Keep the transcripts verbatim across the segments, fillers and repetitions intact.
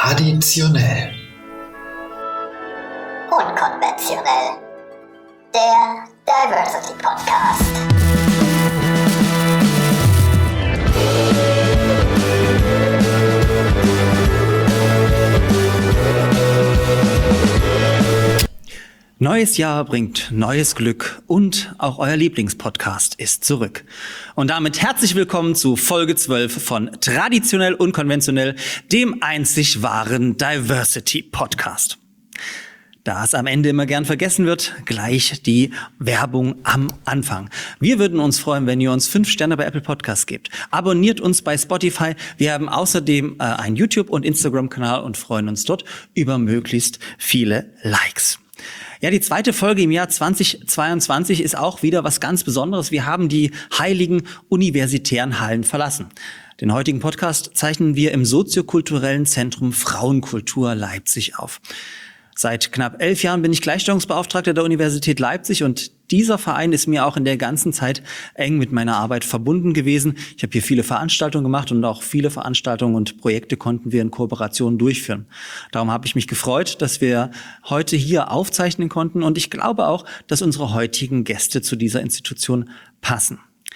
Traditionell. Unkonventionell. Der Diversity Podcast. Neues Jahr bringt neues Glück und auch euer Lieblingspodcast ist zurück. Und damit herzlich willkommen zu Folge zwölf von Traditionell Unkonventionell, dem einzig wahren Diversity Podcast. Da es am Ende immer gern vergessen wird, gleich die Werbung am Anfang. Wir würden uns freuen, wenn ihr uns fünf Sterne bei Apple Podcasts gebt. Abonniert uns bei Spotify. Wir haben außerdem äh, einen YouTube- und Instagram-Kanal und freuen uns dort über möglichst viele Likes. Ja, die zweite Folge im Jahr zweitausendzweiundzwanzig ist auch wieder was ganz Besonderes. Wir haben die heiligen universitären Hallen verlassen. Den heutigen Podcast zeichnen wir im soziokulturellen Zentrum Frauenkultur Leipzig auf. Seit knapp elf Jahren bin ich Gleichstellungsbeauftragter der Universität Leipzig und dieser Verein ist mir auch in der ganzen Zeit eng mit meiner Arbeit verbunden gewesen. Ich habe hier viele Veranstaltungen gemacht und auch viele Veranstaltungen und Projekte konnten wir in Kooperation durchführen. Darum habe ich mich gefreut, dass wir heute hier aufzeichnen konnten und ich glaube auch, dass unsere heutigen Gäste zu dieser Institution passen.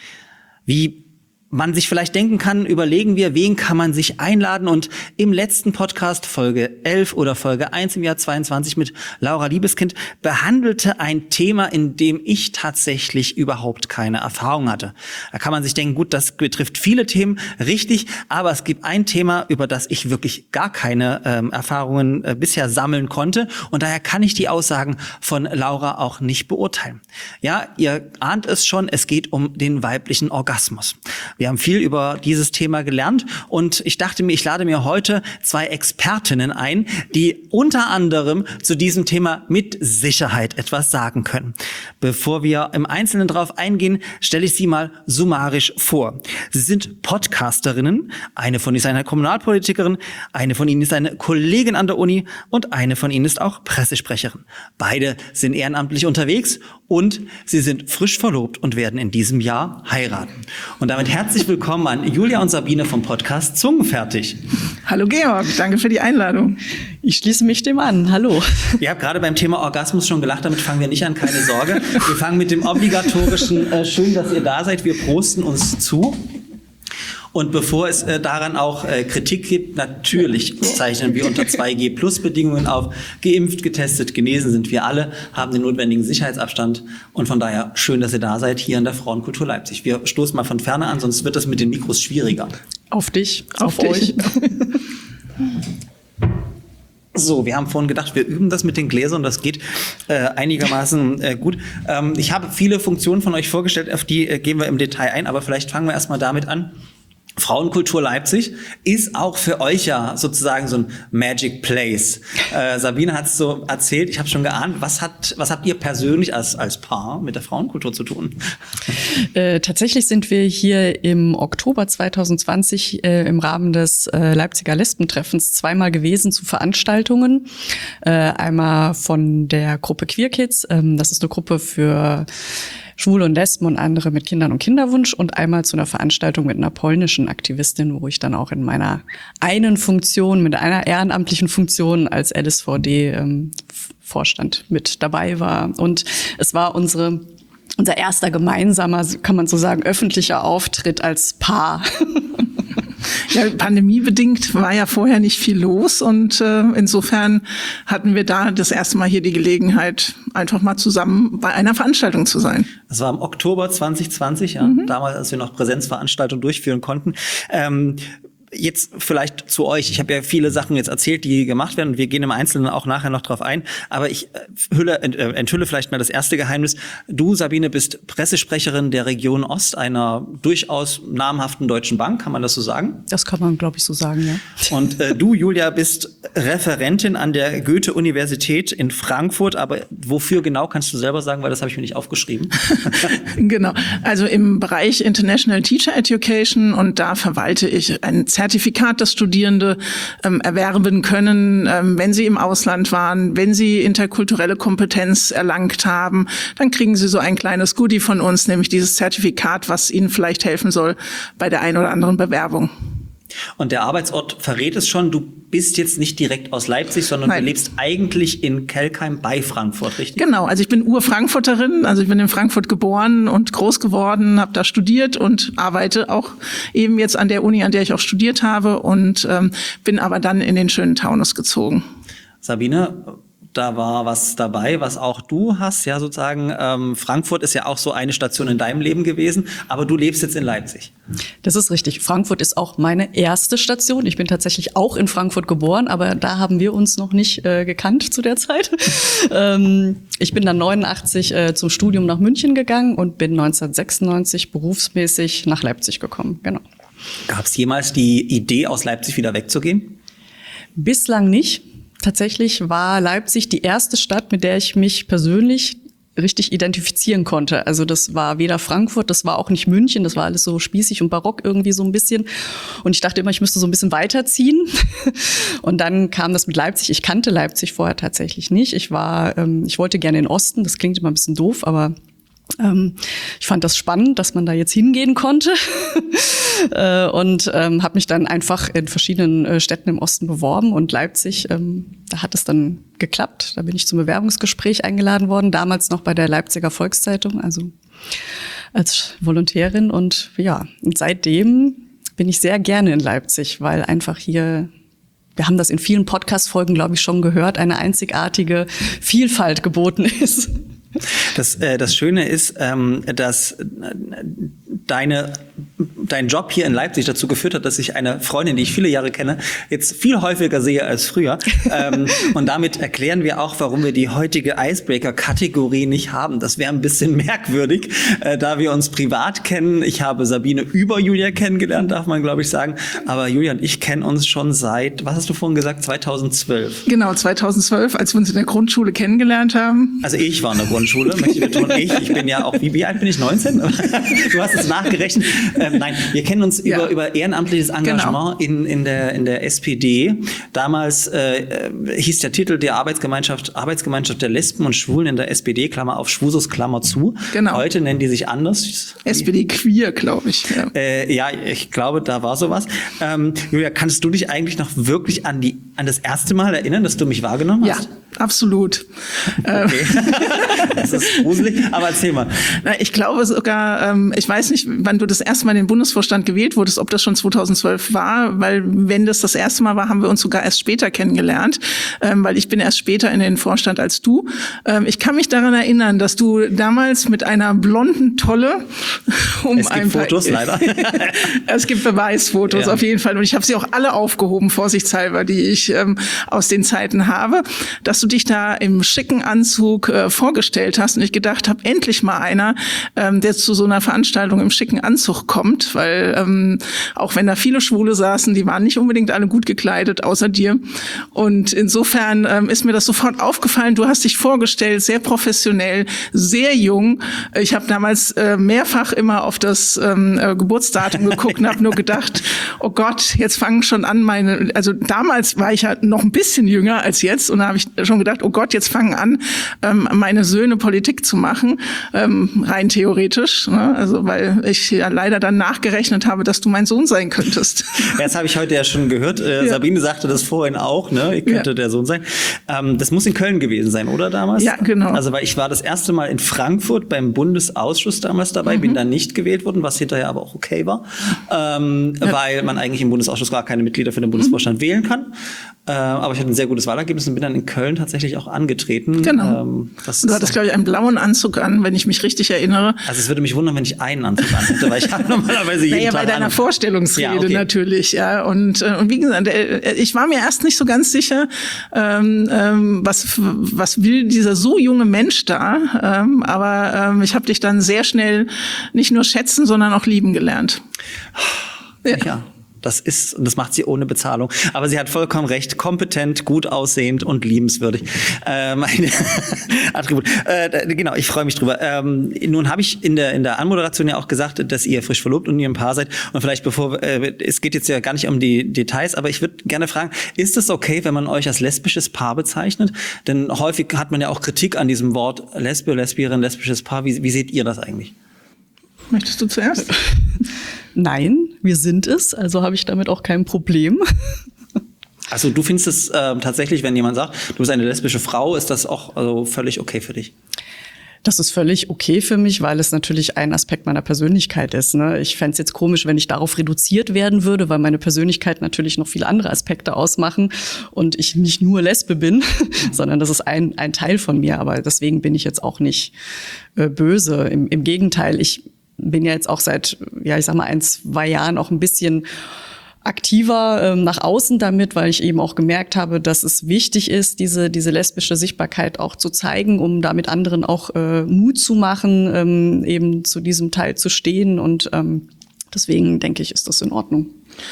Wie man sich vielleicht denken kann, überlegen wir, wen kann man sich einladen. Und im letzten Podcast, Folge elf oder Folge eins im Jahr zweiundzwanzig mit Laura Liebeskind, behandelte ein Thema, in dem ich tatsächlich überhaupt keine Erfahrung hatte. Da kann man sich denken, gut, das betrifft viele Themen, richtig, aber es gibt ein Thema, über das ich wirklich gar keine ähm, Erfahrungen äh, bisher sammeln konnte. Und daher kann ich die Aussagen von Laura auch nicht beurteilen. Ja, ihr ahnt es schon, es geht um den weiblichen Orgasmus. Wir haben viel über dieses Thema gelernt und ich dachte mir, ich lade mir heute zwei Expertinnen ein, die unter anderem zu diesem Thema mit Sicherheit etwas sagen können. Bevor wir im Einzelnen drauf eingehen, stelle ich sie mal summarisch vor. Sie sind Podcasterinnen, eine von ihnen ist eine Kommunalpolitikerin, eine von ihnen ist eine Kollegin an der Uni und eine von ihnen ist auch Pressesprecherin. Beide sind ehrenamtlich unterwegs und sie sind frisch verlobt und werden in diesem Jahr heiraten. Und damit herzlich willkommen an Julia und Sabine vom Podcast Zungenfertig. Hallo Georg, danke für die Einladung. Ich schließe mich dem an. Hallo. Ihr habt gerade beim Thema Orgasmus schon gelacht, damit fangen wir nicht an, keine Sorge. Wir fangen mit dem obligatorischen, äh, schön, dass ihr da seid, wir prosten uns zu. Und bevor es äh, daran auch äh, Kritik gibt, natürlich zeichnen wir unter zwei G Plus Bedingungen auf. Geimpft, getestet, genesen sind wir alle, haben den notwendigen Sicherheitsabstand. Und von daher schön, dass ihr da seid hier in der Frauenkultur Leipzig. Wir stoßen mal von Ferne an, sonst wird das mit den Mikros schwieriger. Auf dich, auf, auf euch. So, wir haben vorhin gedacht, wir üben das mit den Gläsern, das geht äh, einigermaßen äh, gut. Ähm, ich habe viele Funktionen von euch vorgestellt, auf die äh, gehen wir im Detail ein, aber vielleicht fangen wir erstmal damit an. Frauenkultur Leipzig ist auch für euch ja sozusagen so ein Magic Place. Äh, Sabine hat es so erzählt, ich habe schon geahnt, was hat, was habt ihr persönlich als, als Paar mit der Frauenkultur zu tun? Äh, tatsächlich sind wir hier im Oktober zweitausendzwanzig äh, im Rahmen des äh, Leipziger Lesbentreffens zweimal gewesen zu Veranstaltungen. Äh, einmal von der Gruppe Queer Kids, ähm, das ist eine Gruppe für Schwule und Lesben und andere mit Kindern und Kinderwunsch und einmal zu einer Veranstaltung mit einer polnischen Aktivistin, wo ich dann auch in meiner einen Funktion, mit einer ehrenamtlichen Funktion als L S V D-Vorstand ähm, mit dabei war. Und es war unsere unser erster gemeinsamer, kann man so sagen, öffentlicher Auftritt als Paar. Ja, pandemiebedingt war ja vorher nicht viel los und äh, insofern hatten wir da das erste Mal hier die Gelegenheit, einfach mal zusammen bei einer Veranstaltung zu sein. Das war im Oktober zwanzig zwanzig, ja, mhm. damals, als wir noch Präsenzveranstaltungen durchführen konnten. Ähm, Jetzt vielleicht zu euch. Ich habe ja viele Sachen jetzt erzählt, die gemacht werden. Und wir gehen im Einzelnen auch nachher noch drauf ein. Aber ich hülle, enthülle vielleicht mal das erste Geheimnis. Du, Sabine, bist Pressesprecherin der Region Ost, einer durchaus namhaften deutschen Bank. Kann man das so sagen? Das kann man, glaube ich, so sagen, ja. Und äh, du, Julia, bist Referentin an der Goethe-Universität in Frankfurt. Aber wofür genau, kannst du selber sagen, weil das habe ich mir nicht aufgeschrieben. Genau. Also im Bereich International Teacher Education und da verwalte ich ein Zertifikat, das Studierende ähm, erwerben können, ähm, wenn sie im Ausland waren, wenn sie interkulturelle Kompetenz erlangt haben, dann kriegen sie so ein kleines Goodie von uns, nämlich dieses Zertifikat, was ihnen vielleicht helfen soll bei der einen oder anderen Bewerbung. Und der Arbeitsort verrät es schon, du bist jetzt nicht direkt aus Leipzig, sondern Nein. du lebst eigentlich in Kelkheim bei Frankfurt, richtig? Genau, also ich bin Ur-Frankfurterin, also ich bin in Frankfurt geboren und groß geworden, habe da studiert und arbeite auch eben jetzt an der Uni, an der ich auch studiert habe und ähm, bin aber dann in den schönen Taunus gezogen. Sabine, da war was dabei, was auch du hast, ja sozusagen. Ähm, Frankfurt ist ja auch so eine Station in deinem Leben gewesen, aber du lebst jetzt in Leipzig. Das ist richtig. Frankfurt ist auch meine erste Station. Ich bin tatsächlich auch in Frankfurt geboren, aber da haben wir uns noch nicht äh, gekannt zu der Zeit. ähm, ich bin dann neunundachtzig äh, zum Studium nach München gegangen und bin neunzehnhundertsechsundneunzig berufsmäßig nach Leipzig gekommen. Genau. Gab es jemals die Idee, aus Leipzig wieder wegzugehen? Bislang nicht. Tatsächlich war Leipzig die erste Stadt, mit der ich mich persönlich richtig identifizieren konnte. Also das war weder Frankfurt, das war auch nicht München, das war alles so spießig und barock irgendwie so ein bisschen. Und ich dachte immer, ich müsste so ein bisschen weiterziehen. Und dann kam das mit Leipzig. Ich kannte Leipzig vorher tatsächlich nicht. Ich war, ähm, ich wollte gerne in den Osten. Das klingt immer ein bisschen doof, aber Ähm, ich fand das spannend, dass man da jetzt hingehen konnte äh, und ähm, habe mich dann einfach in verschiedenen äh, Städten im Osten beworben und Leipzig, ähm, da hat es dann geklappt. Da bin ich zum Bewerbungsgespräch eingeladen worden, damals noch bei der Leipziger Volkszeitung, also als Volontärin und ja, und seitdem bin ich sehr gerne in Leipzig, weil einfach hier, wir haben das in vielen Podcast-Folgen, glaube ich, schon gehört, eine einzigartige Vielfalt geboten ist. Das, äh, das Schöne ist, ähm, dass äh, deine, dein Job hier in Leipzig dazu geführt hat, dass ich eine Freundin, die ich viele Jahre kenne, jetzt viel häufiger sehe als früher. ähm, und damit erklären wir auch, warum wir die heutige Icebreaker-Kategorie nicht haben. Das wäre ein bisschen merkwürdig, äh, da wir uns privat kennen. Ich habe Sabine über Julia kennengelernt, darf man, glaube ich, sagen. Aber Julia und ich kennen uns schon seit, was hast du vorhin gesagt, zweitausendzwölf? Genau, zweitausendzwölf, als wir uns in der Grundschule kennengelernt haben. Also ich war in der Grundschule. Schule, möchte ich betonen, ich, ich bin ja auch, wie, wie alt bin ich, neunzehn? Du hast es nachgerechnet. Ähm, nein, wir kennen uns ja. über, über ehrenamtliches Engagement genau. in, in, der, in der S P D. Damals äh, hieß der Titel der Arbeitsgemeinschaft, Arbeitsgemeinschaft der Lesben und Schwulen in der S P D, Klammer auf, Schwusus, Klammer zu. Genau. Heute nennen die sich anders. S P D Queer, glaube ich. Ja. Äh, ja, ich glaube, da war sowas. Ähm, Julia, kannst du dich eigentlich noch wirklich an, die, an das erste Mal erinnern, dass du mich wahrgenommen hast? Ja, absolut. Okay. Das ist gruselig, aber erzähl mal. Ich glaube sogar, ähm, ich weiß nicht, wann du das erste Mal in den Bundesvorstand gewählt wurdest, ob das schon zweitausendzwölf war, weil wenn das das erste Mal war, haben wir uns sogar erst später kennengelernt, ähm, weil ich bin erst später in den Vorstand als du. Ähm, ich kann mich daran erinnern, dass du damals mit einer blonden Tolle um es gibt ein Fotos, leider. Es gibt Beweisfotos, ja. Auf jeden Fall. Und ich habe sie auch alle aufgehoben, vorsichtshalber, die ich ähm, aus den Zeiten habe, dass du dich da im schicken Anzug äh, vorgestellt hast und ich gedacht habe, endlich mal einer, ähm, der zu so einer Veranstaltung im schicken Anzug kommt, weil ähm, auch wenn da viele Schwule saßen, die waren nicht unbedingt alle gut gekleidet, außer dir. Und insofern ähm, ist mir das sofort aufgefallen. Du hast dich vorgestellt, sehr professionell, sehr jung. Ich habe damals äh, mehrfach immer auf das ähm, äh, Geburtsdatum geguckt und habe nur gedacht, oh Gott, jetzt fangen schon an meine, also damals war ich ja noch ein bisschen jünger als jetzt und da habe ich schon gedacht, oh Gott, jetzt fangen an, ähm, meine Söhne Politik zu machen, ähm, rein theoretisch, ne? Also weil ich ja leider dann nachgerechnet habe, dass du mein Sohn sein könntest. Ja, das habe ich heute ja schon gehört. Äh, ja. Sabine sagte das vorhin auch, ne? Ich könnte ja. der Sohn sein. Ähm, das muss in Köln gewesen sein, oder damals? Ja, genau. Also weil ich war das erste Mal in Frankfurt beim Bundesausschuss damals dabei, mhm. bin dann nicht gewählt worden, was hinterher aber auch okay war, ähm, ja. weil man eigentlich im Bundesausschuss gar keine Mitglieder für den Bundesvorstand mhm. wählen kann. Äh, aber ich hatte ein sehr gutes Wahlergebnis und bin dann in Köln tatsächlich auch angetreten. Genau. Ähm, das du hattest, glaube ich, einen blauen Anzug an, wenn ich mich richtig erinnere. Also es würde mich wundern, wenn ich einen Anzug an hätte, weil ich habe normalerweise jeden naja, Tag bei deiner an. Vorstellungsrede ja, okay. natürlich, ja. Und, äh, und wie gesagt, äh, ich war mir erst nicht so ganz sicher, ähm, ähm, was, was will dieser so junge Mensch da. Ähm, aber ähm, ich habe dich dann sehr schnell nicht nur schätzen, sondern auch lieben gelernt. Ja. ja. Das ist, und das macht sie ohne Bezahlung. Aber sie hat vollkommen recht. Kompetent, gut aussehend und liebenswürdig. Äh, meine Attribut. Äh, genau, ich freue mich drüber. Ähm, nun habe ich in der, in der Anmoderation ja auch gesagt, dass ihr frisch verlobt und ihr ein Paar seid. Und vielleicht bevor, äh, es geht jetzt ja gar nicht um die Details, aber ich würde gerne fragen, ist es okay, wenn man euch als lesbisches Paar bezeichnet? Denn häufig hat man ja auch Kritik an diesem Wort Lesbe, Lesbierin, lesbisches Paar. Wie, wie seht ihr das eigentlich? Möchtest du zuerst? Nein, wir sind es, also habe ich damit auch kein Problem. Also du findest es äh, tatsächlich, wenn jemand sagt, du bist eine lesbische Frau, ist das auch also völlig okay für dich? Das ist völlig okay für mich, weil es natürlich ein Aspekt meiner Persönlichkeit ist. Ne? Ich fände es jetzt komisch, wenn ich darauf reduziert werden würde, weil meine Persönlichkeit natürlich noch viele andere Aspekte ausmachen und ich nicht nur Lesbe bin, sondern das ist ein, ein Teil von mir. Aber deswegen bin ich jetzt auch nicht äh, böse. Im, Im Gegenteil, ich bin ja jetzt auch seit, ja, ich sag mal, ein, zwei Jahren auch ein bisschen aktiver ähm, nach außen damit, weil ich eben auch gemerkt habe, dass es wichtig ist, diese diese lesbische Sichtbarkeit auch zu zeigen, um damit anderen auch äh, Mut zu machen, ähm, eben zu diesem Teil zu stehen. Und ähm, deswegen denke ich, ist das in Ordnung.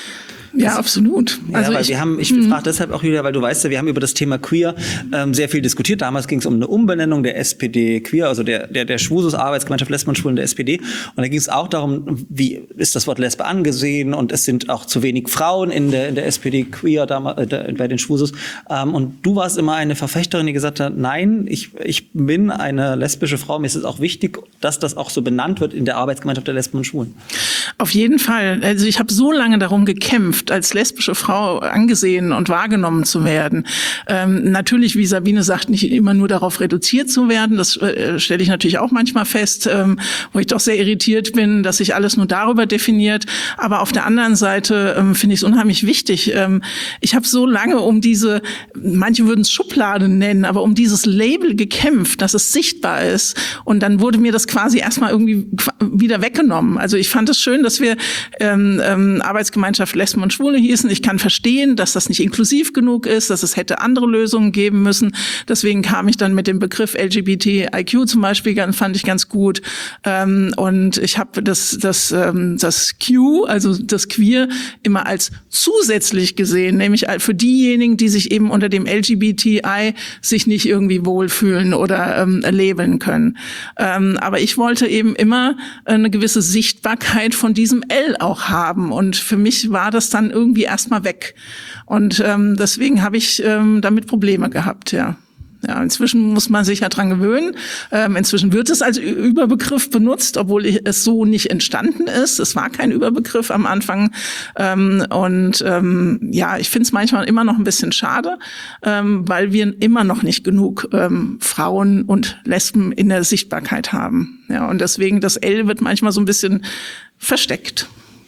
Ja, absolut. Ja, also weil ich, wir haben, ich frage deshalb auch, Julia, weil du weißt ja, wir haben über das Thema Queer ähm, sehr viel diskutiert. Damals ging es um eine Umbenennung der S P D Queer, also der der der Schwusus Arbeitsgemeinschaft Lesben und Schwulen der S P D. Und da ging es auch darum, wie ist das Wort Lesbe angesehen, und es sind auch zu wenig Frauen in der in der S P D Queer damals äh, bei den Schwusus. Ähm, und du warst immer eine Verfechterin, die gesagt hat, nein, ich ich bin eine lesbische Frau. Mir ist es auch wichtig, dass das auch so benannt wird in der Arbeitsgemeinschaft der Lesben und Schwulen. Auf jeden Fall. Also ich habe so lange darum gekämpft, als lesbische Frau angesehen und wahrgenommen zu werden. Ähm, natürlich, wie Sabine sagt, nicht immer nur darauf reduziert zu werden. Das äh, stelle ich natürlich auch manchmal fest, ähm, wo ich doch sehr irritiert bin, dass sich alles nur darüber definiert. Aber auf der anderen Seite ähm, finde ich es unheimlich wichtig. Ähm, ich habe so lange um diese, manche würden es Schublade nennen, aber um dieses Label gekämpft, dass es sichtbar ist. Und dann wurde mir das quasi erstmal irgendwie wieder weggenommen. Also ich fand es schön, dass wir ähm, ähm, Arbeitsgemeinschaft Lesben und Schwule hießen. Ich kann verstehen, dass das nicht inklusiv genug ist, dass es hätte andere Lösungen geben müssen. Deswegen kam ich dann mit dem Begriff L G B T I Q zum Beispiel, fand ich ganz gut. Ähm, und ich habe das, das, ähm, das Q, also das Queer, immer als zusätzlich gesehen, nämlich für diejenigen, die sich eben unter dem L G B T I sich nicht irgendwie wohlfühlen oder ähm, labeln können. Ähm, aber ich wollte eben immer eine gewisse Sichtbarkeit von diesem L auch haben. Und für mich war das dann irgendwie erstmal weg. Und ähm, deswegen habe ich ähm, damit Probleme gehabt, ja. Ja, inzwischen muss man sich ja dran gewöhnen. Ähm, inzwischen wird es als Überbegriff benutzt, obwohl es so nicht entstanden ist. Es war kein Überbegriff am Anfang. Ähm, und ähm, ja, ich finde es manchmal immer noch ein bisschen schade, ähm, weil wir immer noch nicht genug ähm, Frauen und Lesben in der Sichtbarkeit haben. Ja, und deswegen das L wird manchmal so ein bisschen versteckt.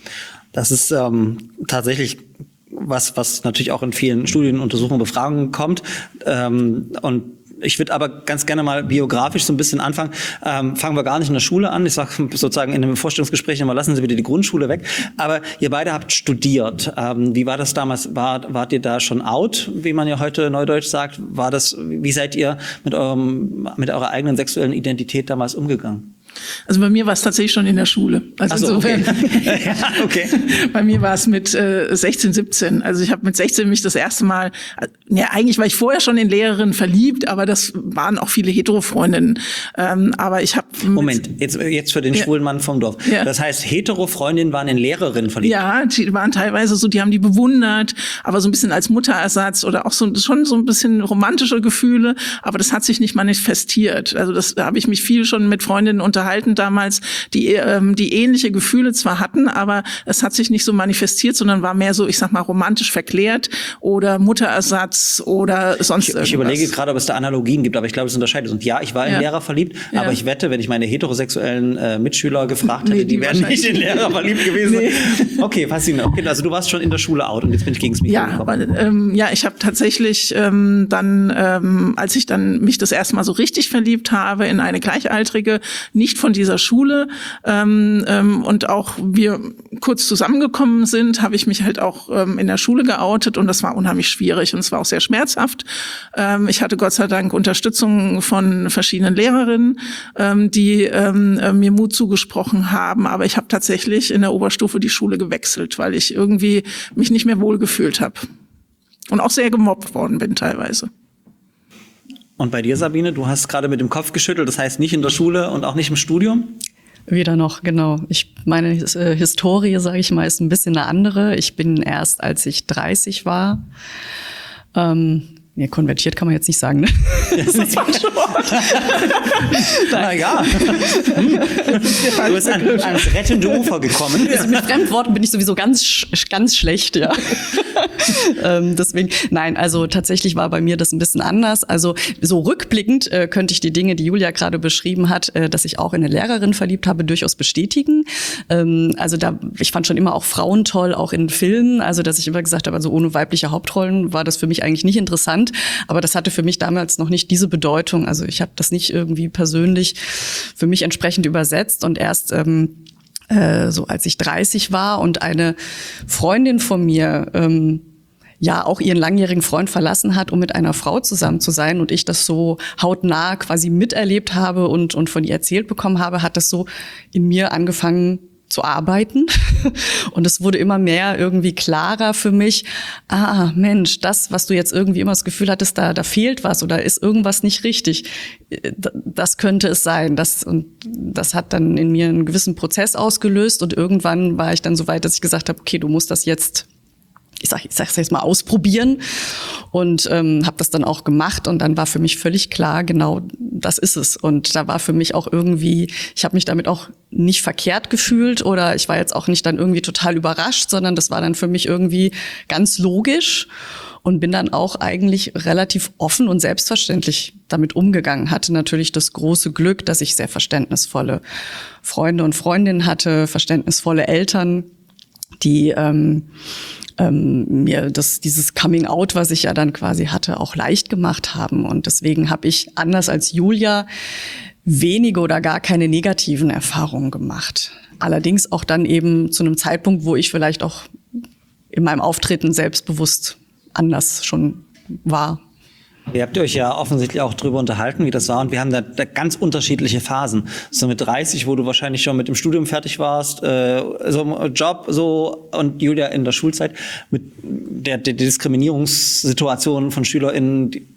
Das ist ähm, tatsächlich was, was natürlich auch in vielen Studien, Untersuchungen, Befragungen kommt. Ähm, und ich würde aber ganz gerne mal biografisch so ein bisschen anfangen. Ähm, fangen wir gar nicht in der Schule an. Ich sage sozusagen in einem Vorstellungsgespräch immer, lassen Sie bitte die Grundschule weg. Aber ihr beide habt studiert. Ähm, wie war das damals? War, wart ihr da schon out, wie man ja heute neudeutsch sagt? War das, wie seid ihr mit eurem, mit eurer eigenen sexuellen Identität damals umgegangen? Also bei mir war es tatsächlich schon in der Schule. Also so, insofern, okay. Ja, okay. Bei mir war es mit äh, sechzehn, siebzehn. Also ich habe mit sechzehn mich das erste Mal, ja eigentlich war ich vorher schon in Lehrerinnen verliebt, aber das waren auch viele Hetero-Freundinnen. Ähm, aber ich habe Moment, jetzt, jetzt für den ja. schwulen Mann vom Dorf. Ja. Das heißt, Hetero-Freundinnen waren in Lehrerinnen verliebt? Ja, die waren teilweise so, die haben die bewundert, aber so ein bisschen als Mutterersatz oder auch so schon so ein bisschen romantische Gefühle, aber das hat sich nicht manifestiert. Also das da habe ich mich viel schon mit Freundinnen unterhalten damals, die ähm, die ähnliche Gefühle zwar hatten, aber es hat sich nicht so manifestiert, sondern war mehr so, ich sag mal, romantisch verklärt oder Mutterersatz oder sonst ich, irgendwas. Ich überlege gerade, ob es da Analogien gibt, aber ich glaube, es unterscheidet. Und ja, ich war in ja. Lehrer verliebt, ja. aber ich wette, wenn ich meine heterosexuellen äh, Mitschüler gefragt hätte, nee, die, die wären nicht in Lehrer verliebt gewesen. Nee. Okay, faszinierend. Okay, also du warst schon in der Schule out und jetzt bin ich gegen das Mikro ja, gekommen. Aber, ähm, ja, ich habe tatsächlich ähm, dann, ähm, als ich dann mich das erste Mal so richtig verliebt habe in eine Gleichaltrige, nicht von dieser Schule ähm, ähm, und auch wir kurz zusammengekommen sind, habe ich mich halt auch ähm, in der Schule geoutet und das war unheimlich schwierig und es war auch sehr schmerzhaft. Ähm, ich hatte Gott sei Dank Unterstützung von verschiedenen Lehrerinnen, ähm, die ähm, äh, mir Mut zugesprochen haben, aber ich habe tatsächlich in der Oberstufe die Schule gewechselt, weil ich irgendwie mich nicht mehr wohlgefühlt habe und auch sehr gemobbt worden bin teilweise. Und bei dir, Sabine, du hast gerade mit dem Kopf geschüttelt, das heißt nicht in der Schule und auch nicht im Studium? Weder noch, genau. Ich meine äh, Historie, sage ich mal, ist ein bisschen eine andere. Ich bin erst, als ich dreißig war, ähm, ja, konvertiert kann man jetzt nicht sagen, ne? Das ist das falsche Wort. Naja, du bist an, ans rettende Ufer gekommen. Also mit Fremdworten bin ich sowieso ganz, sch- ganz schlecht, ja. ähm, deswegen, nein, also tatsächlich war bei mir das ein bisschen anders. Also so rückblickend äh, könnte ich die Dinge, die Julia gerade beschrieben hat, äh, dass ich auch in eine Lehrerin verliebt habe, durchaus bestätigen. Ähm, also da, ich fand schon immer auch Frauen toll, auch in Filmen. Also dass ich immer gesagt habe, also ohne weibliche Hauptrollen war das für mich eigentlich nicht interessant. Aber das hatte für mich damals noch nicht diese Bedeutung. Also ich habe das nicht irgendwie persönlich für mich entsprechend übersetzt und erst ähm, äh, so als ich dreißig war und eine Freundin von mir ähm, ja auch ihren langjährigen Freund verlassen hat, um mit einer Frau zusammen zu sein und ich das so hautnah quasi miterlebt habe und und von ihr erzählt bekommen habe, hat das so in mir angefangen zu arbeiten. Und es wurde immer mehr irgendwie klarer für mich. Ah, Mensch, das, was du jetzt irgendwie immer das Gefühl hattest, da, da fehlt was oder ist irgendwas nicht richtig. Das könnte es sein. Das, und das hat dann in mir einen gewissen Prozess ausgelöst und irgendwann war ich dann so weit, dass ich gesagt habe, okay, du musst das jetzt ich sag, ich sag's jetzt mal ausprobieren und ähm, habe das dann auch gemacht und dann war für mich völlig klar, genau das ist es und da war für mich auch irgendwie, ich habe mich damit auch nicht verkehrt gefühlt oder ich war jetzt auch nicht dann irgendwie total überrascht, sondern das war dann für mich irgendwie ganz logisch und bin dann auch eigentlich relativ offen und selbstverständlich damit umgegangen. Hatte natürlich das große Glück, dass ich sehr verständnisvolle Freunde und Freundinnen hatte, verständnisvolle Eltern, die ähm, ähm, mir das dieses Coming Out, was ich ja dann quasi hatte, auch leicht gemacht haben. Und deswegen habe ich anders als Julia wenige oder gar keine negativen Erfahrungen gemacht. Allerdings auch dann eben zu einem Zeitpunkt, wo ich vielleicht auch in meinem Auftreten selbstbewusst anders schon war. Ihr habt euch ja offensichtlich auch drüber unterhalten, wie das war. Und wir haben da, da ganz unterschiedliche Phasen. So mit dreißig, wo du wahrscheinlich schon mit dem Studium fertig warst, äh, so im Job, so, und Julia in der Schulzeit mit der, der Diskriminierungssituation von SchülerInnen. Die,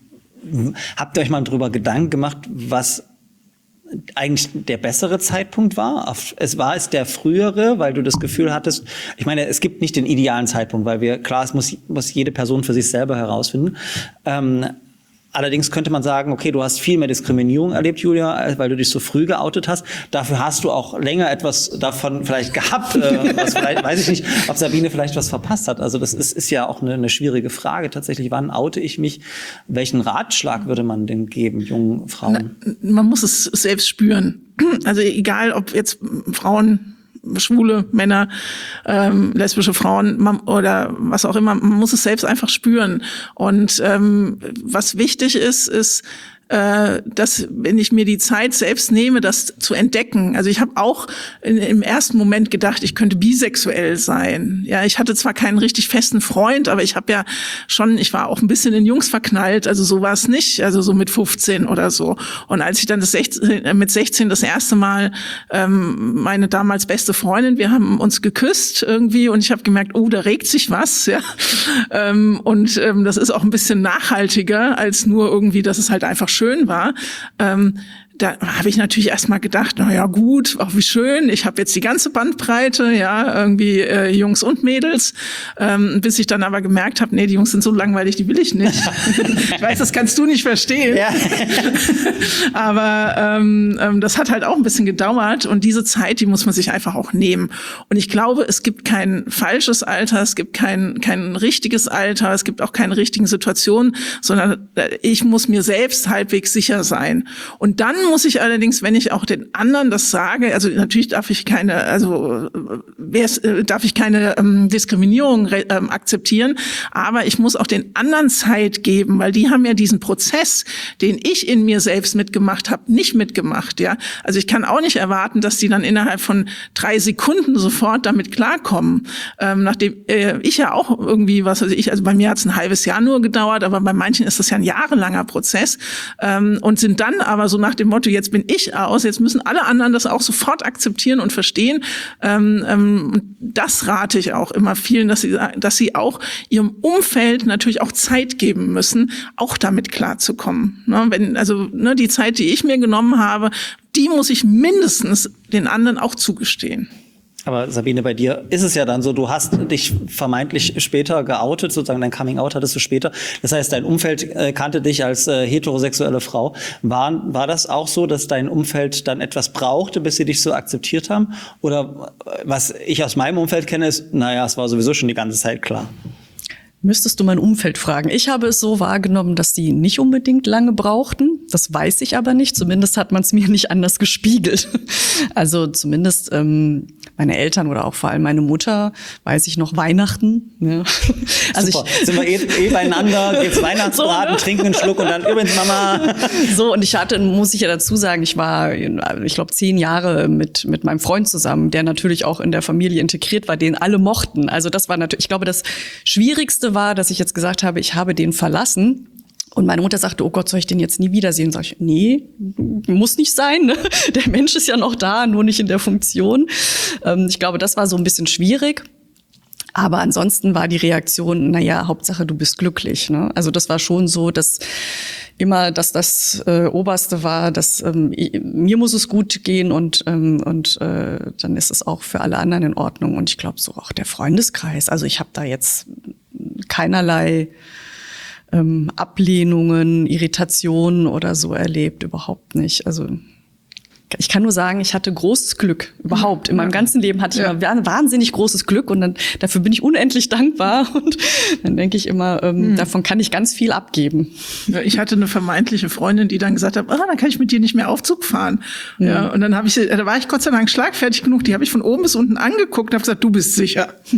habt ihr euch mal drüber Gedanken gemacht, was eigentlich der bessere Zeitpunkt war? Es war es der frühere, weil du das Gefühl hattest, ich meine, es gibt nicht den idealen Zeitpunkt, weil wir, klar, es muss, muss jede Person für sich selber herausfinden. Ähm, Allerdings könnte man sagen, okay, du hast viel mehr Diskriminierung erlebt, Julia, weil du dich so früh geoutet hast. Dafür hast du auch länger etwas davon vielleicht gehabt. Äh, was vielleicht, weiß ich nicht, ob Sabine vielleicht was verpasst hat. Also das ist, ist ja auch eine, eine schwierige Frage tatsächlich. Wann oute ich mich? Welchen Ratschlag würde man denn geben, jungen Frauen? Na, man muss es selbst spüren. Also egal, ob jetzt Frauen, schwule Männer, ähm, lesbische Frauen man, oder was auch immer, man muss es selbst einfach spüren. Und ähm, was wichtig ist, ist, äh, dass wenn ich mir die Zeit selbst nehme, das zu entdecken. Also ich habe auch in, im ersten Moment gedacht, ich könnte bisexuell sein. Ja, ich hatte zwar keinen richtig festen Freund, aber ich habe ja schon, ich war auch ein bisschen in Jungs verknallt, also so war es nicht, also so mit fünfzehn oder so. Und als ich dann das sechzehn, mit sechzehn das erste Mal ähm, meine damals beste Freundin, wir haben uns geküsst irgendwie und ich habe gemerkt, oh, da regt sich was, ja. Ähm, und ähm, das ist auch ein bisschen nachhaltiger als nur irgendwie, dass es halt einfach schön war. Ähm, da habe ich natürlich erst mal gedacht, na ja gut, auch wie schön, ich habe jetzt die ganze Bandbreite, ja, irgendwie äh, Jungs und Mädels, ähm, bis ich dann aber gemerkt habe, nee, die Jungs sind so langweilig, die will ich nicht. Ich weiß, das kannst du nicht verstehen. Ja. Aber ähm, ähm, das hat halt auch ein bisschen gedauert und diese Zeit, die muss man sich einfach auch nehmen. Und ich glaube, es gibt kein falsches Alter, es gibt kein kein richtiges Alter, es gibt auch keine richtigen Situationen, sondern ich muss mir selbst halbwegs sicher sein. Und dann muss ich allerdings, wenn ich auch den anderen das sage, also natürlich darf ich keine, also darf ich keine ähm, Diskriminierung ähm, akzeptieren, aber ich muss auch den anderen Zeit geben, weil die haben ja diesen Prozess, den ich in mir selbst mitgemacht habe, nicht mitgemacht, ja. Also ich kann auch nicht erwarten, dass die dann innerhalb von drei Sekunden sofort damit klarkommen, ähm, nachdem äh, ich ja auch irgendwie, was weiß ich, also bei mir hat es ein halbes Jahr nur gedauert, aber bei manchen ist das ja ein jahrelanger Prozess ähm, und sind dann aber so nach dem Motto, jetzt bin ich aus, jetzt müssen alle anderen das auch sofort akzeptieren und verstehen. Ähm, ähm, das rate ich auch immer vielen, dass sie, dass sie auch ihrem Umfeld natürlich auch Zeit geben müssen, auch damit klarzukommen. Ne, wenn, also ne, die Zeit, die ich mir genommen habe, die muss ich mindestens den anderen auch zugestehen. Aber Sabine, bei dir ist es ja dann so, du hast dich vermeintlich später geoutet, sozusagen dein Coming-out hattest du später. Das heißt, dein Umfeld äh, kannte dich als äh, heterosexuelle Frau. War, war das auch so, dass dein Umfeld dann etwas brauchte, bis sie dich so akzeptiert haben? Oder äh, was ich aus meinem Umfeld kenne, ist, naja, es war sowieso schon die ganze Zeit klar. Müsstest du mein Umfeld fragen. Ich habe es so wahrgenommen, dass die nicht unbedingt lange brauchten. Das weiß ich aber nicht. Zumindest hat man es mir nicht anders gespiegelt. Also zumindest ähm, meine Eltern oder auch vor allem meine Mutter, weiß ich noch, Weihnachten. Ja. Also Super, ich, sind wir eh, eh beieinander, gibt's Weihnachtsbraten, so, ne? Trinken einen Schluck und dann übrigens Mama. So, und ich hatte, muss ich ja dazu sagen, ich war, ich glaube, zehn Jahre mit mit meinem Freund zusammen, der natürlich auch in der Familie integriert war, den alle mochten. Also das war natürlich, ich glaube, das Schwierigste war, dass ich jetzt gesagt habe, ich habe den verlassen. Und meine Mutter sagte, oh Gott, soll ich den jetzt nie wiedersehen? Sag ich, nee, muss nicht sein. Ne? Der Mensch ist ja noch da, nur nicht in der Funktion. Ähm, ich glaube, das war so ein bisschen schwierig. Aber ansonsten war die Reaktion, na ja, Hauptsache du bist glücklich. Ne? Also das war schon so, dass immer, dass das äh, Oberste war, dass ähm, mir muss es gut gehen und ähm, und äh, dann ist es auch für alle anderen in Ordnung. Und ich glaube so auch der Freundeskreis. Also ich habe da jetzt keinerlei ähm, Ablehnungen, Irritationen oder so erlebt, überhaupt nicht. Also ich kann nur sagen, ich hatte großes Glück. Überhaupt. In meinem ganzen Leben hatte ich ja. immer wahnsinnig großes Glück und dann, dafür bin ich unendlich dankbar. Und dann denke ich immer, ähm, mhm. davon kann ich ganz viel abgeben. Ja, ich hatte eine vermeintliche Freundin, die dann gesagt hat, ah, dann kann ich mit dir nicht mehr Aufzug fahren. Mhm. Ja, und dann habe ich, da war ich Gott sei Dank schlagfertig genug. Die habe ich von oben bis unten angeguckt und habe gesagt, du bist sicher. Du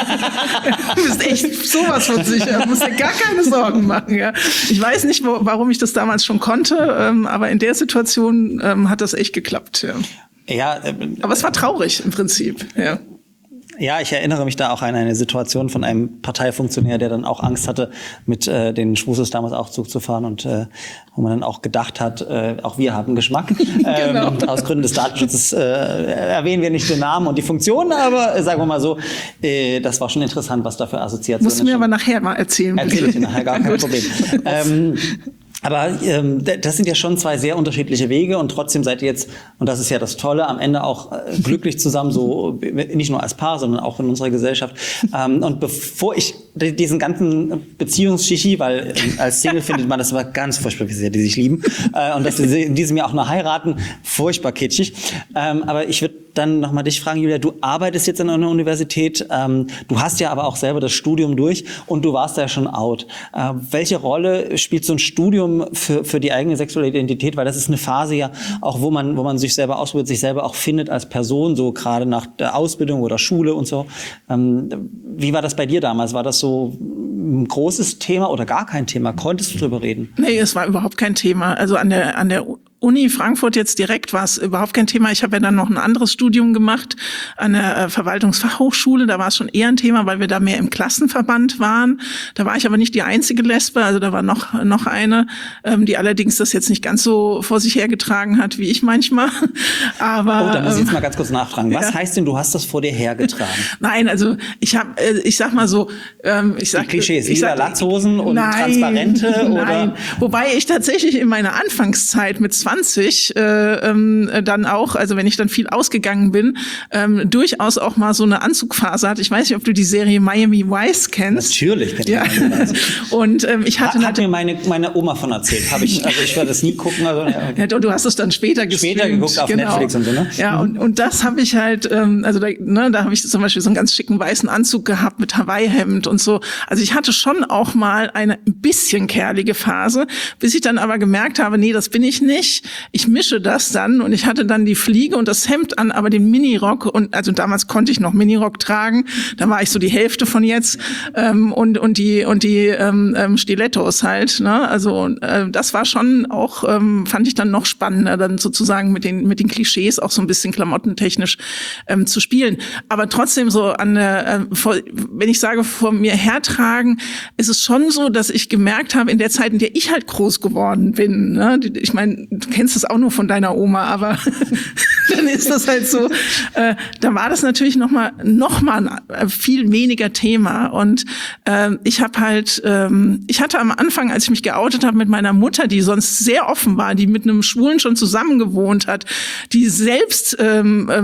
bist echt sowas von sicher. Du musst dir gar keine Sorgen machen. Ja. Ich weiß nicht, wo, warum ich das damals schon konnte, ähm, aber in der Situation ähm, hat das echt geklappt, ja. Ja, äh, aber es war traurig im Prinzip, ja. Ja, ich erinnere mich da auch an eine Situation von einem Parteifunktionär, der dann auch Angst hatte, mit äh, den Schwusos damals auch Zug zu fahren und äh, wo man dann auch gedacht hat, äh, auch wir haben Geschmack. Genau. Ähm, aus Gründen des Datenschutzes äh, erwähnen wir nicht den Namen und die Funktion, aber äh, sagen wir mal so, äh, das war schon interessant, was da für Assoziationen. Musst du mir aber nachher mal erzählen. Erzähl ich dir nachher, gar kein Problem. ähm, Aber ähm, das sind ja schon zwei sehr unterschiedliche Wege und trotzdem seid ihr jetzt, und das ist ja das Tolle, am Ende auch äh, glücklich zusammen, so nicht nur als Paar, sondern auch in unserer Gesellschaft. Ähm, und bevor ich diesen ganzen Beziehungsschichi, weil äh, als Single findet man das aber ganz furchtbar, wie sehr die sich lieben, äh, und dass sie in diesem Jahr auch noch heiraten, furchtbar kitschig. Ähm, aber ich würde dann nochmal dich fragen, Julia, du arbeitest jetzt an einer Universität, ähm, du hast ja aber auch selber das Studium durch und du warst ja schon out. Äh, welche Rolle spielt so ein Studium für, für die eigene sexuelle Identität? Weil das ist eine Phase ja auch, wo man, wo man sich selber ausprobiert, sich selber auch findet als Person, so gerade nach der Ausbildung oder Schule und so. Ähm, wie war das bei dir damals? War das so ein großes Thema oder gar kein Thema? Konntest du drüber reden? Nee, es war überhaupt kein Thema. Also an der, an der Uni Frankfurt jetzt direkt war es überhaupt kein Thema. Ich habe ja dann noch ein anderes Studium gemacht an der äh, Verwaltungsfachhochschule. Da war es schon eher ein Thema, weil wir da mehr im Klassenverband waren. Da war ich aber nicht die einzige Lesbe. Also da war noch noch eine, ähm, die allerdings das jetzt nicht ganz so vor sich hergetragen hat, wie ich manchmal. Aber oh, da muss ich ähm, jetzt mal ganz kurz nachfragen. Was ja. heißt denn, du hast das vor dir hergetragen? Nein, also ich habe, äh, ich sag mal so, ähm, ich sag, die Klischees, ich lila Latzhosen und nein, transparente nein. oder? Wobei ich tatsächlich in meiner Anfangszeit mit zwanzig äh, ähm, dann auch, also wenn ich dann viel ausgegangen bin, ähm, durchaus auch mal so eine Anzugphase hatte. Ich weiß nicht, ob du die Serie Miami Vice kennst. Natürlich kenn ich ja. Und ähm, ich hatte hat, hat mir meine meine Oma von erzählt. Habe ich, also ich werde das nie gucken. Also, ja. Ja, du hast es dann später gestreamt. Später geguckt auf genau. Netflix und so, ne? Ja, und und das habe ich halt, ähm, also da, ne, da habe ich zum Beispiel so einen ganz schicken weißen Anzug gehabt mit Hawaii-Hemd und so. Also ich hatte schon auch mal eine ein bisschen kerlige Phase, bis ich dann aber gemerkt habe, nee, das bin ich nicht. Ich mische das dann und ich hatte dann die Fliege und das Hemd an, aber den Minirock und also damals konnte ich noch Minirock tragen. Da war ich so die Hälfte von jetzt ähm, und und die und die ähm, Stilettos halt. Ne? Also äh, das war schon auch ähm, fand ich dann noch spannender, dann sozusagen mit den mit den Klischees auch so ein bisschen klamottentechnisch ähm, zu spielen. Aber trotzdem so an der, äh, vor, wenn ich sage vor mir hertragen, ist es schon so, dass ich gemerkt habe in der Zeit, in der ich halt groß geworden bin. Ne? Ich meine, du kennst das auch nur von deiner Oma, aber dann ist das halt so. Äh, da war das natürlich noch mal noch mal ein viel weniger Thema. Und äh, ich habe halt, ähm, ich hatte am Anfang, als ich mich geoutet habe mit meiner Mutter, die sonst sehr offen war, die mit einem Schwulen schon zusammen gewohnt hat, die selbst ähm, ähm,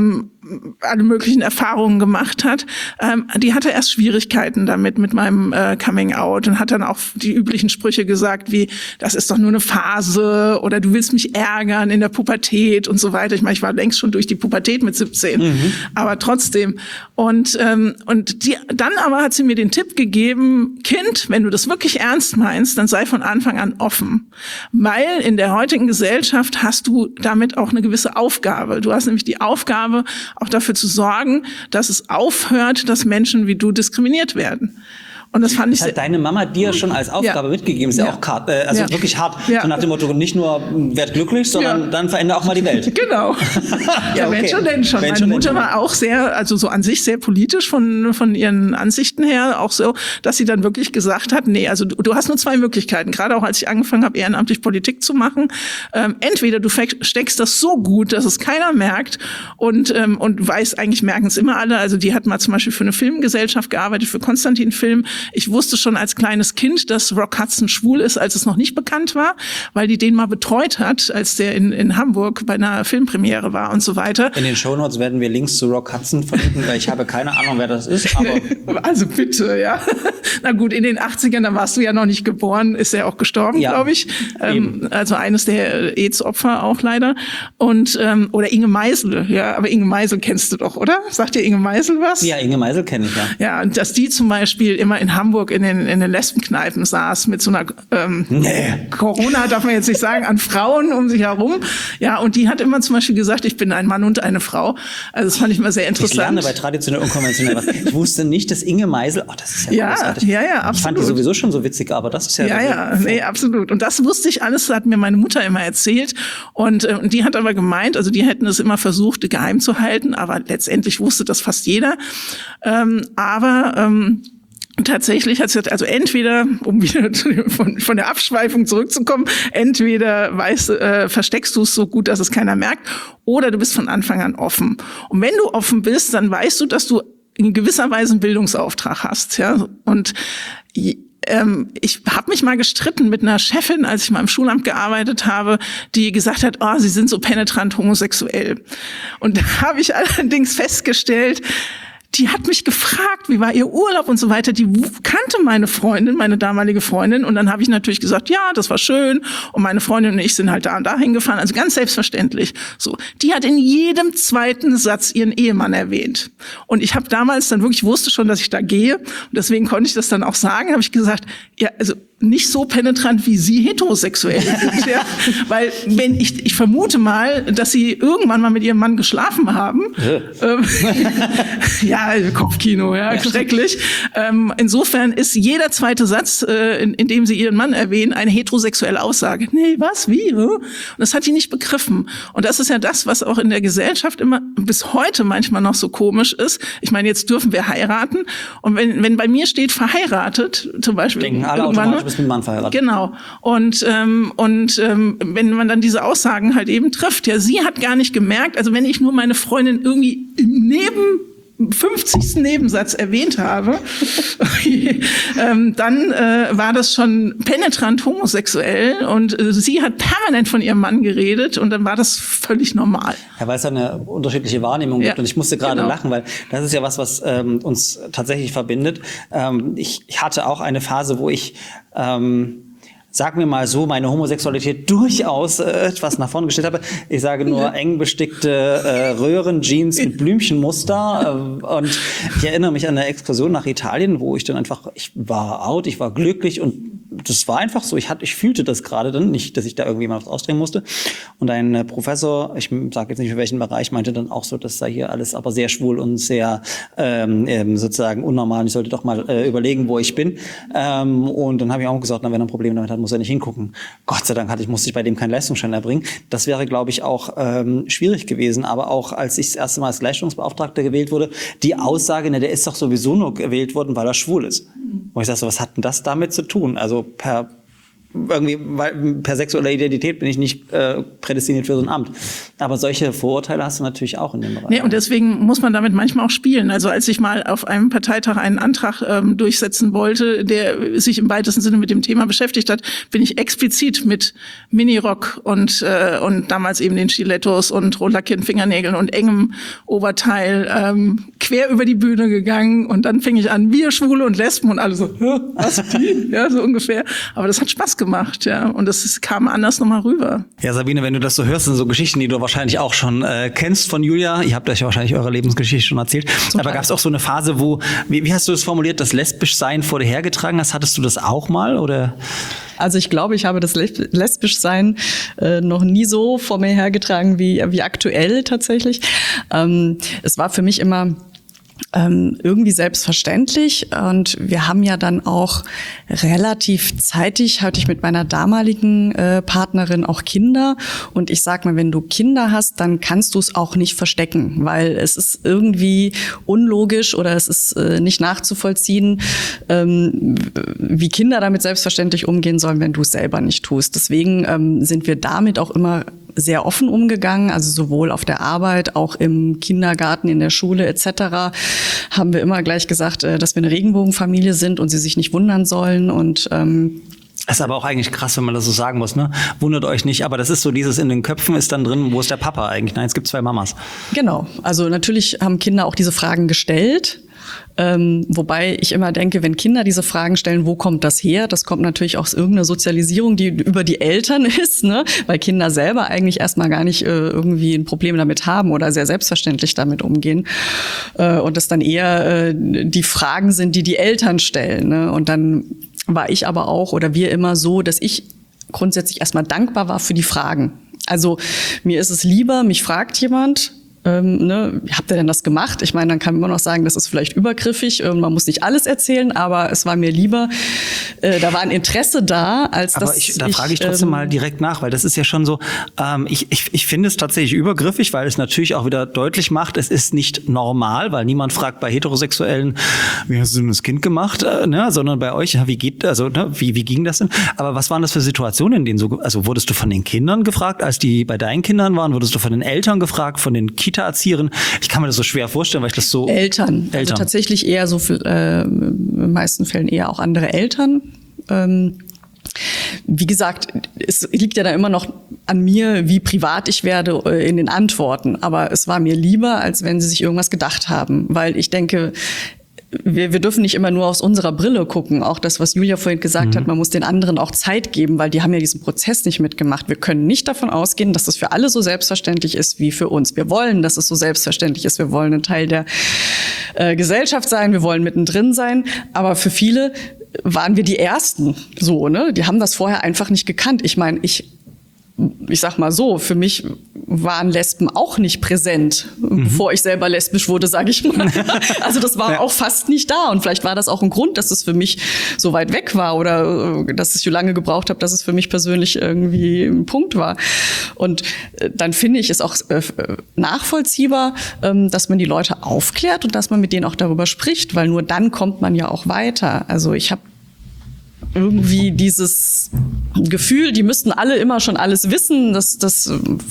alle möglichen Erfahrungen gemacht hat, ähm, die hatte erst Schwierigkeiten damit mit meinem äh, Coming Out und hat dann auch die üblichen Sprüche gesagt wie, das ist doch nur eine Phase oder du willst mich ärgern in der Pubertät und so weiter. Ich meine, ich war längst schon durch die Pubertät mit siebzehn, mhm. aber trotzdem. Und ähm, und die, dann aber hat sie mir den Tipp gegeben, Kind, wenn du das wirklich ernst meinst, dann sei von Anfang an offen, weil in der heutigen Gesellschaft hast du damit auch eine gewisse Aufgabe. Du hast nämlich die Aufgabe, auch dafür zu sorgen, dass es aufhört, dass Menschen wie du diskriminiert werden. Und das fand ich das hat deine Mama dir schon als Aufgabe ja. mitgegeben, ist ja, ja auch hart, äh, also ja. wirklich hart. Ja. So nach dem Motto, nicht nur werd glücklich, sondern ja. dann verändere auch mal die Welt. Genau. ja, okay. wenn schon, denn schon. Wenn Meine schon Mutter schon. war auch sehr, also so an sich sehr politisch von von ihren Ansichten her, auch so, dass sie dann wirklich gesagt hat, nee, also du, du hast nur zwei Möglichkeiten. Gerade auch als ich angefangen habe, ehrenamtlich Politik zu machen. Ähm, entweder du steckst das so gut, dass es keiner merkt und ähm, und weiß, eigentlich merken es immer alle. Also die hat mal zum Beispiel für eine Filmgesellschaft gearbeitet, für Konstantin Film. Ich wusste schon als kleines Kind, dass Rock Hudson schwul ist, als es noch nicht bekannt war, weil die den mal betreut hat, als der in, in Hamburg bei einer Filmpremiere war und so weiter. In den Shownotes werden wir Links zu Rock Hudson verlinken, weil ich habe keine Ahnung, wer das ist. Aber also bitte, ja. Na gut, in den achtzigern, da warst du ja noch nicht geboren, ist er auch gestorben, ja, glaube ich. Ähm, also eines der AIDS-Opfer auch leider. Und ähm, oder Inge Meisel, ja, aber Inge Meisel kennst du doch, oder? Sagt dir Inge Meisel was? Ja, Inge Meisel kenne ich, ja. Ja, und dass die zum Beispiel immer in Hamburg in den, in den Lesbenkneipen saß mit so einer ähm, nee. Corona, darf man jetzt nicht sagen, an Frauen um sich herum. Ja, und die hat immer zum Beispiel gesagt, ich bin ein Mann und eine Frau. Also das fand ich immer sehr interessant. Ich lerne bei traditionell unkonventionell was. Ich wusste nicht, dass Inge Meisel, oh, das ist ja, ja großartig. Ja, ja, absolut. Ich fand die sowieso schon so witzig, aber das ist ja... Ja, ja, nee, absolut. Und das wusste ich alles, das hat mir meine Mutter immer erzählt. Und, äh, und die hat aber gemeint, also die hätten es immer versucht, geheim zu halten, aber letztendlich wusste das fast jeder. Ähm, aber... Ähm, Tatsächlich hat sie gesagt, also entweder, um wieder von, von der Abschweifung zurückzukommen, entweder weißt, äh, versteckst du es so gut, dass es keiner merkt, oder du bist von Anfang an offen. Und wenn du offen bist, dann weißt du, dass du in gewisser Weise einen Bildungsauftrag hast. Ja? Und ähm, ich habe mich mal gestritten mit einer Chefin, als ich mal im Schulamt gearbeitet habe, die gesagt hat, oh, sie sind so penetrant homosexuell. Und da habe ich allerdings festgestellt, die hat mich gefragt, wie war ihr Urlaub und so weiter. Die kannte meine Freundin, meine damalige Freundin. Und dann habe ich natürlich gesagt, ja, das war schön. Und meine Freundin und ich sind halt da und da hingefahren. Also ganz selbstverständlich. So, die hat in jedem zweiten Satz ihren Ehemann erwähnt. Und ich habe damals dann wirklich, wusste schon, dass ich da gehe. Und deswegen konnte ich das dann auch sagen. Habe ich gesagt, ja, also nicht so penetrant, wie Sie heterosexuell sind. Ja? Weil wenn ich, ich vermute mal, dass Sie irgendwann mal mit Ihrem Mann geschlafen haben. ähm, ja, Kopfkino, ja, schrecklich. Ähm, insofern ist jeder zweite Satz, äh, in, in dem Sie Ihren Mann erwähnen, eine heterosexuelle Aussage. Nee, was, wie? Hm? Und das hat die nicht begriffen. Und das ist ja das, was auch in der Gesellschaft immer bis heute manchmal noch so komisch ist. Ich meine, jetzt dürfen wir heiraten. Und wenn, wenn bei mir steht verheiratet, zum Beispiel. Denken alle automatisch, bist mit einem Mann verheiratet. Genau. Und, ähm, und ähm, wenn man dann diese Aussagen halt eben trifft, ja, sie hat gar nicht gemerkt, also wenn ich nur meine Freundin irgendwie im Neben fünfzigsten Nebensatz erwähnt habe, ähm, dann äh, war das schon penetrant homosexuell und äh, sie hat permanent von ihrem Mann geredet und dann war das völlig normal. Ja, weil es eine unterschiedliche Wahrnehmung gibt, ja, und ich musste gerade genau. lachen, weil das ist ja was, was ähm, uns tatsächlich verbindet. Ähm, ich, ich hatte auch eine Phase, wo ich ähm, sagen wir mal so, meine Homosexualität durchaus äh, etwas nach vorne gestellt habe. Ich sage nur eng bestickte äh, Röhrenjeans mit Blümchenmuster. Äh, und ich erinnere mich an eine Exkursion nach Italien, wo ich dann einfach, ich war out, ich war glücklich und das war einfach so. Ich hatte, ich fühlte das gerade dann nicht, dass ich da irgendwie mal was ausdrehen musste. Und ein äh, Professor, ich sage jetzt nicht für welchen Bereich, meinte dann auch so, das sei hier alles aber sehr schwul und sehr ähm, ähm, sozusagen unnormal. Und ich sollte doch mal äh, überlegen, wo ich bin. Ähm, und dann habe ich auch gesagt, na, wenn er ein Problem damit hat, muss er nicht hingucken. Gott sei Dank hatte ich, musste ich bei dem keinen Leistungsschein erbringen. Das wäre, glaube ich, auch ähm, schwierig gewesen. Aber auch als ich das erste Mal als Leistungsbeauftragter gewählt wurde, die Aussage, ne, der ist doch sowieso nur gewählt worden, weil er schwul ist. Mhm. Wo ich sage, so, was hat denn das damit zu tun? Also per irgendwie, weil per sexueller Identität bin ich nicht äh, prädestiniert für so ein Amt. Aber solche Vorurteile hast du natürlich auch in dem Bereich. Nee, und deswegen muss man damit manchmal auch spielen. Also als ich mal auf einem Parteitag einen Antrag ähm, durchsetzen wollte, der sich im weitesten Sinne mit dem Thema beschäftigt hat, bin ich explizit mit Minirock und äh, und damals eben den Stilettos und rot lackierten Fingernägeln und engem Oberteil ähm, quer über die Bühne gegangen. Und dann fing ich an, wir Schwule und Lesben und alle so, was die? Ja, so ungefähr. Aber das hat Spaß gemacht, ja. Und das kam anders nochmal rüber. Ja, Sabine, wenn du das so hörst, sind so Geschichten, die du wahrscheinlich auch schon äh, kennst von Julia. Ihr habt euch ja wahrscheinlich eure Lebensgeschichte schon erzählt. Zum Aber gab es auch so eine Phase, wo, wie, wie hast du das formuliert, das Lesbischsein vor dir hergetragen hast? Hattest du das auch mal, oder? Also ich glaube, ich habe das Lesbischsein äh, noch nie so vor mir hergetragen wie, wie aktuell tatsächlich. Ähm, es war für mich immer Ähm, irgendwie selbstverständlich, und wir haben ja dann auch relativ zeitig, hatte ich mit meiner damaligen äh, Partnerin auch Kinder, und ich sag mal, wenn du Kinder hast, dann kannst du es auch nicht verstecken, weil es ist irgendwie unlogisch oder es ist äh, nicht nachzuvollziehen, ähm, wie Kinder damit selbstverständlich umgehen sollen, wenn du es selber nicht tust. Deswegen ähm, sind wir damit auch immer sehr offen umgegangen, also sowohl auf der Arbeit, auch im Kindergarten, in der Schule et cetera haben wir immer gleich gesagt, dass wir eine Regenbogenfamilie sind und sie sich nicht wundern sollen. Und ähm das ist aber auch eigentlich krass, wenn man das so sagen muss, ne? Wundert euch nicht, aber das ist so dieses in den Köpfen ist dann drin, wo ist der Papa eigentlich? Nein, es gibt zwei Mamas. Genau, also natürlich haben Kinder auch diese Fragen gestellt. Ähm, wobei ich immer denke, wenn Kinder diese Fragen stellen, wo kommt das her? Das kommt natürlich aus irgendeiner Sozialisierung, die über die Eltern ist, ne? Weil Kinder selber eigentlich erstmal gar nicht äh, irgendwie ein Problem damit haben oder sehr selbstverständlich damit umgehen. Äh, und das dann eher äh, die Fragen sind, die die Eltern stellen, ne? Und dann war ich aber auch oder wir immer so, dass ich grundsätzlich erstmal dankbar war für die Fragen. Also mir ist es lieber, mich fragt jemand, Ähm, ne, habt ihr denn das gemacht? Ich meine, dann kann man noch sagen, das ist vielleicht übergriffig, äh, man muss nicht alles erzählen, aber es war mir lieber, äh, da war ein Interesse da, als aber dass ich, da ich, frage ich trotzdem ähm, mal direkt nach, weil das ist ja schon so, ähm, ich, ich, ich finde es tatsächlich übergriffig, weil es natürlich auch wieder deutlich macht, es ist nicht normal, weil niemand fragt bei Heterosexuellen, wie hast du denn das Kind gemacht, äh, ne? Sondern bei euch, ja, wie geht, also ne? wie, wie ging das denn? Aber was waren das für Situationen, in denen so, also wurdest du von den Kindern gefragt, als die bei deinen Kindern waren, wurdest du von den Eltern gefragt, von den Kita-Erzieherinnen? Ich kann mir das so schwer vorstellen, weil ich das so... Eltern, Eltern. Also tatsächlich eher so, viel, äh, in den meisten Fällen eher auch andere Eltern. Ähm, wie gesagt, es liegt ja da immer noch an mir, wie privat ich werde äh, in den Antworten. Aber es war mir lieber, als wenn sie sich irgendwas gedacht haben. Weil ich denke... Wir, wir dürfen nicht immer nur aus unserer Brille gucken. Auch das, was Julia vorhin gesagt mhm. hat, man muss den anderen auch Zeit geben, weil die haben ja diesen Prozess nicht mitgemacht. Wir können nicht davon ausgehen, dass das für alle so selbstverständlich ist wie für uns. Wir wollen, dass es so selbstverständlich ist. Wir wollen ein Teil der äh, Gesellschaft sein. Wir wollen mittendrin sein. Aber für viele waren wir die Ersten. So, ne? Die haben das vorher einfach nicht gekannt. Ich meine, ich Ich sag mal so, für mich waren Lesben auch nicht präsent, mhm. bevor ich selber lesbisch wurde, sage ich mal. Also das war ja. auch fast nicht da. Und vielleicht war das auch ein Grund, dass es für mich so weit weg war oder dass ich so lange gebraucht habe, dass es für mich persönlich irgendwie ein Punkt war. Und dann finde ich es auch nachvollziehbar, dass man die Leute aufklärt und dass man mit denen auch darüber spricht, weil nur dann kommt man ja auch weiter. Also ich habe irgendwie dieses Gefühl, die müssten alle immer schon alles wissen, das das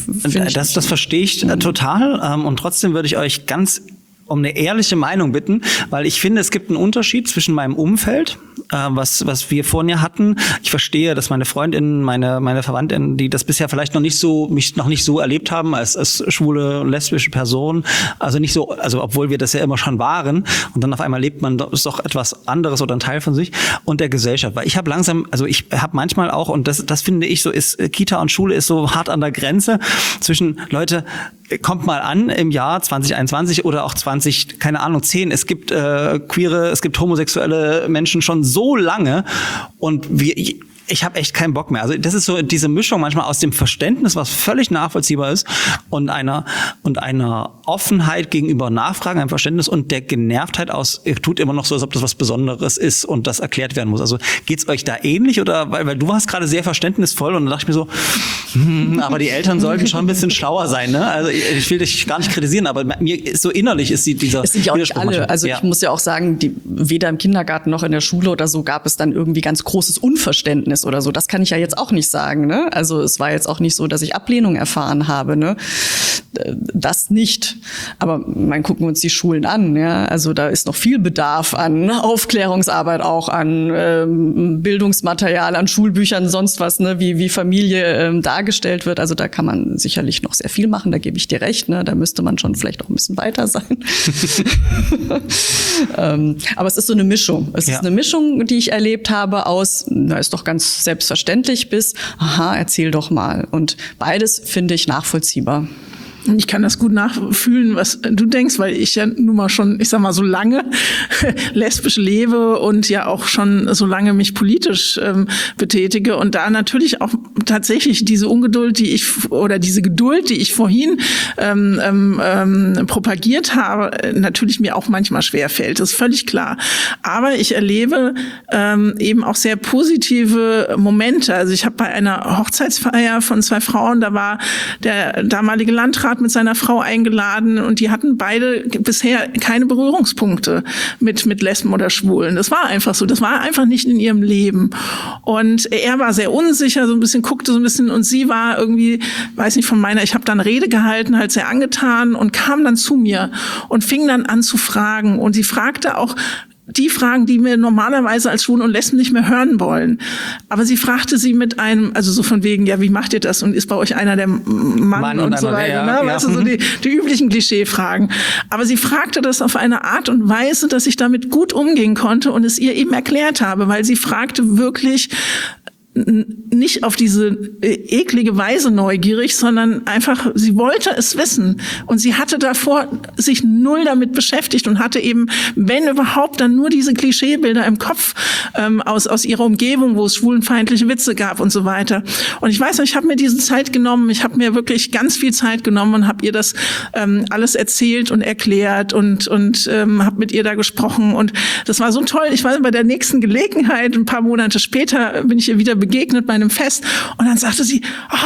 das, das verstehe ich total, und trotzdem würde ich euch ganz um eine ehrliche Meinung bitten, weil ich finde, es gibt einen Unterschied zwischen meinem Umfeld, äh, was was wir vorhin ja hatten. Ich verstehe, dass meine Freundinnen, meine meine Verwandten, die das bisher vielleicht noch nicht so mich noch nicht so erlebt haben als als schwule und lesbische Person, also nicht so, also obwohl wir das ja immer schon waren, und dann auf einmal lebt man ist doch etwas anderes oder ein Teil von sich und der Gesellschaft. Weil ich habe langsam, also ich habe manchmal auch, und das das finde ich so, ist Kita und Schule ist so hart an der Grenze zwischen Leute, kommt mal an im Jahr zwanzig einundzwanzig oder auch zwanzig, keine Ahnung, zehn. Es gibt äh, queere, es gibt homosexuelle Menschen schon so lange, und wir, ich, ich habe echt keinen Bock mehr. Also das ist so diese Mischung manchmal aus dem Verständnis, was völlig nachvollziehbar ist, und einer und einer Offenheit gegenüber Nachfragen, einem Verständnis, und der Genervtheit aus, ihr tut immer noch so, als ob das was Besonderes ist und das erklärt werden muss. Also geht's euch da ähnlich, oder weil, weil du warst gerade sehr verständnisvoll, und dann dachte ich mir so, hm, aber die Eltern sollten schon ein bisschen schlauer sein, ne? Also ich, ich will dich gar nicht kritisieren, aber mir ist so innerlich ist die, dieser Es sind ja auch nicht alle. manchmal. Also ja. ich muss ja auch sagen, die, weder im Kindergarten noch in der Schule oder so gab es dann irgendwie ganz großes Unverständnis ist oder so. Das kann ich ja jetzt auch nicht sagen. Ne? Also es war jetzt auch nicht so, dass ich Ablehnung erfahren habe. Ne? Das nicht. Aber man gucken wir uns die Schulen an. Ja? Also da ist noch viel Bedarf an Aufklärungsarbeit, auch an ähm, Bildungsmaterial, an Schulbüchern, sonst was, ne? wie, wie Familie ähm, dargestellt wird. Also da kann man sicherlich noch sehr viel machen, da gebe ich dir recht. Ne? Da müsste man schon vielleicht auch ein bisschen weiter sein. ähm, aber es ist so eine Mischung. Es ja. ist eine Mischung, die ich erlebt habe aus, na, ist doch ganz selbstverständlich, bis, aha, erzähl doch mal. Und beides finde ich nachvollziehbar. Ich kann das gut nachfühlen, was du denkst, weil ich ja nun mal schon, ich sag mal, so lange lesbisch lebe und ja auch schon so lange mich politisch ähm, betätige und da natürlich auch tatsächlich diese Ungeduld, die ich oder diese Geduld, die ich vorhin ähm, ähm, propagiert habe, natürlich mir auch manchmal schwerfällt. Das ist völlig klar. Aber ich erlebe ähm, eben auch sehr positive Momente. Also ich habe bei einer Hochzeitsfeier von zwei Frauen, da war der damalige Landrat mit seiner Frau eingeladen und die hatten beide bisher keine Berührungspunkte mit mit Lesben oder Schwulen. Das war einfach so, das war einfach nicht in ihrem Leben. Und er war sehr unsicher, so ein bisschen guckte so ein bisschen und sie war irgendwie, weiß nicht von meiner, ich habe dann Rede gehalten, halt sehr angetan und kam dann zu mir und fing dann an zu fragen und sie fragte auch die Fragen, die wir normalerweise als Schwulen und Lesben nicht mehr hören wollen. Aber sie fragte sie mit einem, also so von wegen, ja, wie macht ihr das? Und ist bei euch einer der Mann, Mann und, und so weiter? Ja, ne? Ja. Weißt du, so die, die üblichen Klischeefragen. Aber sie fragte das auf eine Art und Weise, dass ich damit gut umgehen konnte und es ihr eben erklärt habe, weil sie fragte wirklich nicht auf diese eklige Weise neugierig, sondern einfach, sie wollte es wissen. Und sie hatte davor sich null damit beschäftigt und hatte eben, wenn überhaupt, dann nur diese Klischeebilder im Kopf ähm, aus aus ihrer Umgebung, wo es schwulenfeindliche Witze gab und so weiter. Und ich weiß noch, ich habe mir diese Zeit genommen, ich habe mir wirklich ganz viel Zeit genommen und habe ihr das ähm, alles erzählt und erklärt und und ähm, habe mit ihr da gesprochen. Und das war so toll. Ich weiß, bei der nächsten Gelegenheit, ein paar Monate später, bin ich ihr wieder begegnet bei einem Fest und dann sagte sie,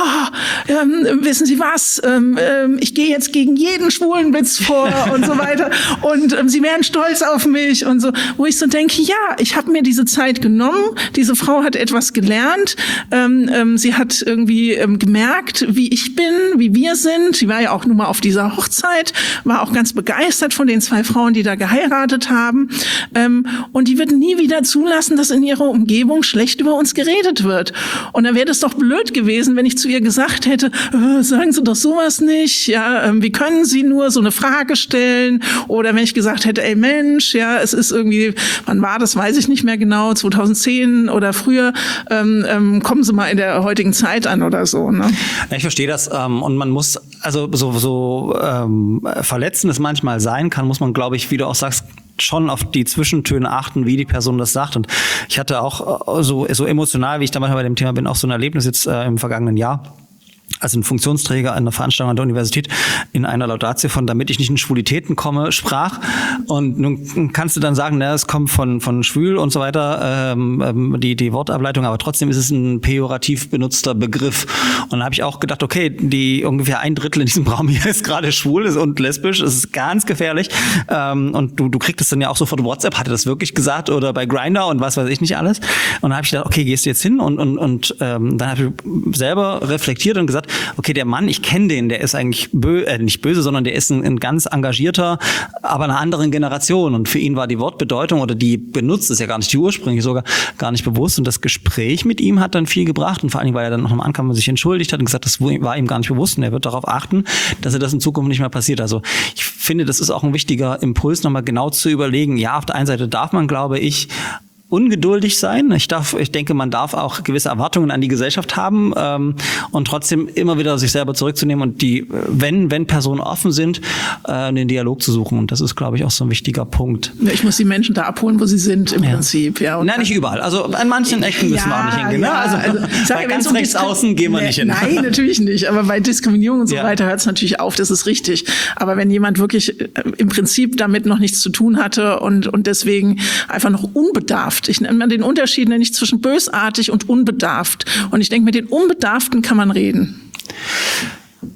oh, ähm, wissen Sie was, ähm, ähm, ich gehe jetzt gegen jeden schwulen Witz vor und so weiter und ähm, Sie wären stolz auf mich und so, wo ich so denke, ja, ich habe mir diese Zeit genommen, diese Frau hat etwas gelernt, ähm, ähm, sie hat irgendwie ähm, gemerkt, wie ich bin, wie wir sind, sie war ja auch nun mal auf dieser Hochzeit, war auch ganz begeistert von den zwei Frauen, die da geheiratet haben ähm, und die wird nie wieder zulassen, dass in ihrer Umgebung schlecht über uns geredet wird. Wird. Und dann wäre das doch blöd gewesen, wenn ich zu ihr gesagt hätte, äh, sagen Sie doch sowas nicht, ja, ähm, wie können Sie nur so eine Frage stellen? Oder wenn ich gesagt hätte, ey Mensch, ja, es ist irgendwie, wann war das, weiß ich nicht mehr genau, zweitausendzehn oder früher, ähm, ähm, kommen Sie mal in der heutigen Zeit an oder so. Ne? Ja, ich verstehe das ähm, und man muss, also so, so ähm, verletzend es manchmal sein kann, muss man, glaube ich, wie du auch sagst, schon auf die Zwischentöne achten, wie die Person das sagt. Und ich hatte auch so, so emotional, wie ich da manchmal bei dem Thema bin, auch so ein Erlebnis jetzt äh, im vergangenen Jahr. Also ein Funktionsträger an einer Veranstaltung an der Universität in einer Laudatio von "Damit ich nicht in Schwulitäten komme" sprach. Und nun kannst du dann sagen, na, es kommt von von schwül und so weiter, ähm, die die Wortableitung, aber trotzdem ist es ein pejorativ benutzter Begriff. Und dann habe ich auch gedacht, okay, die ungefähr ein Drittel in diesem Raum hier ist gerade schwul und lesbisch, das ist ganz gefährlich. Ähm, und du du kriegst es dann ja auch sofort WhatsApp, hat er das wirklich gesagt oder bei Grindr und was weiß ich nicht alles. Und dann habe ich gedacht, okay, gehst du jetzt hin und und und ähm, dann habe ich selber reflektiert und gesagt, okay, der Mann, ich kenne den, der ist eigentlich bö äh, nicht böse, sondern der ist ein, ein ganz engagierter, aber einer anderen Generation. Und für ihn war die Wortbedeutung oder die benutzt ist ja gar nicht die ursprünglich sogar gar nicht bewusst. Und das Gespräch mit ihm hat dann viel gebracht. Und vor allen Dingen, weil er dann noch am Ankam sich entschuldigt hat und gesagt, das war ihm gar nicht bewusst. Und er wird darauf achten, dass er das in Zukunft nicht mehr passiert. Also ich finde, das ist auch ein wichtiger Impuls, nochmal genau zu überlegen. Ja, auf der einen Seite darf man, glaube ich, ungeduldig sein. Ich darf, ich denke, man darf auch gewisse Erwartungen an die Gesellschaft haben ähm, und trotzdem immer wieder sich selber zurückzunehmen und die, wenn wenn Personen offen sind, äh, den Dialog zu suchen. Und das ist, glaube ich, auch so ein wichtiger Punkt. Ja, ich muss die Menschen da abholen, wo sie sind, im ja. Prinzip. Ja, und Nein, nicht überall. Also an manchen Ecken müssen ja, wir auch nicht hingehen. Ja, ne? Also, also bei ja, ganz rechts außen gehen wir nee, nicht hin. Nein, natürlich nicht. Aber bei Diskriminierung und so ja. weiter hört es natürlich auf. Das ist richtig. Aber wenn jemand wirklich äh, im Prinzip damit noch nichts zu tun hatte und und deswegen einfach noch unbedarft, ich nenne mal den Unterschied nenne ich zwischen bösartig und unbedarft. Und ich denke, mit den Unbedarften kann man reden.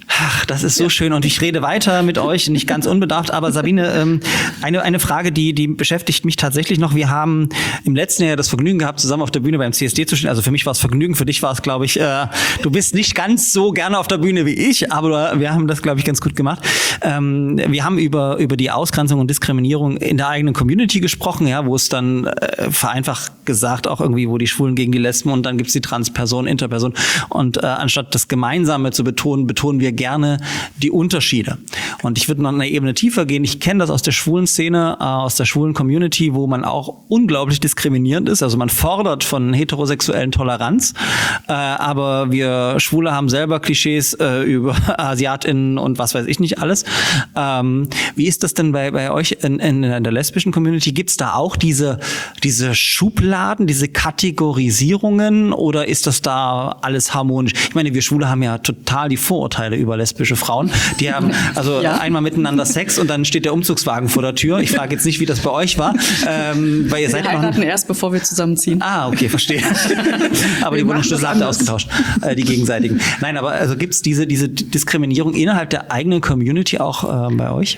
Ach, das ist so ja. schön und ich rede weiter mit euch, nicht ganz unbedarft, aber Sabine, ähm, eine eine Frage, die die beschäftigt mich tatsächlich noch. Wir haben im letzten Jahr das Vergnügen gehabt, zusammen auf der Bühne beim C S D zu stehen. Also für mich war es Vergnügen, für dich war es, glaube ich, äh, du bist nicht ganz so gerne auf der Bühne wie ich, aber wir haben das, glaube ich, ganz gut gemacht. Ähm, wir haben über über die Ausgrenzung und Diskriminierung in der eigenen Community gesprochen, ja, wo es dann äh, vereinfacht gesagt auch irgendwie, wo die Schwulen gegen die Lesben und dann gibt's die Transperson, Interperson und äh, anstatt das Gemeinsame zu betonen, betonen wir gerne die Unterschiede. Und ich würde noch eine Ebene tiefer gehen. Ich kenne das aus der schwulen Szene, äh, aus der schwulen Community, wo man auch unglaublich diskriminierend ist. Also man fordert von heterosexuellen Toleranz, äh, aber wir Schwule haben selber Klischees äh, über AsiatInnen und was weiß ich nicht alles. Ähm, wie ist das denn bei, bei euch in, in, in der lesbischen Community? Gibt's da auch diese, diese Schubladen, diese Kategorisierungen oder ist das da alles harmonisch? Ich meine, wir Schwule haben ja total die Vorurteile über lesbische Frauen. Die haben also ja. einmal miteinander Sex und dann steht der Umzugswagen vor der Tür. Ich frage jetzt nicht, wie das bei euch war. Ähm, weil ihr wir seid heiraten erst, bevor wir zusammenziehen. Ah, okay, verstehe. Aber die Wohnungsschlüssel habt ihr ausgetauscht, äh, die gegenseitigen. Nein, aber also gibt's diese, diese Diskriminierung innerhalb der eigenen Community auch äh, bei euch?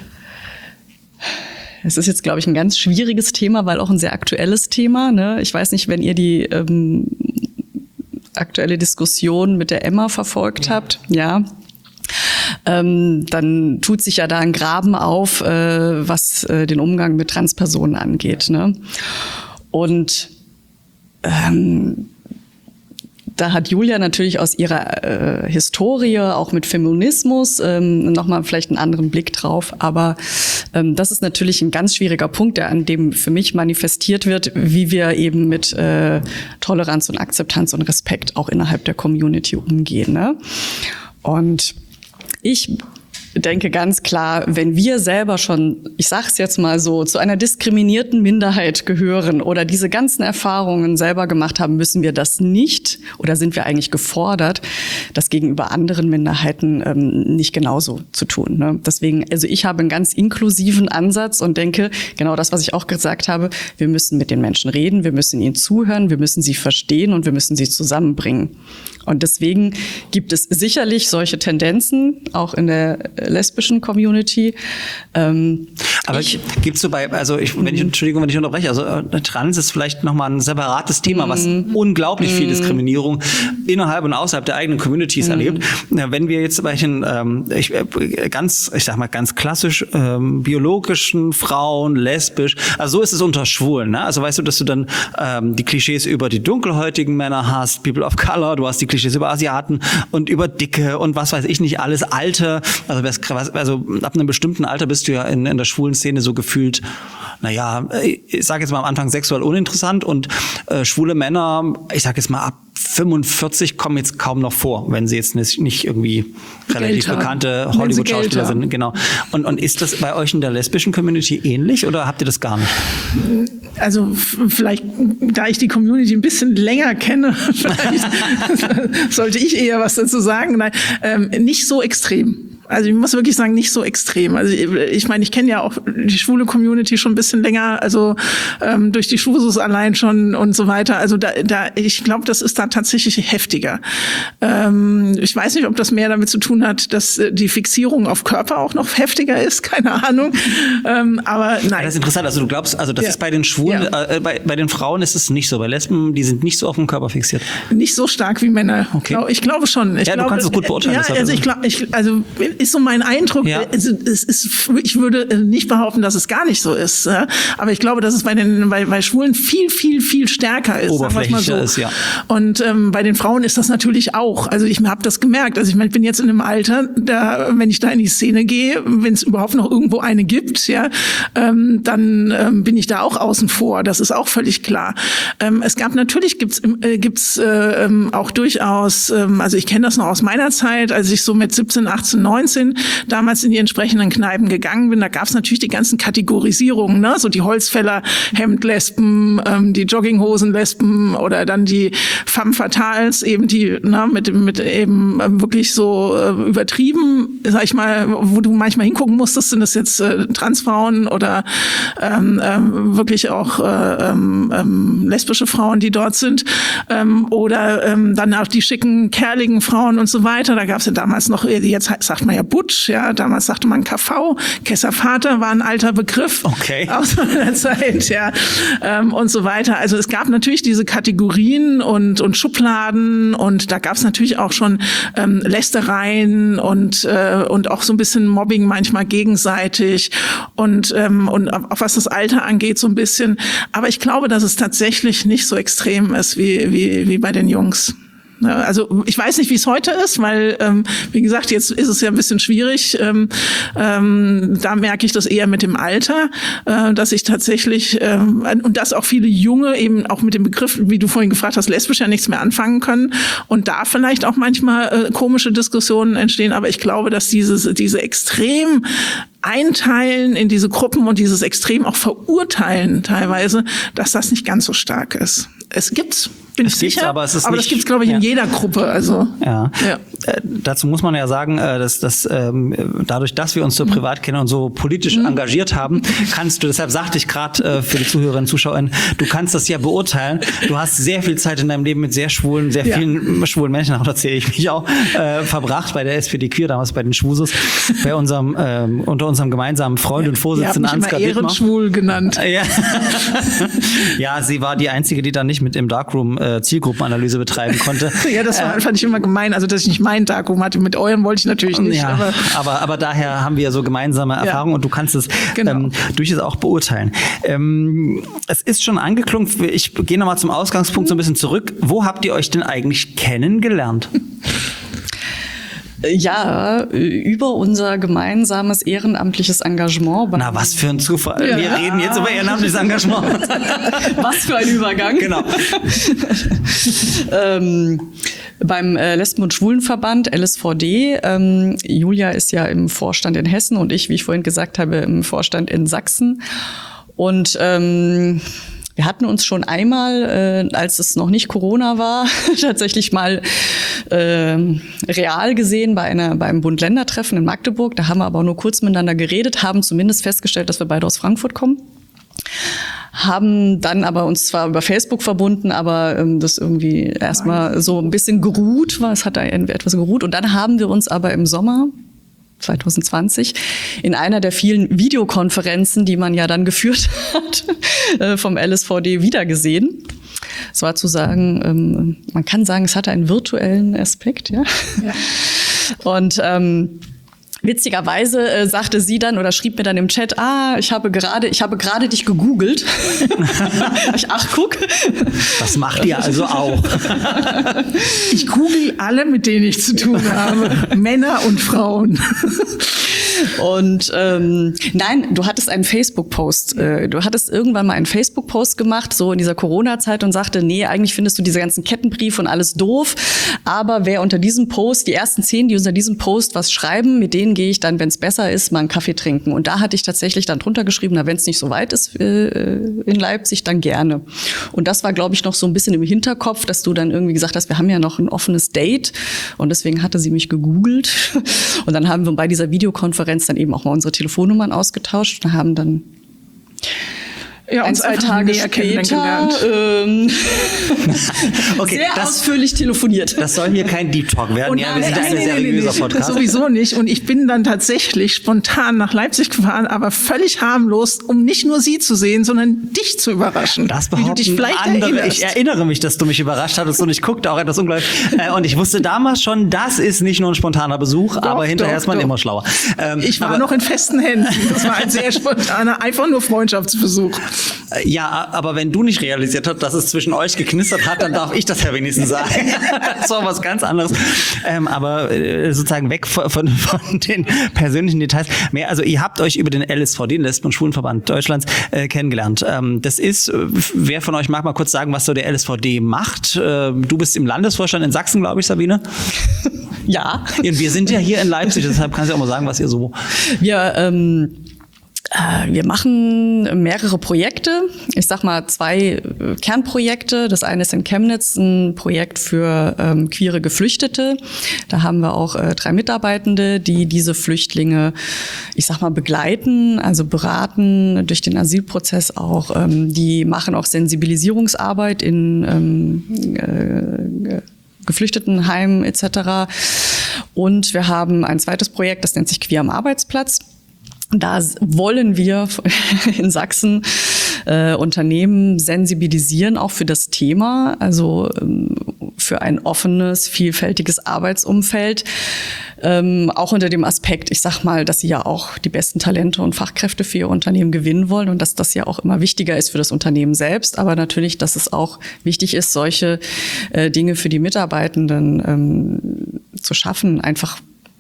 Es ist jetzt, glaube ich, ein ganz schwieriges Thema, weil auch ein sehr aktuelles Thema. Ne? Ich weiß nicht, wenn ihr die ähm, aktuelle Diskussion mit der Emma verfolgt ja. habt, ja, ähm, dann tut sich ja da ein Graben auf, äh, was äh, den Umgang mit Transpersonen angeht. Ne? Und ähm, da hat Julia natürlich aus ihrer äh, Historie, auch mit Feminismus, ähm, nochmal vielleicht einen anderen Blick drauf. Aber ähm, das ist natürlich ein ganz schwieriger Punkt, der an dem für mich manifestiert wird, wie wir eben mit äh, Toleranz und Akzeptanz und Respekt auch innerhalb der Community umgehen. Ne? Und ich denke ganz klar, wenn wir selber schon, ich sag's jetzt mal so, zu einer diskriminierten Minderheit gehören oder diese ganzen Erfahrungen selber gemacht haben, müssen wir das nicht oder sind wir eigentlich gefordert, das gegenüber anderen Minderheiten ähm, nicht genauso zu tun. Ne? Deswegen, also ich habe einen ganz inklusiven Ansatz und denke, genau das, was ich auch gesagt habe, wir müssen mit den Menschen reden, wir müssen ihnen zuhören, wir müssen sie verstehen und wir müssen sie zusammenbringen. Und deswegen gibt es sicherlich solche Tendenzen, auch in der lesbischen Community. Ähm, Aber ich, gibt's so bei, also ich, wenn ich, Entschuldigung, wenn ich unterbreche, also äh, Trans ist vielleicht nochmal ein separates Thema, was mm. unglaublich mm. viel Diskriminierung innerhalb und außerhalb der eigenen Communities mm. erlebt. Ja, wenn wir jetzt bei den ähm, ich, äh, ganz, ich sag mal ganz klassisch ähm, biologischen Frauen, lesbisch, also so ist es unter Schwulen, ne? Also weißt du, dass du dann ähm, die Klischees über die dunkelhäutigen Männer hast, People of Color, du hast die Klischees über Asiaten und über Dicke und was weiß ich nicht alles, Alte, also also ab einem bestimmten Alter bist du ja in, in der schwulen Szene so gefühlt, naja, ich sage jetzt mal am Anfang sexuell uninteressant und äh, schwule Männer, ich sage jetzt mal ab fünfundvierzig kommen jetzt kaum noch vor, wenn sie jetzt nicht, nicht irgendwie relativ Geld bekannte Hollywood-Schauspieler sind. Genau. Und, und ist das bei euch in der lesbischen Community ähnlich oder habt ihr das gar nicht? Also vielleicht, da ich die Community ein bisschen länger kenne, vielleicht sollte ich eher was dazu sagen. Nein, ähm, nicht so extrem. Also ich muss wirklich sagen, nicht so extrem. Also ich meine, ich kenne ja auch die schwule Community schon ein bisschen länger, also ähm, durch die Schwusus allein schon und so weiter. Also da, da ich glaube, das ist da tatsächlich heftiger. Ähm, ich weiß nicht, ob das mehr damit zu tun hat, dass die Fixierung auf Körper auch noch heftiger ist, keine Ahnung. Ähm, aber nein. Das ist interessant. Also du glaubst, also das ja. ist bei den Schwulen, ja. äh, bei, bei den Frauen ist es nicht so. Bei Lesben, die sind nicht so auf den Körper fixiert. Nicht so stark wie Männer. Okay. Ich glaube schon. Ich ja, glaube, du kannst es gut beurteilen. Ja, also ich glaube, ich, also ist so mein Eindruck. Ja. Es ist, ich würde nicht behaupten, dass es gar nicht so ist. Aber ich glaube, dass es bei den bei, bei Schwulen viel, viel, viel stärker ist. Oberflächlicher so. ist, ja. Und ähm, bei den Frauen ist das natürlich auch. Also ich habe das gemerkt. Also ich meine, ich bin jetzt in einem Alter, da, wenn ich da in die Szene gehe, wenn es überhaupt noch irgendwo eine gibt, ja, ähm, dann ähm, bin ich da auch außen vor. Das ist auch völlig klar. Ähm, es gab natürlich gibt's äh, gibt's äh, auch durchaus. Ähm, also ich kenne das noch aus meiner Zeit, als ich so mit siebzehn, achtzehn, neunzehn neunzehn damals in die entsprechenden Kneipen gegangen bin, da gab es natürlich die ganzen Kategorisierungen, ne? So die Holzfäller-Hemd-Lesben, ähm, die Jogginghosen-Lesben oder dann die Femme Fatales, eben die ne, mit, mit eben wirklich so äh, übertrieben, sag ich mal, wo du manchmal hingucken musstest, sind das jetzt äh, Transfrauen oder ähm, ähm, wirklich auch äh, ähm, lesbische Frauen, die dort sind, ähm, oder ähm, dann auch die schicken, kerligen Frauen und so weiter. Da gab es ja damals noch, jetzt sagt man ja Butch, ja, damals sagte man K V, Kesservater war ein alter Begriff okay. aus der Zeit, ja, ähm, und so weiter. Also es gab natürlich diese Kategorien und und Schubladen und da gab es natürlich auch schon ähm, Lästereien und äh, und auch so ein bisschen Mobbing manchmal gegenseitig und ähm, und auch was das Alter angeht so ein bisschen. Aber ich glaube, dass es tatsächlich nicht so extrem ist wie wie wie bei den Jungs. Also ich weiß nicht, wie es heute ist, weil, ähm, wie gesagt, jetzt ist es ja ein bisschen schwierig. Ähm, ähm, da merke ich das eher mit dem Alter, äh, dass ich tatsächlich, ähm, und dass auch viele Junge eben auch mit dem Begriff, wie du vorhin gefragt hast, lesbisch ja nichts mehr anfangen können und da vielleicht auch manchmal äh, komische Diskussionen entstehen. Aber ich glaube, dass dieses, diese extrem Einteilen in diese Gruppen und dieses extrem auch Verurteilen teilweise, dass das nicht ganz so stark ist. Es gibt's, bin es ich gibt's, sicher, aber, es ist aber nicht, das gibt's, glaube ich, ja. in jeder Gruppe. Also ja. ja. Äh, dazu muss man ja sagen, äh, dass, dass ähm, dadurch, dass wir uns so privat kennen und so politisch Mhm. engagiert haben, kannst du, deshalb sagte ich gerade äh, für die Zuhörerinnen und Zuschauer, du kannst das ja beurteilen. Du hast sehr viel Zeit in deinem Leben mit sehr schwulen, sehr Ja. vielen schwulen Menschen, auch da zähle ich mich auch, äh, verbracht bei der S P D Queer, damals bei den Schwusos, bei unserem ähm, unter unserem gemeinsamen Freund und Vorsitzenden Ihr habt mich Ansgar immer Dittmar. ehrenschwul genannt. Ja. Ja, sie war die Einzige, die dann nicht mit im Darkroom äh, Zielgruppenanalyse betreiben konnte. Ja, das war, fand ich immer gemein. Also, dass ich nicht meinen Darkroom hatte. Mit euren wollte ich natürlich nicht. Ja, aber, aber, aber daher haben wir so gemeinsame Erfahrungen und du kannst es Genau. ähm, durchaus auch beurteilen. Ähm, es ist schon angeklungen, ich gehe nochmal zum Ausgangspunkt so ein bisschen zurück. Wo habt ihr euch denn eigentlich kennengelernt? Ja, über unser gemeinsames ehrenamtliches Engagement. Na, was für ein Zufall. Ja. Wir reden jetzt über ehrenamtliches Engagement. Was für ein Übergang. Genau. ähm, beim äh, Lesben- und Schwulenverband L S V D. Ähm, Julia ist ja im Vorstand in Hessen und ich, wie ich vorhin gesagt habe, im Vorstand in Sachsen. Und ähm, wir hatten uns schon einmal, äh, als es noch nicht Corona war, tatsächlich mal äh, real gesehen bei einer beim Bund-Länder-Treffen in Magdeburg. Da haben wir aber nur kurz miteinander geredet, haben zumindest festgestellt, dass wir beide aus Frankfurt kommen. Haben dann aber uns zwar über Facebook verbunden, aber ähm, das irgendwie erstmal so ein bisschen geruht war. Es hat da irgendwie etwas geruht. Und dann haben wir uns aber im Sommer zwanzig zwanzig in einer der vielen Videokonferenzen, die man ja dann geführt hat, vom L S V D wiedergesehen. Es war zu sagen, ähm, man kann sagen, es hatte einen virtuellen Aspekt, ja. Ja. Und ähm, witzigerweise äh, sagte sie dann oder schrieb mir dann im Chat, ah, ich habe gerade, ich habe gerade dich gegoogelt. ich, ach, guck. Das macht ihr also auch. ich google alle, mit denen ich zu tun habe. Männer und Frauen. Und ähm, nein, du hattest einen Facebook-Post. Äh, du hattest irgendwann mal einen Facebook-Post gemacht, so in dieser Corona-Zeit und sagte, nee, eigentlich findest du diese ganzen Kettenbriefe und alles doof. Aber wer unter diesem Post, die ersten zehn, die unter diesem Post was schreiben, mit denen gehe ich dann, wenn es besser ist, mal einen Kaffee trinken. Und da hatte ich tatsächlich dann drunter geschrieben, na, wenn es nicht so weit ist äh, in Leipzig, dann gerne. Und das war, glaube ich, noch so ein bisschen im Hinterkopf, dass du dann irgendwie gesagt hast, wir haben ja noch ein offenes Date. Und deswegen hatte sie mich gegoogelt. Und dann haben wir bei dieser Videokonferenz dann eben auch mal unsere Telefonnummern ausgetauscht und haben dann ja, ein, zwei Tage später ähm, okay, sehr das, ausführlich telefoniert. Das soll hier kein Deep Talk werden. Und ja, wir nein, sind nein, ein nein, seriöser nein, nein, Podcast. Sowieso nicht. Und ich bin dann tatsächlich spontan nach Leipzig gefahren, aber völlig harmlos, um nicht nur sie zu sehen, sondern dich zu überraschen. Das wie du dich behaupten vielleicht andere. erinnerst. Ich erinnere mich, dass du mich überrascht hattest und ich guckte auch etwas unglaublich. Äh, und ich wusste damals schon, das ist nicht nur ein spontaner Besuch, Doch, aber hinterher doch, ist man doch. immer schlauer. Ähm, Ich war aber, noch in festen Händen. Das war ein sehr spontaner, einfach nur Freundschaftsbesuch. Ja, aber wenn du nicht realisiert hast, dass es zwischen euch geknistert hat, dann darf ich das ja wenigstens sagen. Das war was ganz anderes. Ähm, aber äh, sozusagen weg von, von, von den persönlichen Details. Mehr, also ihr habt euch über den L S V D, den Lesben- und Schwulenverband Deutschlands, äh, kennengelernt. Ähm, das ist, wer von euch mag mal kurz sagen, was so der L S V D macht? Äh, du bist im Landesvorstand in Sachsen, glaube ich, Sabine. Ja. Und wir sind ja hier in Leipzig, deshalb kannst du auch mal sagen, was ihr so... Wir, ähm, äh, wir machen mehrere Projekte. Ich sag mal zwei äh, Kernprojekte. Das eine ist in Chemnitz ein Projekt für ähm, queere Geflüchtete. Da haben wir auch äh, drei Mitarbeitende, die diese Flüchtlinge, ich sag mal, begleiten, also beraten durch den Asylprozess auch. Ähm, die machen auch Sensibilisierungsarbeit in ähm, äh, Geflüchtetenheim et cetera. Und wir haben ein zweites Projekt, das nennt sich Queer am Arbeitsplatz. Da wollen wir in Sachsen äh, Unternehmen sensibilisieren, auch für das Thema, also ähm, für ein offenes, vielfältiges Arbeitsumfeld. Ähm, auch unter dem Aspekt, ich sag mal, dass sie ja auch die besten Talente und Fachkräfte für ihr Unternehmen gewinnen wollen und dass das ja auch immer wichtiger ist für das Unternehmen selbst. Aber natürlich, dass es auch wichtig ist, solche äh, Dinge für die Mitarbeitenden ähm, zu schaffen, einfach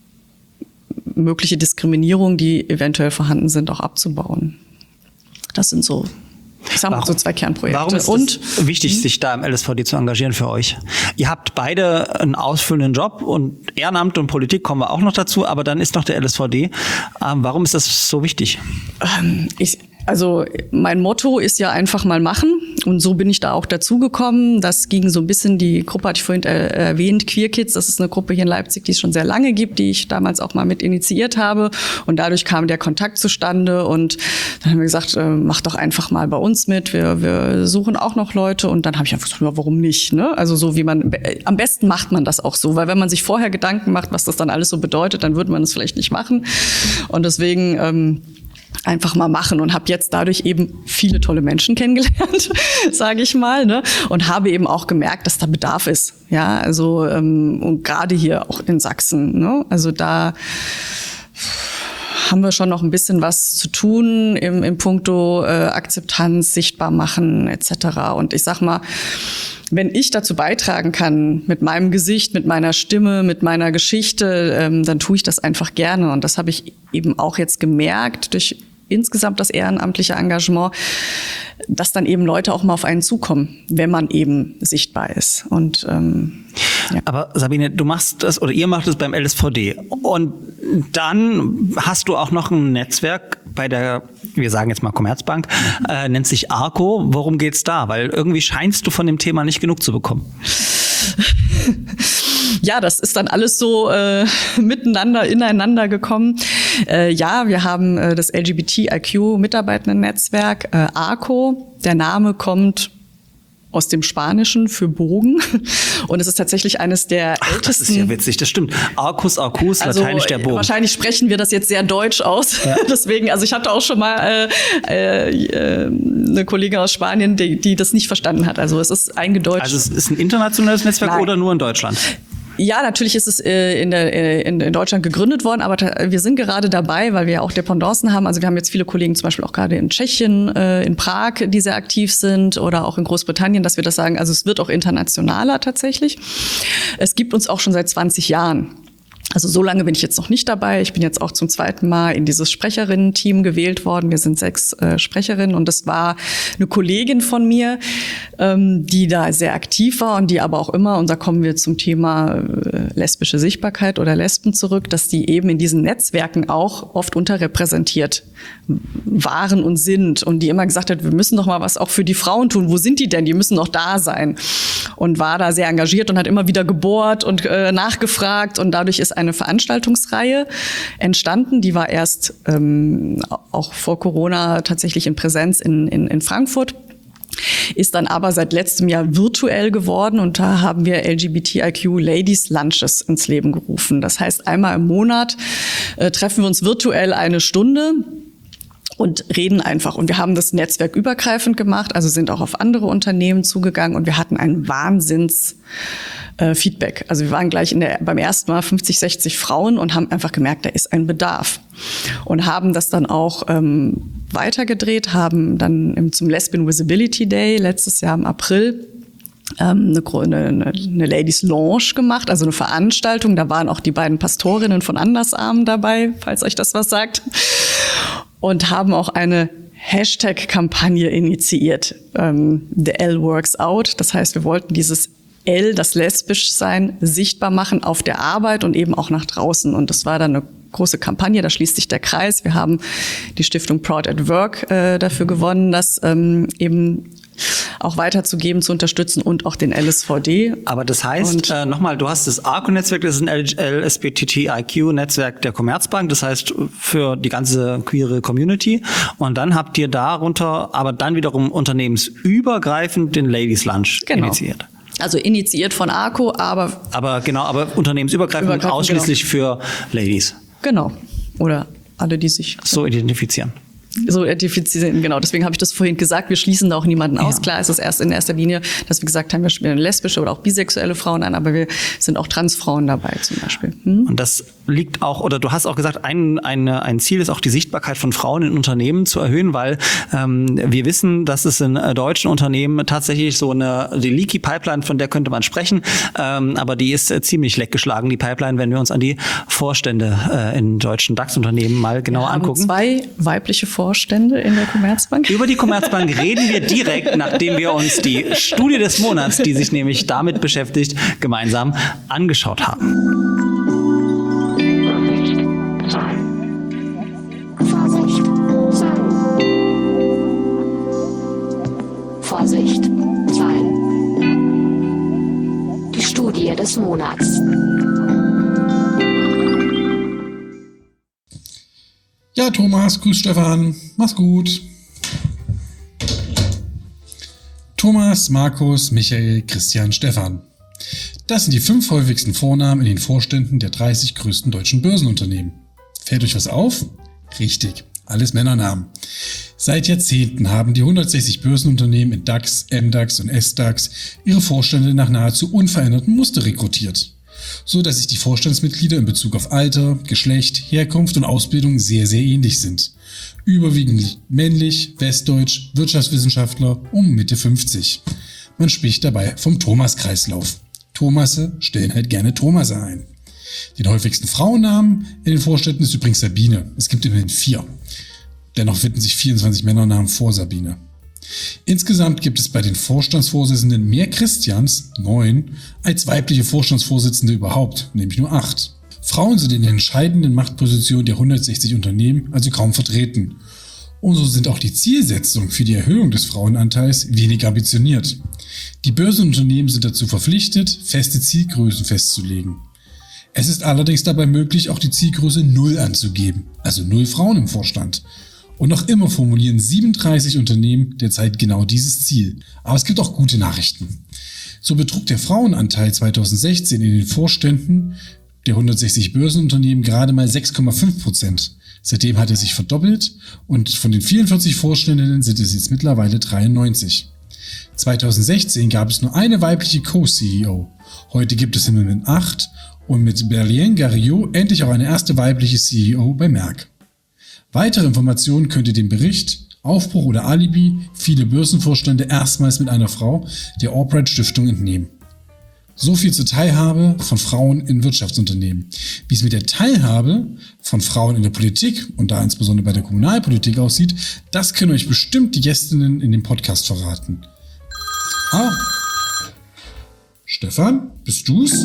mögliche Diskriminierung, die eventuell vorhanden sind, auch abzubauen. Das sind so, ich sag mal, warum, so zwei Kernprojekte. Warum ist und es wichtig, sich da im L S V D zu engagieren für euch? Ihr habt beide einen ausfüllenden Job und Ehrenamt und Politik kommen wir auch noch dazu, aber dann ist noch der L S V D. Ähm, warum ist das so wichtig? Ähm, ich Also mein Motto ist ja einfach mal machen und so bin ich da auch dazugekommen. Das ging so ein bisschen, die Gruppe hatte ich vorhin erwähnt, Queer Kids, das ist eine Gruppe hier in Leipzig, die es schon sehr lange gibt, die ich damals auch mal mit initiiert habe und dadurch kam der Kontakt zustande und dann haben wir gesagt, mach doch einfach mal bei uns mit, wir, wir suchen auch noch Leute und dann habe ich einfach gesagt, ja, warum nicht, ne? Also so wie man, am besten macht man das auch so, weil wenn man sich vorher Gedanken macht, was das dann alles so bedeutet, dann würde man es vielleicht nicht machen und deswegen ähm, einfach mal machen und habe jetzt dadurch eben viele tolle Menschen kennengelernt, sage ich mal, ne? Und habe eben auch gemerkt, dass da Bedarf ist, ja, also ähm, und gerade hier auch in Sachsen, ne? Also da haben wir schon noch ein bisschen was zu tun im, im Puncto äh, Akzeptanz, sichtbar machen et cetera. Und ich sag mal, wenn ich dazu beitragen kann, mit meinem Gesicht, mit meiner Stimme, mit meiner Geschichte, ähm, dann tue ich das einfach gerne. Und das habe ich eben auch jetzt gemerkt durch insgesamt das ehrenamtliche Engagement, dass dann eben Leute auch mal auf einen zukommen, wenn man eben sichtbar ist. Und ähm, ja. Aber Sabine, du machst das oder ihr macht es beim L S V D und dann hast du auch noch ein Netzwerk bei der, wir sagen jetzt mal Commerzbank, äh, nennt sich Arco. Worum geht's da? Weil irgendwie scheinst du von dem Thema nicht genug zu bekommen. Ja, das ist dann alles so äh, miteinander, ineinander gekommen. Äh, ja, wir haben äh, das L G B T I Q-Mitarbeitenden-Netzwerk, äh, Arco. Der Name kommt aus dem Spanischen für Bogen. Und es ist tatsächlich eines der Ach, ältesten... das ist ja witzig, das stimmt. Arcus, Arcus, also, lateinisch der Bogen. Wahrscheinlich sprechen wir das jetzt sehr deutsch aus. Ja. Deswegen, also ich hatte auch schon mal äh, äh, eine Kollegin aus Spanien, die, die das nicht verstanden hat. Also es ist eingedeutscht. Also es ist ein internationales Netzwerk Nein. oder nur in Deutschland? Ja, natürlich ist es äh, in, der, äh, in, in Deutschland gegründet worden, aber ta- wir sind gerade dabei, weil wir ja auch Dependancen haben. Also wir haben jetzt viele Kollegen zum Beispiel auch gerade in Tschechien, äh, in Prag, die sehr aktiv sind oder auch in Großbritannien, dass wir das sagen. Also es wird auch internationaler tatsächlich. Es gibt uns auch schon seit zwanzig Jahren. Also so lange bin ich jetzt noch nicht dabei. Ich bin jetzt auch zum zweiten Mal in dieses Sprecherinnen-Team gewählt worden. Wir sind sechs äh, Sprecherinnen und das war eine Kollegin von mir, ähm, die da sehr aktiv war und die aber auch immer, und da kommen wir zum Thema äh, lesbische Sichtbarkeit oder Lesben zurück, dass die eben in diesen Netzwerken auch oft unterrepräsentiert waren und sind und die immer gesagt hat, wir müssen doch mal was auch für die Frauen tun. Wo sind die denn? Die müssen doch da sein. Und war da sehr engagiert und hat immer wieder gebohrt und äh, nachgefragt und dadurch ist eine Veranstaltungsreihe entstanden. Die war erst ähm, auch vor Corona tatsächlich in Präsenz in, in, in Frankfurt. Ist dann aber seit letztem Jahr virtuell geworden und da haben wir L G B T I Q Ladies Lunches ins Leben gerufen. Das heißt, einmal im Monat äh, treffen wir uns virtuell eine Stunde und reden einfach. Und wir haben das netzwerkübergreifend gemacht, also sind auch auf andere Unternehmen zugegangen und wir hatten ein Wahnsinns äh, Feedback. Also wir waren gleich in der, beim ersten Mal fünfzig, sechzig Frauen und haben einfach gemerkt, da ist ein Bedarf. Und haben das dann auch ähm, weitergedreht, haben dann im, zum Lesbian Visibility Day letztes Jahr im April ähm, eine, eine, eine Ladies Lounge gemacht, also eine Veranstaltung. Da waren auch die beiden Pastorinnen von Andersarm dabei, falls euch das was sagt. Und haben auch eine Hashtag-Kampagne initiiert, ähm, The L Works Out. Das heißt, wir wollten dieses L, das Lesbischsein, sichtbar machen auf der Arbeit und eben auch nach draußen. Und das war dann eine große Kampagne, da schließt sich der Kreis. Wir haben die Stiftung Proud at Work äh, dafür gewonnen, das ähm, eben auch weiterzugeben, zu unterstützen und auch den L S V D. Aber das heißt, äh, nochmal, du hast das ARCO-Netzwerk, das ist ein L S B T T I Q-Netzwerk der Commerzbank, das heißt für die ganze queere Community. Und dann habt ihr darunter aber dann wiederum unternehmensübergreifend den Ladies Lunch genau. initiiert. Also initiiert von ARCO, aber... Aber genau, aber unternehmensübergreifend ausschließlich genau. für Ladies. Genau. Oder alle, die sich so identifizieren. So identifizieren, genau. Deswegen habe ich das vorhin gesagt, wir schließen da auch niemanden aus. Ja. Klar ist es erst in erster Linie, dass wir gesagt haben, wir spielen lesbische oder auch bisexuelle Frauen an, aber wir sind auch Transfrauen dabei zum Beispiel. Hm? Und das liegt auch, oder du hast auch gesagt, ein, ein, ein Ziel ist auch die Sichtbarkeit von Frauen in Unternehmen zu erhöhen, weil ähm, wir wissen, dass es in äh, deutschen Unternehmen tatsächlich so eine, die Leaky Pipeline, von der könnte man sprechen, ähm, aber die ist äh, ziemlich leckgeschlagen, die Pipeline, wenn wir uns an die Vorstände äh, in deutschen DAX-Unternehmen mal genauer wir haben angucken. Zwei weibliche Vorstände in der Commerzbank. Über die Commerzbank reden wir direkt, nachdem wir uns die Studie des Monats, die sich nämlich damit beschäftigt, gemeinsam angeschaut haben. Vorsicht, Zahlen. Die Studie des Monats. Ja, Thomas, grüß Stefan, mach's gut. Thomas, Markus, Michael, Christian, Stefan. Das sind die fünf häufigsten Vornamen in den Vorständen der dreißig größten deutschen Börsenunternehmen. Fällt euch was auf? Richtig, alles Männernamen. Seit Jahrzehnten haben die hundertsechzig Börsenunternehmen in DAX, M DAX und S DAX ihre Vorstände nach nahezu unverändertem Muster rekrutiert, so dass sich die Vorstandsmitglieder in Bezug auf Alter, Geschlecht, Herkunft und Ausbildung sehr, sehr ähnlich sind. Überwiegend männlich, westdeutsch, Wirtschaftswissenschaftler um Mitte fünfzig. Man spricht dabei vom Thomas-Kreislauf. Thomasse stellen halt gerne Thomasse ein. Den häufigsten Frauennamen in den Vorständen ist übrigens Sabine. Es gibt immerhin vier. Dennoch finden sich vierundzwanzig Männernamen vor Sabine. Insgesamt gibt es bei den Vorstandsvorsitzenden mehr Christians, neun, als weibliche Vorstandsvorsitzende überhaupt, nämlich nur acht. Frauen sind in den entscheidenden Machtpositionen der hundertsechzig Unternehmen also kaum vertreten. Und so sind auch die Zielsetzungen für die Erhöhung des Frauenanteils wenig ambitioniert. Die Börsenunternehmen sind dazu verpflichtet, feste Zielgrößen festzulegen. Es ist allerdings dabei möglich, auch die Zielgröße null anzugeben, also null Frauen im Vorstand. Und noch immer formulieren siebenunddreißig Unternehmen derzeit genau dieses Ziel. Aber es gibt auch gute Nachrichten. So betrug der Frauenanteil zweitausendsechzehn in den Vorständen der hundertsechzig Börsenunternehmen gerade mal sechs Komma fünf Prozent. Seitdem hat er sich verdoppelt und von den vierundvierzig Vorständinnen sind es jetzt mittlerweile dreiundneunzig. zweitausendsechzehn gab es nur eine weibliche Co-C E O. Heute gibt es im Moment acht und mit Berlien Garriot endlich auch eine erste weibliche C E O bei Merck. Weitere Informationen könnt ihr dem Bericht Aufbruch oder Alibi, viele Börsenvorstände erstmals mit einer Frau der Albright Stiftung entnehmen. So viel zur Teilhabe von Frauen in Wirtschaftsunternehmen. Wie es mit der Teilhabe von Frauen in der Politik und da insbesondere bei der Kommunalpolitik aussieht, das können euch bestimmt die Gästinnen in dem Podcast verraten. Ah, Stefan, bist du's?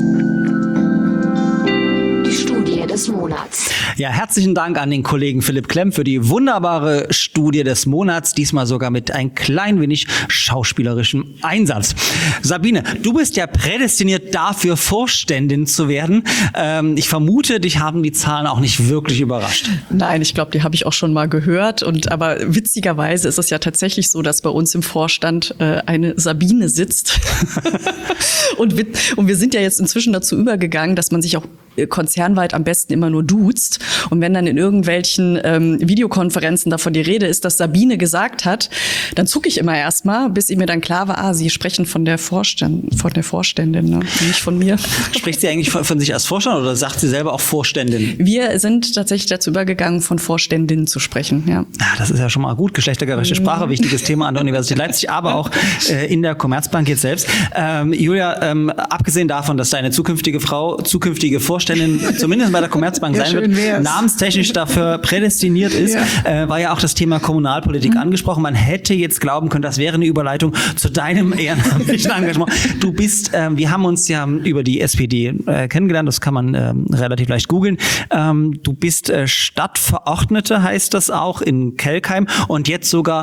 Die Studie des Monats. Ja, herzlichen Dank an den Kollegen Philipp Klemm für die wunderbare Studie des Monats, diesmal sogar mit ein klein wenig schauspielerischem Einsatz. Sabine, du bist ja prädestiniert dafür, Vorständin zu werden. Ähm, ich vermute, dich haben die Zahlen auch nicht wirklich überrascht. Nein, ich glaube, die habe ich auch schon mal gehört. Und aber witzigerweise ist es ja tatsächlich so, dass bei uns im Vorstand äh, eine Sabine sitzt. und, wir, und wir sind ja jetzt inzwischen dazu übergegangen, dass man sich auch konzernweit am besten immer nur duzt. Und wenn dann in irgendwelchen ähm, Videokonferenzen davon die Rede ist, dass Sabine gesagt hat, dann zucke ich immer erstmal, bis mir dann klar war, ah, sie sprechen von der Vorstand, von der Vorständin, ne? Nicht von mir. Spricht sie eigentlich von, von sich als Vorstand oder sagt sie selber auch Vorständin? Wir sind tatsächlich dazu übergegangen, von Vorständin zu sprechen, ja. Ja, das ist ja schon mal gut. Geschlechtergerechte Sprache, wichtiges Thema an der Universität Leipzig, aber auch äh, in der Commerzbank jetzt selbst. Ähm, Julia, ähm, abgesehen davon, dass deine zukünftige Frau, zukünftige Vorständin, zumindest bei der Commerzbank ja, sein wird, wär's. namenstechnisch dafür prädestiniert ist, ja. äh, war ja auch das Thema Kommunalpolitik mhm. angesprochen. Man hätte jetzt glauben können, das wäre eine Überleitung zu deinem ehrenamtlichen Engagement. Du bist, ähm, wir haben uns ja über die S P D äh, kennengelernt, das kann man ähm, relativ leicht googeln. Ähm, du bist äh, Stadtverordnete, heißt das auch, in Kelkheim und jetzt sogar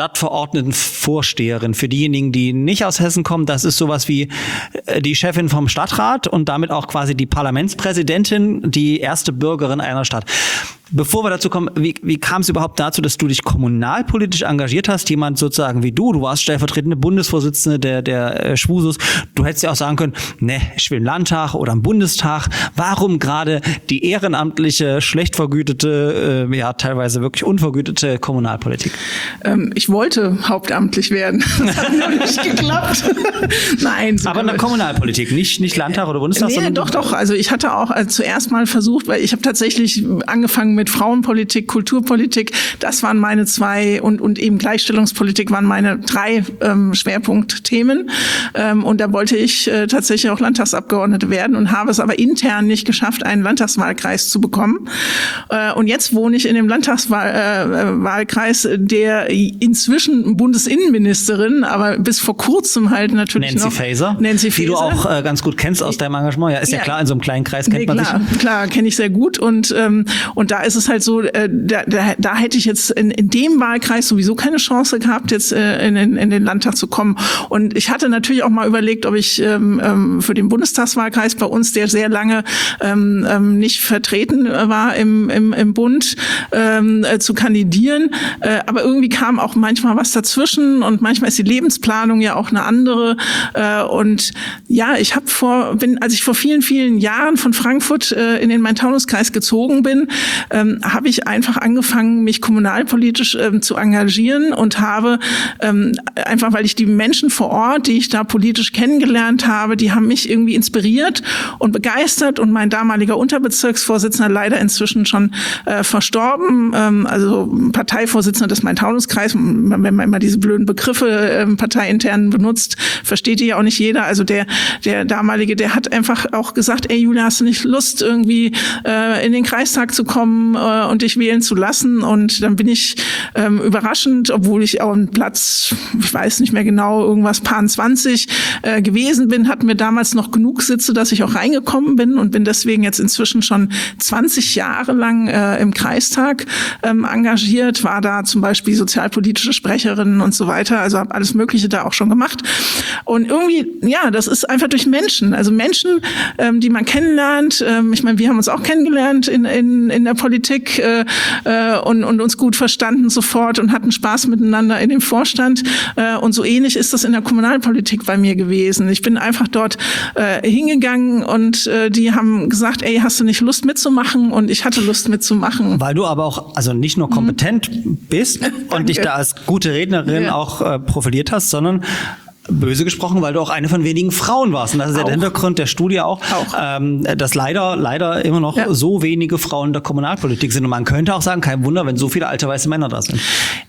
Stadtverordnetenvorsteherin. Für diejenigen, die nicht aus Hessen kommen, das ist sowas wie äh, die Chefin vom Stadtrat und damit auch quasi die Parlamentspräsidentin, die erste Bürgerin einer Stadt. Bevor wir dazu kommen, wie, wie kam es überhaupt dazu, dass du dich kommunalpolitisch engagiert hast? Jemand sozusagen wie du, du warst stellvertretende Bundesvorsitzende der, der äh, Schwusus. Du hättest ja auch sagen können, ne, ich will einen Landtag oder einen Bundestag. Warum gerade die ehrenamtliche, schlecht vergütete, äh, ja teilweise wirklich unvergütete Kommunalpolitik? Ähm, ich wollte hauptamtlich werden. Das hat nur nicht geklappt. Nein. So Aber in der Kommunalpolitik, nicht, nicht Landtag oder Bundestag? Nee, sondern doch, doch. Also ich hatte auch also zuerst mal versucht, weil ich habe tatsächlich angefangen mit Frauenpolitik, Kulturpolitik. Das waren meine zwei und und eben Gleichstellungspolitik waren meine drei ähm, Schwerpunktthemen. Ähm, und da wollte ich äh, tatsächlich auch Landtagsabgeordnete werden und habe es aber intern nicht geschafft, einen Landtagswahlkreis zu bekommen. Äh, und jetzt wohne ich in dem Landtagswahlkreis, äh, der inzwischen Bundesinnenministerin, aber bis vor kurzem halt natürlich Nancy noch Faeser, Nancy Faeser, die du auch äh, ganz gut kennst aus deinem Engagement. Ja, ist ja, ja klar, in so einem kleinen Kreis kennt nee, man klar, sich. Klar, kenne ich sehr gut und ähm, und da ist es halt so, äh, da, da, da hätte ich jetzt in, in dem Wahlkreis sowieso keine Chance gehabt, jetzt äh, in, in, in den Landtag zu kommen. Und ich hatte natürlich auch mal überlegt, ob ich ähm, für den Bundestagswahlkreis bei uns, der sehr lange ähm, ähm, nicht vertreten war im, im, im Bund, ähm, äh, zu kandidieren. Äh, aber irgendwie kam auch manchmal was dazwischen und manchmal ist die Lebensplanung ja auch eine andere. Äh, und ja, ich habe vor, bin, als ich vor vielen, vielen Jahren von Frankfurt äh, in den Main-Taunus-Kreis gezogen bin, ähm, habe ich einfach angefangen, mich kommunalpolitisch ähm, zu engagieren und habe ähm, einfach, weil ich die Menschen vor Ort, die ich da politisch kennengelernt habe, die haben mich irgendwie inspiriert und begeistert und mein damaliger Unterbezirksvorsitzender, leider inzwischen schon äh, verstorben, ähm, also Parteivorsitzender des Main-Taunus-Kreis, wenn man immer diese blöden Begriffe äh, parteiintern benutzt, versteht die ja auch nicht jeder, also der der damalige, der hat einfach auch gesagt, ey Julia, hast du nicht Lust irgendwie äh, in den Kreistag zu kommen äh, und dich wählen zu lassen? Und dann bin ich ähm, überraschend, obwohl ich auch einen Platz, ich weiß nicht mehr genau, irgendwas Paar zwanzig äh, gewesen bin, hatten wir damals noch genug Sitze, dass ich auch reingekommen bin und bin deswegen jetzt inzwischen schon zwanzig Jahre lang äh, im Kreistag ähm, engagiert, war da zum Beispiel sozialpolitische Sprecherin und so weiter, also habe alles Mögliche da auch schon gemacht. Und irgendwie, ja, das ist einfach durch Menschen, also Menschen, ähm, die man kennenlernt. Ähm, ich meine, wir haben uns auch kennengelernt in in, in der Politik äh, äh, und, und uns gut verstanden sofort und hatten Spaß miteinander in dem Vorstand. Äh, und so ähnlich ist das in der Kommunalpolitik bei mir gewesen. Ich bin einfach dort äh, hingegangen und äh, die haben gesagt, ey, hast du nicht Lust mitzumachen? Und ich hatte Lust mitzumachen. Weil du aber auch, also nicht nur kompetent mhm. bist und dich da als gute Rednerin ja. auch äh, profiliert hast, sondern böse gesprochen, weil du auch eine von wenigen Frauen warst. Und das ist ja der Hintergrund der Studie auch, auch. Ähm, dass leider leider immer noch ja. so wenige Frauen in der Kommunalpolitik sind. Und man könnte auch sagen, kein Wunder, wenn so viele alte weiße Männer da sind.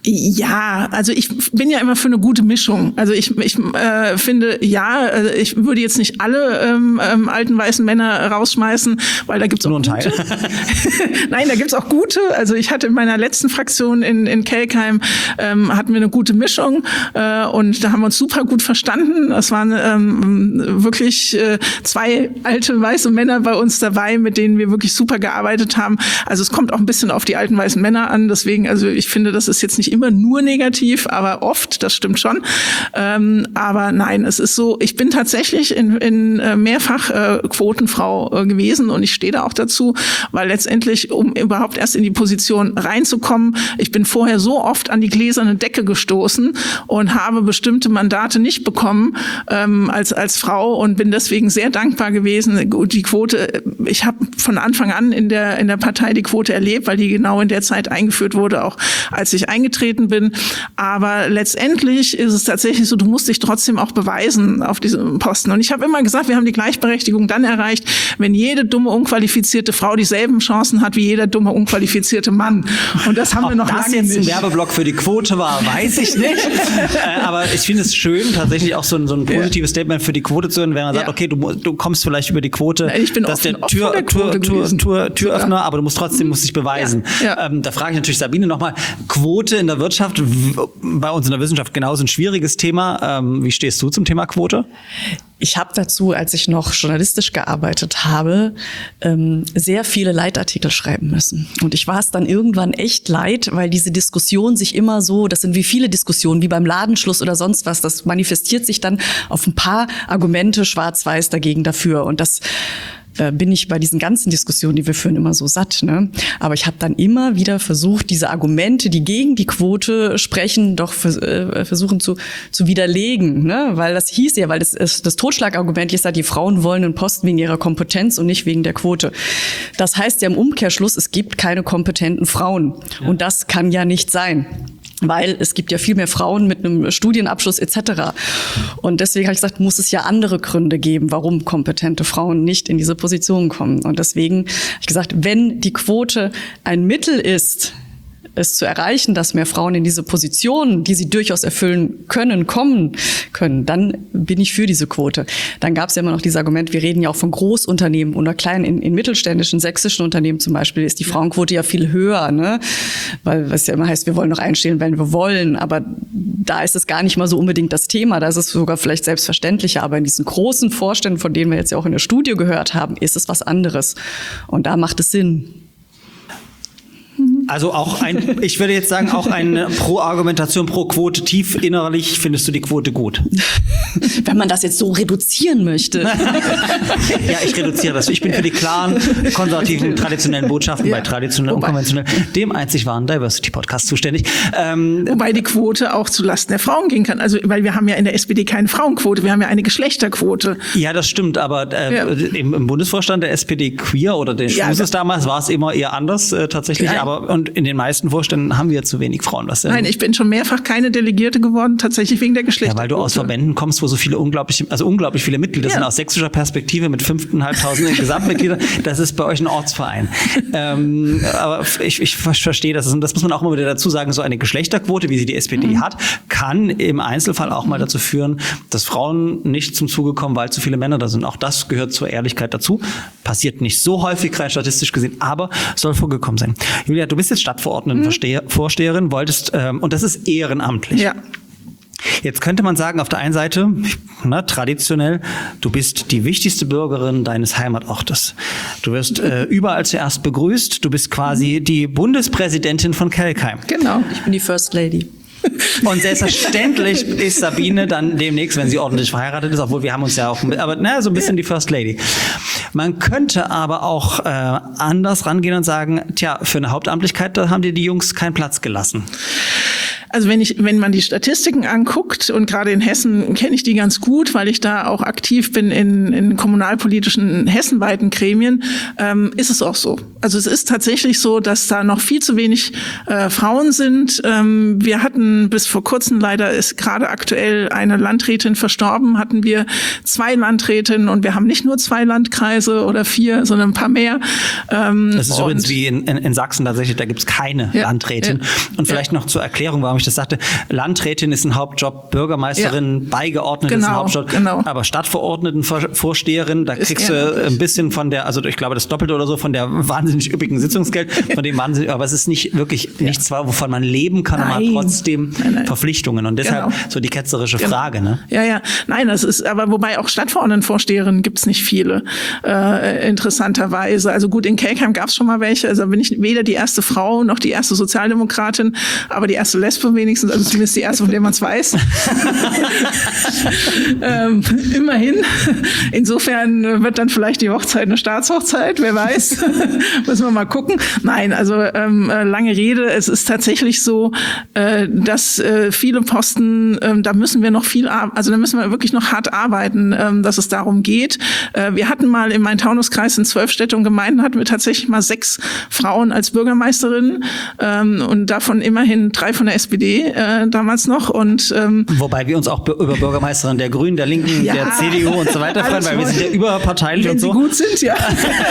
Ja, also ich bin ja immer für eine gute Mischung. Also ich, ich äh, finde, ja, ich würde jetzt nicht alle ähm, ähm, alten weißen Männer rausschmeißen, weil da gibt's auch nur ein gute. Teil. Nein, da gibt's auch gute. Also ich hatte in meiner letzten Fraktion in, in Kelkheim, ähm, hatten wir eine gute Mischung äh, und da haben wir uns super gut verstanden. Es waren ähm, wirklich äh, zwei alte weiße Männer bei uns dabei, mit denen wir wirklich super gearbeitet haben. Also es kommt auch ein bisschen auf die alten weißen Männer an. Deswegen, also ich finde, das ist jetzt nicht immer nur negativ, aber oft, das stimmt schon. Ähm, aber nein, es ist so, ich bin tatsächlich in, in äh, mehrfach äh, Quotenfrau äh, gewesen und ich stehe da auch dazu, weil letztendlich, um überhaupt erst in die Position reinzukommen, ich bin vorher so oft an die gläserne Decke gestoßen und habe bestimmte Mandate nicht nicht bekommen ähm, als als Frau und bin deswegen sehr dankbar gewesen. Die Quote, ich habe von Anfang an in der in der Partei die Quote erlebt, weil die genau in der Zeit eingeführt wurde, auch als ich eingetreten bin. Aber letztendlich ist es tatsächlich so, du musst dich trotzdem auch beweisen auf diesem Posten. Und ich habe immer gesagt, wir haben die Gleichberechtigung dann erreicht, wenn jede dumme, unqualifizierte Frau dieselben Chancen hat wie jeder dumme, unqualifizierte Mann. Und das haben Ob wir noch das lange jetzt nicht. ein Werbeblock für die Quote war, weiß ich nicht. äh, aber ich finde es schön, tatsächlich auch so ein, so ein positives ja. Statement für die Quote zu hören, wenn man sagt, ja. okay, du, du kommst vielleicht über die Quote, ich bin dass offen, der Tür, der Tür, Tür, Tür, Türöffner, aber du musst trotzdem musst dich beweisen. Ja. Ja. Ähm, da frage ich natürlich Sabine nochmal, Quote in der Wirtschaft, bei uns in der Wissenschaft genauso ein schwieriges Thema. Ähm, wie stehst du zum Thema Quote? Ich habe dazu, als ich noch journalistisch gearbeitet habe, ähm, sehr viele Leitartikel schreiben müssen. Und ich war es dann irgendwann echt leid, weil diese Diskussion sich immer so, das sind wie viele Diskussionen, wie beim Ladenschluss oder sonst was, das manifestiert sich dann auf ein paar Argumente schwarz-weiß dagegen dafür. Und das bin ich bei diesen ganzen Diskussionen, die wir führen, immer so satt. Ne? Aber ich habe dann immer wieder versucht, diese Argumente, die gegen die Quote sprechen, doch vers- äh, versuchen zu, zu widerlegen. Ne? Weil das hieß ja, weil das, das Totschlagargument ist ja, die Frauen wollen einen Posten wegen ihrer Kompetenz und nicht wegen der Quote. Das heißt ja im Umkehrschluss, es gibt keine kompetenten Frauen. Ja. Und das kann ja nicht sein. Weil es gibt ja viel mehr Frauen mit einem Studienabschluss et cetera. Und deswegen habe ich gesagt, muss es ja andere Gründe geben, warum kompetente Frauen nicht in diese Position kommen. Und deswegen habe ich gesagt, wenn die Quote ein Mittel ist, es zu erreichen, dass mehr Frauen in diese Positionen, die sie durchaus erfüllen können, kommen können, dann bin ich für diese Quote. Dann gab es ja immer noch dieses Argument, wir reden ja auch von Großunternehmen oder kleinen, in, in mittelständischen, sächsischen Unternehmen zum Beispiel, ist die Frauenquote ja viel höher, ne? Weil was ja immer heißt, wir wollen noch einstellen, wenn wir wollen, aber da ist es gar nicht mal so unbedingt das Thema, da ist es sogar vielleicht selbstverständlicher, aber in diesen großen Vorständen, von denen wir jetzt ja auch in der Studie gehört haben, ist es was anderes. Und da macht es Sinn. Also auch ein, ich würde jetzt sagen, auch eine Pro-Argumentation, pro Quote, tief innerlich findest du die Quote gut. Wenn man das jetzt so reduzieren möchte. Ja, ich reduziere das. Ich bin für die klaren, konservativen, traditionellen Botschaften ja. bei traditionell und konventionell, dem einzig wahren Diversity-Podcast zuständig. Ähm, Wobei die Quote auch zulasten der Frauen gehen kann. Also, weil wir haben ja in der S P D keine Frauenquote, wir haben ja eine Geschlechterquote. Ja, das stimmt, aber äh, ja. im, im Bundesvorstand der S P D Queer oder der ja, Schmuses damals war es immer eher anders äh, tatsächlich, ja. aber und in den meisten Vorständen haben wir zu wenig Frauen. Was Nein, ich bin schon mehrfach keine Delegierte geworden, tatsächlich wegen der Geschlechterquote. Ja, weil du aus Verbänden kommst, wo so viele unglaublich, also unglaublich viele Mitglieder ja. sind, aus sächsischer Perspektive mit fünftausendfünfhundert Gesamtmitgliedern. Das ist bei euch ein Ortsverein. ähm, aber ich, ich verstehe das. Und das muss man auch immer wieder dazu sagen, so eine Geschlechterquote, wie sie die S P D mhm. hat, kann im Einzelfall auch mal dazu führen, dass Frauen nicht zum Zuge kommen, weil zu viele Männer da sind. Auch das gehört zur Ehrlichkeit dazu. Passiert nicht so häufig, rein statistisch gesehen, aber soll vorgekommen sein. Julia, du bist jetzt Stadtverordnetenvorsteherin, wolltest, ähm, und das ist ehrenamtlich. Ja. Jetzt könnte man sagen, auf der einen Seite, na, traditionell, du bist die wichtigste Bürgerin deines Heimatortes. Du wirst äh, überall zuerst begrüßt. Du bist quasi die Bundespräsidentin von Kelkheim. Genau. Ich bin die First Lady. Und selbstverständlich ist Sabine dann demnächst, wenn sie ordentlich verheiratet ist, obwohl wir haben uns ja auch, aber na, so ein bisschen die First Lady. Man könnte aber auch äh, anders rangehen und sagen, tja, für eine Hauptamtlichkeit, da haben dir die Jungs keinen Platz gelassen. Also wenn ich, wenn man die Statistiken anguckt, und gerade in Hessen kenne ich die ganz gut, weil ich da auch aktiv bin in, in kommunalpolitischen hessenweiten Gremien, ähm, ist es auch so. Also es ist tatsächlich so, dass da noch viel zu wenig äh, Frauen sind. Ähm, wir hatten bis vor kurzem, leider ist gerade aktuell eine Landrätin verstorben, hatten wir zwei Landrätinnen, und wir haben nicht nur zwei Landkreise oder vier, sondern ein paar mehr. Ähm, das ist übrigens wie in, in, in Sachsen tatsächlich, da gibt's keine ja, Landrätin. Ja, und vielleicht ja. noch zur Erklärung, warum ich das sagte, Landrätin ist ein Hauptjob, Bürgermeisterin, ja. Beigeordnete genau, ist ein Hauptjob, genau. aber Stadtverordnetenvorsteherin, da ist kriegst du ein bisschen von der, also ich glaube das Doppelte oder so, von der wahnsinnig üppigen Sitzungsgeld, von dem wahnsinnig, aber es ist nicht wirklich ja. nichts, wovon man leben kann, aber trotzdem nein, nein. Verpflichtungen, und deshalb genau. so die ketzerische genau. Frage. Ne? Ja, ja, nein, das ist, aber wobei auch Stadtverordnetenvorsteherinnen gibt's nicht viele, äh, interessanterweise. Also gut, in Kelkheim gab's schon mal welche, also bin ich weder die erste Frau noch die erste Sozialdemokratin, aber die erste Lesbe erste wenigstens, also zumindest die erste, von der man es weiß. ähm, immerhin. Insofern wird dann vielleicht die Hochzeit eine Staatshochzeit, wer weiß. Müssen wir mal gucken. Nein, also ähm, lange Rede. Es ist tatsächlich so, äh, dass äh, viele Posten, äh, da müssen wir noch viel, also da müssen wir wirklich noch hart arbeiten, äh, dass es darum geht. Äh, wir hatten mal im Main-Taunus-Kreis in zwölf Städte und Gemeinden hatten wir tatsächlich mal sechs Frauen als Bürgermeisterinnen ähm, und davon immerhin drei von der S P D äh, damals noch. Und ähm, wobei wir uns auch über Bürgermeisterin der Grünen, der Linken, ja, der C D U und so weiter freuen, weil wir sind ja überparteilich wenn und so. Sie gut sind, ja.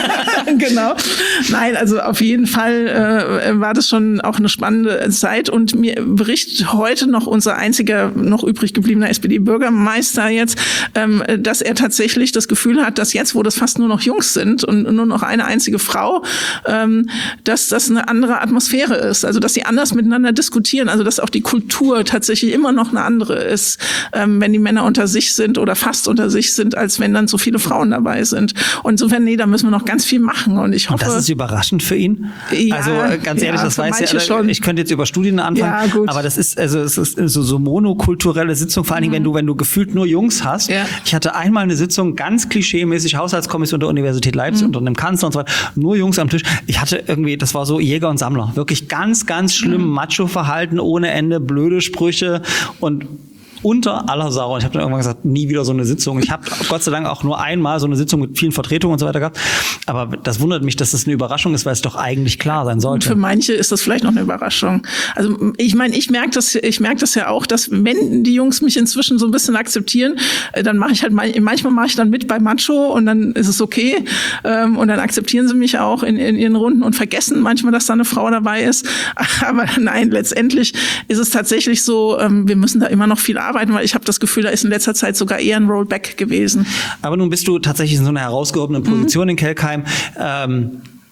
Genau. Nein, also auf jeden Fall äh, war das schon auch eine spannende Zeit und mir berichtet heute noch unser einziger noch übrig gebliebener S P D-Bürgermeister jetzt, ähm, dass er tatsächlich das Gefühl hat, dass jetzt, wo das fast nur noch Jungs sind und nur noch eine einzige Frau, ähm, dass das eine andere Atmosphäre ist, also dass sie anders miteinander diskutieren, also dass auch die Kultur tatsächlich immer noch eine andere ist, ähm, wenn die Männer unter sich sind oder fast unter sich sind, als wenn dann so viele Frauen dabei sind. Und insofern, nee, da müssen wir noch ganz viel machen. Und ich hoffe. Und das ist überraschend für ihn? Ja, also ganz ehrlich, ja, das weiß ja, schon. Ich könnte jetzt über Studien anfangen, ja, gut. aber das ist also es ist so, so monokulturelle Sitzung, vor allen Dingen, mhm. wenn du wenn du gefühlt nur Jungs hast. Ja. Ich hatte einmal eine Sitzung, ganz klischeemäßig, Haushaltskommission der Universität Leipzig mhm. unter einem Kanzler und so weiter, nur Jungs am Tisch. Ich hatte irgendwie, das war so Jäger und Sammler, wirklich ganz, ganz schlimm, mhm. Macho-Verhalten ohne Ende, blöde Sprüche und unter aller Sau. Und ich habe dann irgendwann gesagt, nie wieder so eine Sitzung. Ich habe Gott sei Dank auch nur einmal so eine Sitzung mit vielen Vertretungen und so weiter gehabt. Aber das wundert mich, dass das eine Überraschung ist, weil es doch eigentlich klar sein sollte. Und für manche ist das vielleicht noch eine Überraschung. Also ich meine, ich merke das, ich merke das ja auch, dass wenn die Jungs mich inzwischen so ein bisschen akzeptieren, dann mache ich halt manchmal mache ich dann mit bei Macho und dann ist es okay und dann akzeptieren sie mich auch in, in ihren Runden und vergessen manchmal, dass da eine Frau dabei ist. Aber nein, letztendlich ist es tatsächlich so, wir müssen da immer noch viel arbeiten. Weil ich habe das Gefühl, da ist in letzter Zeit sogar eher ein Rollback gewesen. Aber nun bist du tatsächlich in so einer herausgehobenen Position mhm. in Kelkheim. Ähm,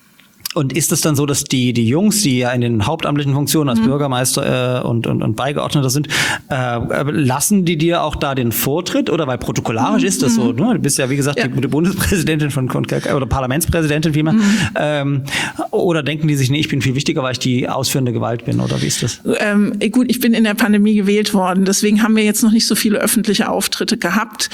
Und ist es dann so, dass die die Jungs, die ja in den hauptamtlichen Funktionen als mhm. Bürgermeister äh, und, und und Beigeordneter sind, äh, lassen die dir auch da den Vortritt? Oder weil protokollarisch mhm. ist das so, ne? Du bist ja, wie gesagt, ja. die, die Bundespräsidentin von, von Kelkheim oder Parlamentspräsidentin vielmehr. Mhm. Ähm, oder denken die sich, nee, ich bin viel wichtiger, weil ich die ausführende Gewalt bin? Oder wie ist das? Ähm, gut, ich bin in der Pandemie gewählt worden. Deswegen haben wir jetzt noch nicht so viele öffentliche Auftritte gehabt.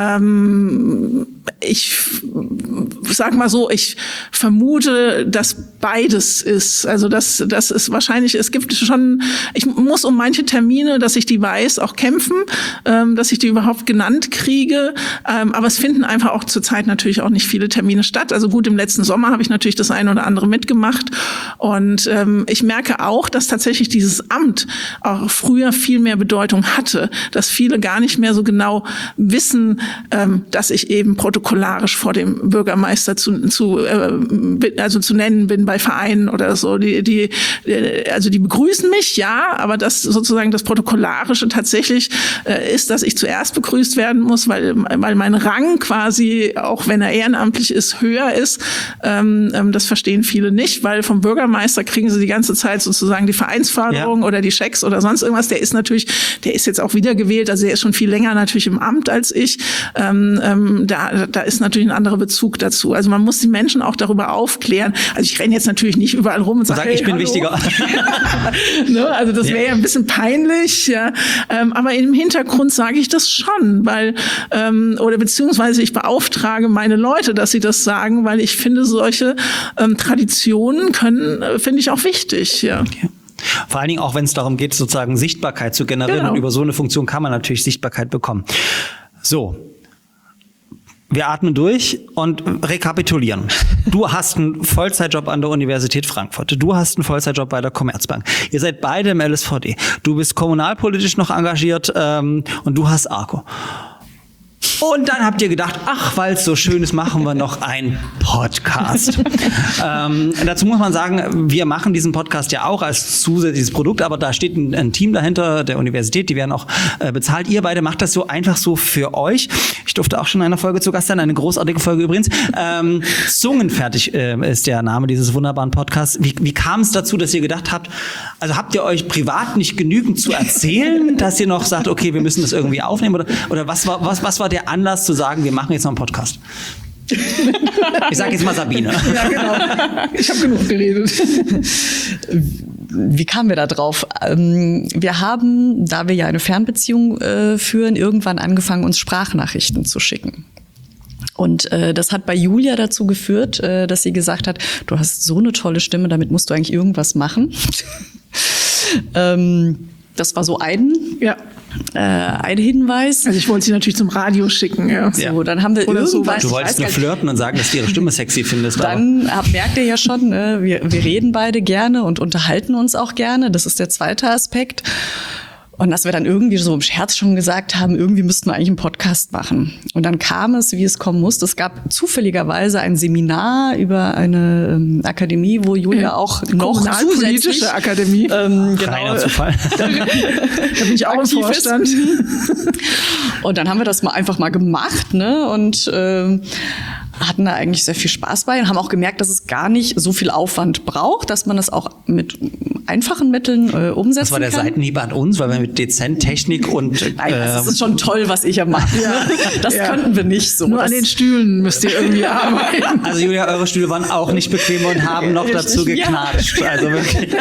Ähm, ich sag mal so, ich vermute, dass beides ist. Also das, das ist wahrscheinlich, es gibt schon, ich muss um manche Termine, dass ich die weiß, auch kämpfen, ähm, dass ich die überhaupt genannt kriege. Ähm, aber es finden einfach auch zurzeit natürlich auch nicht viele Termine statt. Also gut, im letzten Sommer habe ich natürlich das eine oder andere mitgemacht. Und ähm, ich merke auch, dass tatsächlich dieses Amt auch früher viel mehr Bedeutung hatte, dass viele gar nicht mehr so genau wissen, ähm, dass ich eben protokollarisch vor dem Bürgermeister zu, zu äh, also zu nennen bin bei Vereinen oder so. Die, die, also die begrüßen mich, ja, aber das sozusagen das Protokollarische tatsächlich äh, ist, dass ich zuerst begrüßt werden muss, weil, weil mein Rang quasi, auch wenn er ehrenamtlich ist, höher ist. Ähm, ähm, das verstehen viele nicht, weil vom Bürgermeister kriegen sie die ganze Zeit sozusagen die Vereinsförderung ja. oder die Schecks oder sonst irgendwas. Der ist natürlich, der ist jetzt auch wiedergewählt, also der ist schon viel länger natürlich im Amt als ich. Ähm, ähm, da, da ist natürlich ein anderer Bezug dazu. Also man muss die Menschen auch darüber aufklären. Also ich renne jetzt natürlich nicht überall rum und sage, sag, hey, ich bin hallo. wichtiger. ne, also das wäre ja ein bisschen peinlich. Ja. Ähm, aber im Hintergrund sage ich das schon, weil ähm, oder beziehungsweise ich beauftrage meine Leute, dass sie das sagen, weil ich finde, solche ähm, Traditionen können, äh, finde ich auch wichtig. Ja. Okay. Vor allen Dingen auch, wenn es darum geht, sozusagen Sichtbarkeit zu generieren. Genau. Und über so eine Funktion kann man natürlich Sichtbarkeit bekommen. So. Wir atmen durch und rekapitulieren. Du hast einen Vollzeitjob an der Universität Frankfurt. Du hast einen Vollzeitjob bei der Commerzbank. Ihr seid beide im L S V D. Du bist kommunalpolitisch noch engagiert ähm, und du hast Arco. Und dann habt ihr gedacht, ach, weil es so schön ist, machen wir noch einen Podcast. ähm, dazu muss man sagen, wir machen diesen Podcast ja auch als zusätzliches Produkt, aber da steht ein, ein Team dahinter der Universität, die werden auch äh, bezahlt. Ihr beide macht das so einfach so für euch. Ich durfte auch schon in einer Folge zu Gast sein, eine großartige Folge übrigens. Ähm, Zungenfertig äh, ist der Name dieses wunderbaren Podcasts. Wie, wie kam es dazu, dass ihr gedacht habt, also habt ihr euch privat nicht genügend zu erzählen, dass ihr noch sagt, okay, wir müssen das irgendwie aufnehmen? Oder, oder was war, was, was war der Anlass zu sagen, wir machen jetzt noch einen Podcast? Ich sage jetzt mal Sabine. Ja, genau. Ich habe genug geredet. wie kamen wir da drauf? Ähm, wir haben, da wir ja eine Fernbeziehung äh, führen, irgendwann angefangen, uns Sprachnachrichten zu schicken. Und äh, das hat bei Julia dazu geführt, äh, dass sie gesagt hat, du hast so eine tolle Stimme, damit musst du eigentlich irgendwas machen. ähm, das war so ein, Ja. äh, ein Hinweis. Also ich wollte sie natürlich zum Radio schicken, ja. So, dann haben wir Oder so. irgendwas. Du ich wolltest weiß nur gar nicht, flirten und sagen, dass du ihre Stimme sexy findest. aber- Dann hab, merkt ihr ja schon, ne, wir, wir reden beide gerne und unterhalten uns auch gerne. Das ist der zweite Aspekt. Und dass wir dann irgendwie so im Scherz schon gesagt haben, irgendwie müssten wir eigentlich einen Podcast machen. Und dann kam es, wie es kommen musste. Es gab zufälligerweise ein Seminar über eine ähm, Akademie, wo Julia auch noch Kommunalpolitische zusätzlich Akademie. ähm, genau, Reiner Zufall. Da bin ich auch im aktiv ist. Vorstand. Und dann haben wir das mal einfach mal gemacht, ne? Und ähm, hatten da eigentlich sehr viel Spaß bei und haben auch gemerkt, dass es gar nicht so viel Aufwand braucht, dass man das auch mit einfachen Mitteln äh, umsetzen Das war der kann. Seitenhieb an uns, weil wir mit dezent Technik und Nein, das äh, ist schon toll, was ich ja mache. Das Ja. könnten wir nicht so. Nur das, an den Stühlen müsst ihr irgendwie arbeiten. also Julia, eure Stühle waren auch nicht bequem und haben noch dazu Ja. geknatscht. Also wirklich.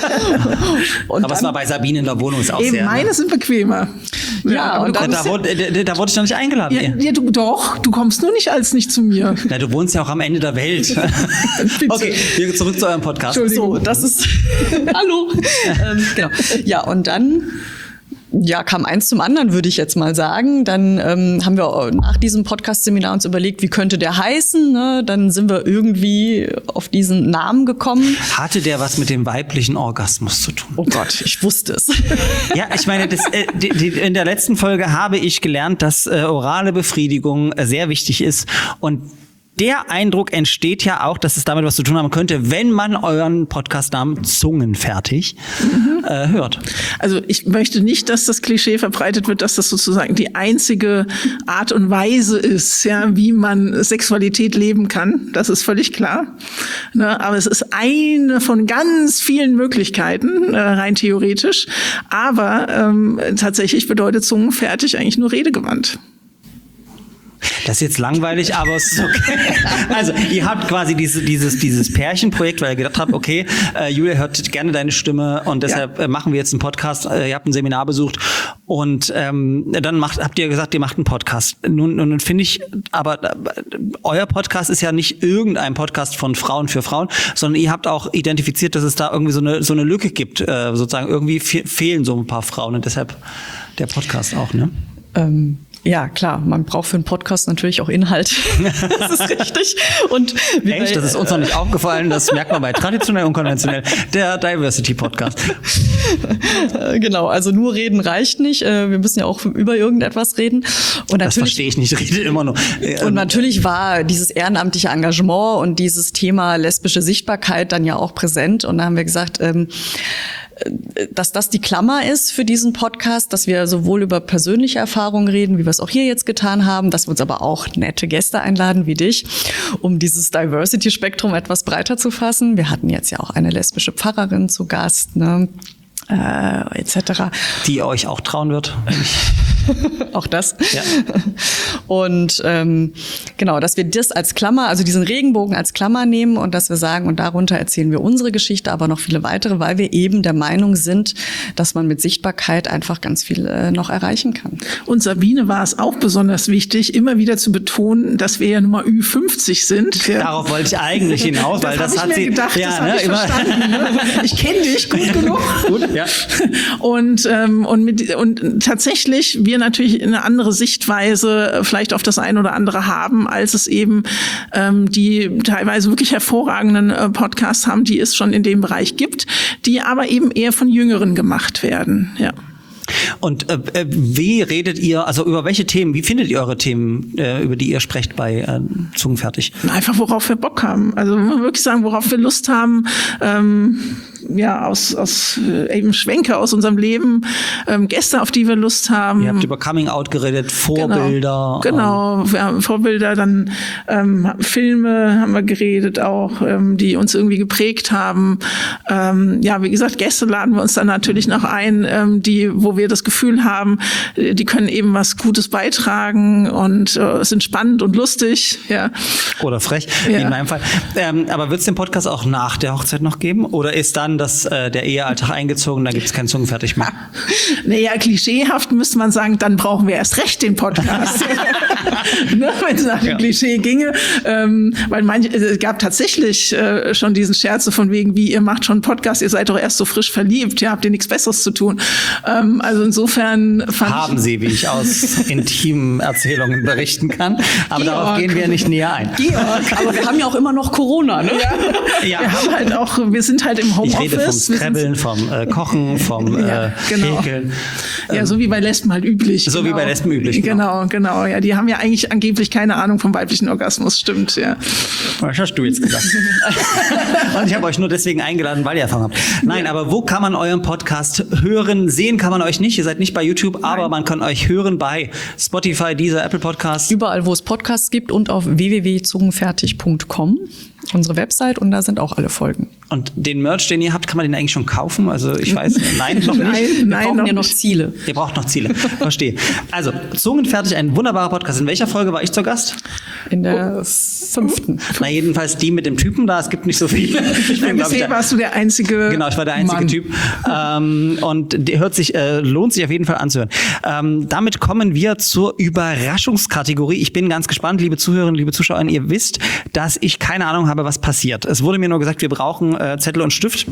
und Aber es war bei Sabine in der Wohnung ist auch Eben, sehr. meine Ne? sind bequemer. Ja, aber und du dann- Da, kommst da, wurde, da, da wurde ich noch nicht eingeladen. ja, Ja, ja, du, doch, du kommst nur nicht als nicht zu mir. Na, du wohnst ja auch am Ende der Welt. Bitte. Okay, wir zurück zu eurem Podcast. so, das ist Hallo. ähm, genau. Ja, und dann ja, kam eins zum anderen, würde ich jetzt mal sagen. Dann ähm, haben wir nach diesem Podcast-Seminar uns überlegt, wie könnte der heißen. Ne? Dann sind wir irgendwie auf diesen Namen gekommen. Hatte der was mit dem weiblichen Orgasmus zu tun? Oh Gott, ich wusste es. Ja, ich meine, das, äh, die, die, in der letzten Folge habe ich gelernt, dass äh, orale Befriedigung äh, sehr wichtig ist und der Eindruck entsteht ja auch, dass es damit was zu tun haben könnte, wenn man euren Podcastnamen Zungenfertig äh, hört. Also ich möchte nicht, dass das Klischee verbreitet wird, dass das sozusagen die einzige Art und Weise ist, ja, wie man Sexualität leben kann. Das ist völlig klar. Ne, aber es ist eine von ganz vielen Möglichkeiten, äh, rein theoretisch. Aber ähm, tatsächlich bedeutet Zungenfertig eigentlich nur redegewandt. Das ist jetzt langweilig, aber es ist okay. Also, ihr habt quasi diese, dieses, dieses Pärchenprojekt, weil ihr gedacht habt, okay, äh, Julia hört gerne deine Stimme und deshalb ja. äh, machen wir jetzt einen Podcast. Äh, ihr habt ein Seminar besucht und ähm, dann macht, habt ihr gesagt, ihr macht einen Podcast. Nun, nun finde ich, aber äh, euer Podcast ist ja nicht irgendein Podcast von Frauen für Frauen, sondern ihr habt auch identifiziert, dass es da irgendwie so eine, so eine Lücke gibt. Äh, sozusagen irgendwie fe- fehlen so ein paar Frauen und deshalb der Podcast auch, ne? Ähm Ja, klar, man braucht für einen Podcast natürlich auch Inhalt. Das ist richtig. Und wie Echt? bei- Das ist uns noch nicht aufgefallen. Das merkt man bei traditionell und konventionell. Der Diversity Podcast. Äh, Genau, also nur reden reicht nicht. Äh, Wir müssen ja auch über irgendetwas reden. Und Das verstehe ich nicht. Ich rede immer nur. Und natürlich war dieses ehrenamtliche Engagement und dieses Thema lesbische Sichtbarkeit dann ja auch präsent. Und da haben wir gesagt, ähm, dass das die Klammer ist für diesen Podcast, dass wir sowohl über persönliche Erfahrungen reden, wie wir es auch hier jetzt getan haben, dass wir uns aber auch nette Gäste einladen wie dich, um dieses Diversity-Spektrum etwas breiter zu fassen. Wir hatten jetzt ja auch eine lesbische Pfarrerin zu Gast, ne? Äh, et cetera. Die euch auch trauen wird. Auch das. Ja. Und ähm, genau, dass wir das als Klammer, also diesen Regenbogen als Klammer nehmen und dass wir sagen, und darunter erzählen wir unsere Geschichte, aber noch viele weitere, weil wir eben der Meinung sind, dass man mit Sichtbarkeit einfach ganz viel äh, noch erreichen kann. Und Sabine war es auch besonders wichtig, immer wieder zu betonen, dass wir ja nun mal Ü fünfzig sind. Ja. Darauf wollte ich eigentlich hinaus, weil das, das, hat hab ich mir sie. gedacht, ja, das habe ne, ich immer. verstanden. Ne? Ich kenne dich gut genug. Gut, ja. Und, ähm, und, mit, und tatsächlich wir natürlich eine andere Sichtweise vielleicht auf das eine oder andere haben, als es eben ähm, die teilweise wirklich hervorragenden äh, Podcasts haben, die es schon in dem Bereich gibt, die aber eben eher von Jüngeren gemacht werden. Ja. Und äh, wie redet ihr, also über welche Themen, wie findet ihr eure Themen, äh, über die ihr sprecht bei äh, Zungenfertig? Einfach, worauf wir Bock haben. Also wenn wir wirklich sagen, worauf wir Lust haben, ähm, ja, aus, aus äh, eben Schwenke aus unserem Leben, ähm, Gäste, auf die wir Lust haben. Ihr habt über Coming Out geredet, Vorbilder. Genau, genau. Wir haben Vorbilder, dann ähm, Filme haben wir geredet auch, ähm, die uns irgendwie geprägt haben. Ähm, ja, wie gesagt, Gäste laden wir uns dann natürlich noch ein, ähm, die, wo wo wir das Gefühl haben, die können eben was Gutes beitragen und äh, sind spannend und lustig. Ja. Oder frech, Ja. wie in meinem Fall. Ähm, aber wird es den Podcast auch nach der Hochzeit noch geben? Oder ist dann das, äh, der Ehealltag eingezogen, da gibt es kein Zungenfertig mehr? Naja, klischeehaft müsste man sagen, dann brauchen wir erst recht den Podcast. Ne, wenn es nach dem Ja. Klischee ginge. Ähm, weil manche, es gab tatsächlich äh, schon diesen Scherze von wegen, wie ihr macht schon einen Podcast, ihr seid doch erst so frisch verliebt, ja, habt ihr nichts Besseres zu tun. Ähm, also insofern fand Haben ich, Sie, wie ich aus intimen Erzählungen berichten kann. Aber Georg. darauf gehen wir nicht näher ein. Georg, Aber wir haben ja auch immer noch Corona, ne? Ja. wir haben halt auch, wir sind halt im Ich Homeoffice. rede vom wir sind- Scrabbeln, vom äh, Kochen, vom äh, Ja, genau. Häkeln. Ja, so wie bei Lesben halt üblich. So wie bei Lesben üblich, genau. Genau, genau. Ja, die haben ja eigentlich angeblich keine Ahnung vom weiblichen Orgasmus, stimmt, ja. Was hast du jetzt gesagt? Und ich habe euch nur deswegen eingeladen, weil ihr Erfahrung habt. Nein, aber wo kann man euren Podcast hören? Sehen kann man euch nicht. Ihr seid nicht bei YouTube, aber man kann euch hören bei Spotify, Deezer, Apple Podcasts. Überall, wo es Podcasts gibt und auf w w w punkt zungenfertig punkt com, unsere Website, und da sind auch alle Folgen. Und den Merch, den ihr habt, kann man den eigentlich schon kaufen? Also ich weiß, nein, noch nicht. Nein, Wir nein, brauchen noch ja noch nicht. Ziele. Ihr braucht noch Ziele. Verstehe. Also, Zungenfertig, ein wunderbarer Podcast. In welcher Folge war ich zu Gast? In der fünften. Na, jedenfalls die mit dem Typen da. Es gibt nicht so viele. Ich bin, glaub ich, Bisher der, warst du der einzige genau, ich war der einzige Mann. Typ. Ähm, und der hört sich, äh, lohnt sich auf jeden Fall anzuhören. Ähm, damit kommen wir zur Überraschungskategorie. Ich bin ganz gespannt, liebe Zuhörerinnen, liebe Zuschauer. Ihr wisst, dass ich keine Ahnung habe, was passiert. Es wurde mir nur gesagt, wir brauchen äh, Zettel und Stift.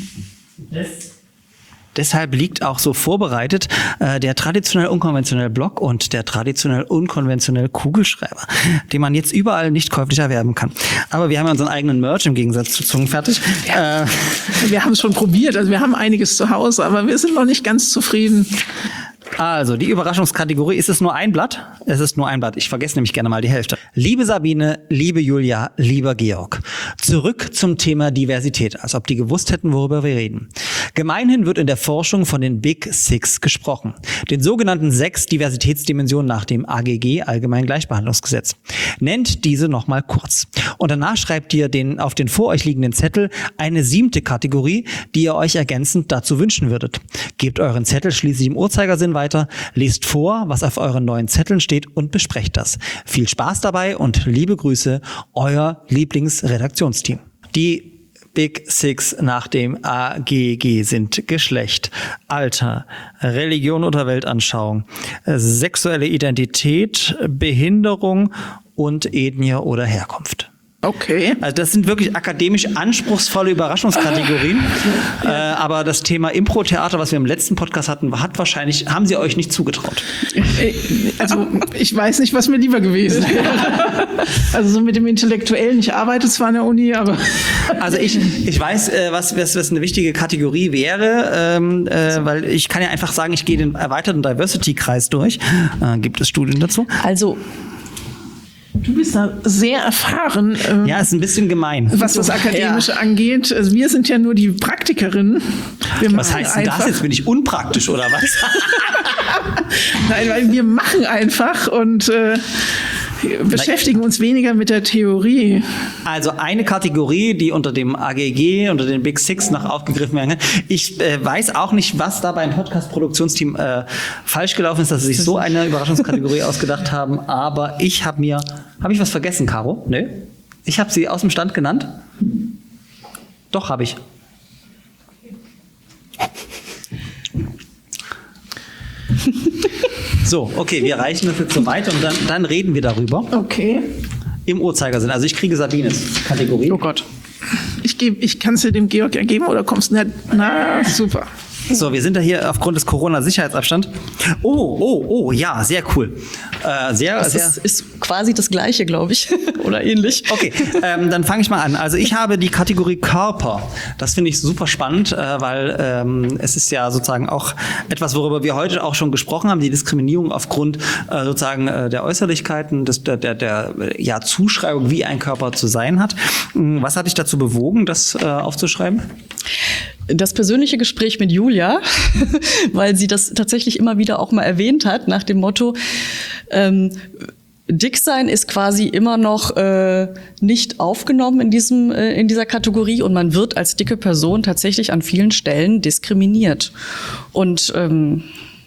Deshalb liegt auch so vorbereitet äh, der traditionell unkonventionelle Block und der traditionell unkonventionelle Kugelschreiber, den man jetzt überall nicht käuflich erwerben kann. Aber wir haben ja unseren eigenen Merch im Gegensatz zu Zungenfertig. Äh, Wir haben es schon probiert, also wir haben einiges zu Hause, aber wir sind noch nicht ganz zufrieden. Also, die Überraschungskategorie, ist es nur ein Blatt? Es ist nur ein Blatt. Ich vergesse nämlich gerne mal die Hälfte. Liebe Sabine, liebe Julia, lieber Georg. Zurück zum Thema Diversität, als ob die gewusst hätten, worüber wir reden. Gemeinhin wird in der Forschung von den Big Six gesprochen. Den sogenannten sechs Diversitätsdimensionen nach dem A G G, Allgemeinen Gleichbehandlungsgesetz. Nennt diese nochmal kurz. Und danach schreibt ihr den, auf den vor euch liegenden Zettel eine siebte Kategorie, die ihr euch ergänzend dazu wünschen würdet. Gebt euren Zettel schließlich im Uhrzeigersinn weiter, lest vor, was auf euren neuen Zetteln steht und besprecht das. Viel Spaß dabei und liebe Grüße, euer Lieblingsredaktionsteam. Die Big Six nach dem A G G sind Geschlecht, Alter, Religion oder Weltanschauung, sexuelle Identität, Behinderung und Ethnie oder Herkunft. Okay. Also das sind wirklich akademisch anspruchsvolle Überraschungskategorien. äh, aber das Thema Impro-Theater, was wir im letzten Podcast hatten, hat wahrscheinlich, haben sie euch nicht zugetraut. Also ich weiß nicht, was mir lieber gewesen wäre. Also so mit dem Intellektuellen, ich arbeite zwar an der Uni, aber... Also ich, ich weiß, äh, was, was, was eine wichtige Kategorie wäre, ähm, äh, weil ich kann ja einfach sagen, ich gehe den erweiterten Diversity-Kreis durch. Äh, gibt es Studien dazu? Also, Du bist da sehr erfahren, ähm, Ja, ist ein bisschen gemein. was das Akademische angeht. Also wir sind ja nur die Praktikerinnen. Wir Was heißt denn das jetzt? Bin ich unpraktisch oder was? Nein, weil wir machen einfach und äh, beschäftigen uns weniger mit der Theorie. Also eine Kategorie, die unter dem A G G, unter den Big Six noch aufgegriffen werden kann. Ich äh, weiß auch nicht, was da beim Podcast-Produktionsteam äh, falsch gelaufen ist, dass sie sich so eine Überraschungskategorie ausgedacht haben. Aber ich habe mir... Habe ich was vergessen, Caro? Nö. Ich habe sie aus dem Stand genannt. Doch, habe ich. So, okay, wir reichen das jetzt so weiter und dann, dann reden wir darüber. Okay. Im Uhrzeigersinn. Also ich kriege Sabines Kategorie. Oh Gott. Ich, geb, ich kann es dir dem Georg ergeben oder kommst du nicht? Na, super. So, wir sind da hier aufgrund des Corona-Sicherheitsabstand. Oh, oh, oh, ja, sehr cool. Äh, sehr, das sehr. ist, ist quasi das Gleiche, glaube ich. Oder ähnlich. Okay, ähm, dann fange ich mal an. Also ich habe die Kategorie Körper. Das finde ich super spannend, äh, weil ähm, es ist ja sozusagen auch etwas, worüber wir heute auch schon gesprochen haben, die Diskriminierung aufgrund äh, sozusagen äh, der Äußerlichkeiten, des, der, der, der ja, Zuschreibung, wie ein Körper zu sein hat. Was hat dich dazu bewogen, das äh, aufzuschreiben? Das persönliche Gespräch mit Julia, weil sie das tatsächlich immer wieder auch mal erwähnt hat, nach dem Motto, ähm, dick sein ist quasi immer noch äh, nicht aufgenommen in diesem äh, in dieser Kategorie und man wird als dicke Person tatsächlich an vielen Stellen diskriminiert. Und ähm,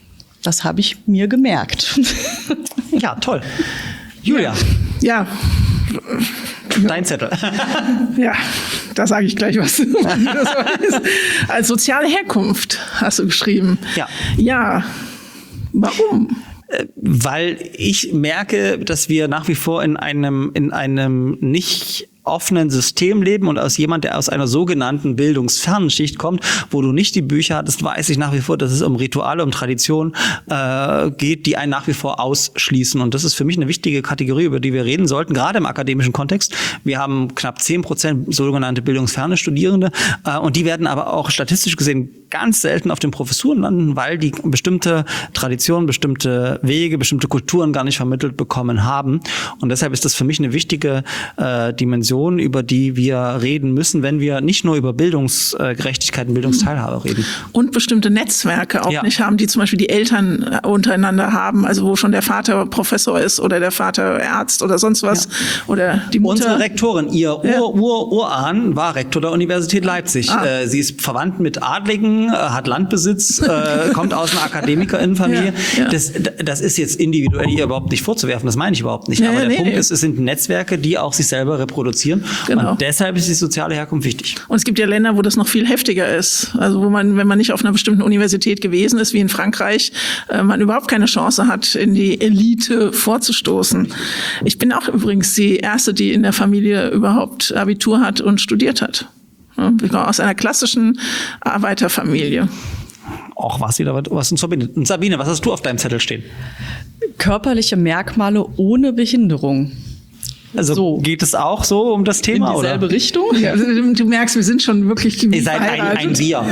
Das habe ich mir gemerkt. Ja, toll. Julia, Ja, dein Zettel. ja, da sage ich gleich was. Als soziale Herkunft hast du geschrieben. Ja. Ja, warum? Weil ich merke, dass wir nach wie vor in einem, in einem nicht offenen System leben und als jemand, der aus einer sogenannten bildungsfernen Schicht kommt, wo du nicht die Bücher hattest, weiß ich nach wie vor, dass es um Rituale, um Tradition äh, geht, die einen nach wie vor ausschließen. Und das ist für mich eine wichtige Kategorie, über die wir reden sollten, gerade im akademischen Kontext. Wir haben knapp zehn Prozent sogenannte bildungsferne Studierende äh, und die werden aber auch statistisch gesehen ganz selten auf den Professuren landen, weil die bestimmte Traditionen, bestimmte Wege, bestimmte Kulturen gar nicht vermittelt bekommen haben. Und deshalb ist das für mich eine wichtige äh, Dimension, über die wir reden müssen, wenn wir nicht nur über Bildungsgerechtigkeit und Bildungsteilhabe reden. Und bestimmte Netzwerke auch Ja. nicht haben, die zum Beispiel die Eltern untereinander haben, also wo schon der Vater Professor ist oder der Vater Arzt oder sonst was oder die Mutter. Unsere Rektorin, ihr Ja. Ur, Ur, Urahn war Rektor der Universität Leipzig. Ah. Äh, sie ist verwandt mit Adligen, äh, hat Landbesitz, äh, kommt aus einer Akademikerinnenfamilie. Ja, ja. Das, das ist jetzt individuell ihr überhaupt nicht vorzuwerfen, das meine ich überhaupt nicht. Ja, Aber ja, der nee, Punkt nee. ist, es sind Netzwerke, die auch sich selber reproduzieren. Genau. Und deshalb ist die soziale Herkunft wichtig. Und es gibt ja Länder, wo das noch viel heftiger ist. Also wo man, wenn man nicht auf einer bestimmten Universität gewesen ist, wie in Frankreich, äh, man überhaupt keine Chance hat, in die Elite vorzustoßen. Ich bin auch übrigens die Erste, die in der Familie überhaupt Abitur hat und studiert hat. Ja, ich komme aus einer klassischen Arbeiterfamilie. Auch was wieder was uns verbindet. Und Sabine, was hast du auf deinem Zettel stehen? Körperliche Merkmale ohne Behinderung. Also So. geht es auch so um das In Thema, oder? dieselbe Richtung. Ja, du merkst, wir sind schon wirklich wie Ihr seid ein, verheiratet. ein Wir.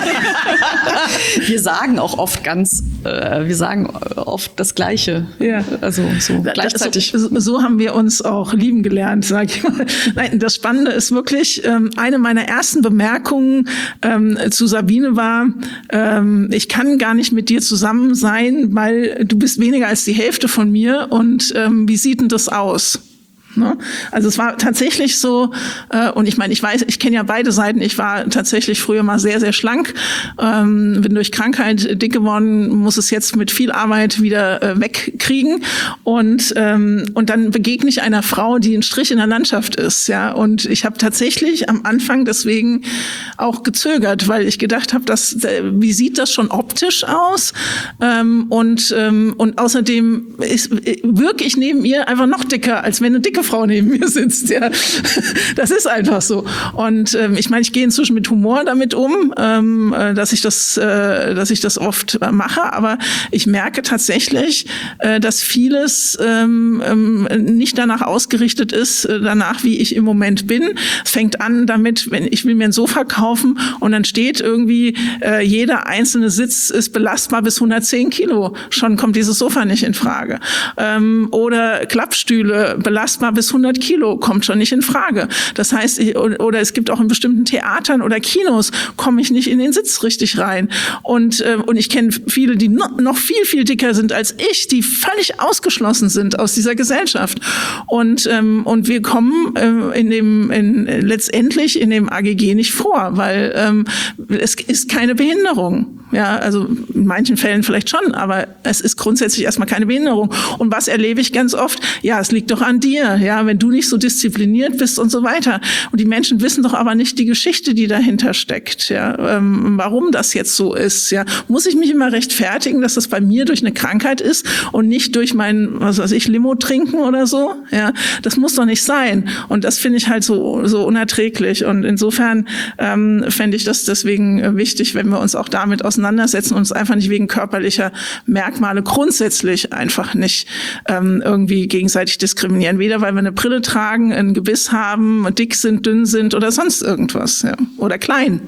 Wir sagen auch oft ganz, äh, wir sagen oft das Gleiche. Ja. Also so Da- gleichzeitig. So, so haben wir uns auch lieben gelernt, sag ich mal. Nein, das Spannende ist wirklich, ähm, eine meiner ersten Bemerkungen ähm, zu Sabine war, ähm, ich kann gar nicht mit dir zusammen sein, weil du bist weniger als die Hälfte von mir und ähm, wie sieht denn das aus? Ne? Also es war tatsächlich so, äh, und ich meine, ich weiß, ich kenne ja beide Seiten. Ich war tatsächlich früher mal sehr, sehr schlank, ähm, bin durch Krankheit dick geworden, muss es jetzt mit viel Arbeit wieder äh, wegkriegen. Und ähm, und dann begegne ich einer Frau, die ein Strich in der Landschaft ist, ja. Und ich habe tatsächlich am Anfang deswegen auch gezögert, weil ich gedacht habe, dass äh, wie sieht das schon optisch aus? Ähm, und ähm, und außerdem ist, äh, wirke ich neben ihr einfach noch dicker, als wenn eine dicke Frau neben mir sitzt. Ja, das ist einfach so. Und ähm, ich meine, ich gehe inzwischen mit Humor damit um, ähm, äh, dass ich das, äh, dass ich das oft äh, mache. Aber ich merke tatsächlich, äh, dass vieles ähm, ähm, nicht danach ausgerichtet ist, äh, danach wie ich im Moment bin. Es fängt an damit, wenn ich will mir ein Sofa kaufen und dann steht irgendwie, äh, jeder einzelne Sitz ist belastbar bis hundertzehn Kilo. Schon kommt dieses Sofa nicht in Frage. Ähm, oder Klappstühle belastbar bis hundert Kilo, kommt schon nicht in Frage. Das heißt, ich, oder es gibt auch in bestimmten Theatern oder Kinos, komme ich nicht in den Sitz richtig rein. Und, äh, und ich kenne viele, die no, noch viel, viel dicker sind als ich, die völlig ausgeschlossen sind aus dieser Gesellschaft. Und, ähm, und wir kommen äh, in dem, in, letztendlich in dem A G G nicht vor, weil ähm, es ist keine Behinderung. Ja, also in manchen Fällen vielleicht schon, aber es ist grundsätzlich erstmal keine Behinderung. Und was erlebe ich ganz oft? Ja, es liegt doch an dir, ja, wenn du nicht so diszipliniert bist und so weiter. Und die Menschen wissen doch aber nicht die Geschichte, die dahinter steckt, ja, ähm, warum das jetzt so ist, ja. Muss ich mich immer rechtfertigen, dass das bei mir durch eine Krankheit ist und nicht durch mein, was weiß ich, Limo trinken oder so, ja. Das muss doch nicht sein. Und das finde ich halt so, so unerträglich. Und insofern ähm, fände ich das deswegen wichtig, wenn wir uns auch damit auseinandersetzen und uns einfach nicht wegen körperlicher Merkmale grundsätzlich einfach nicht ähm, irgendwie gegenseitig diskriminieren. Weder weil wir eine Brille tragen, ein Gebiss haben, dick sind, dünn sind oder sonst irgendwas, ja. Oder klein.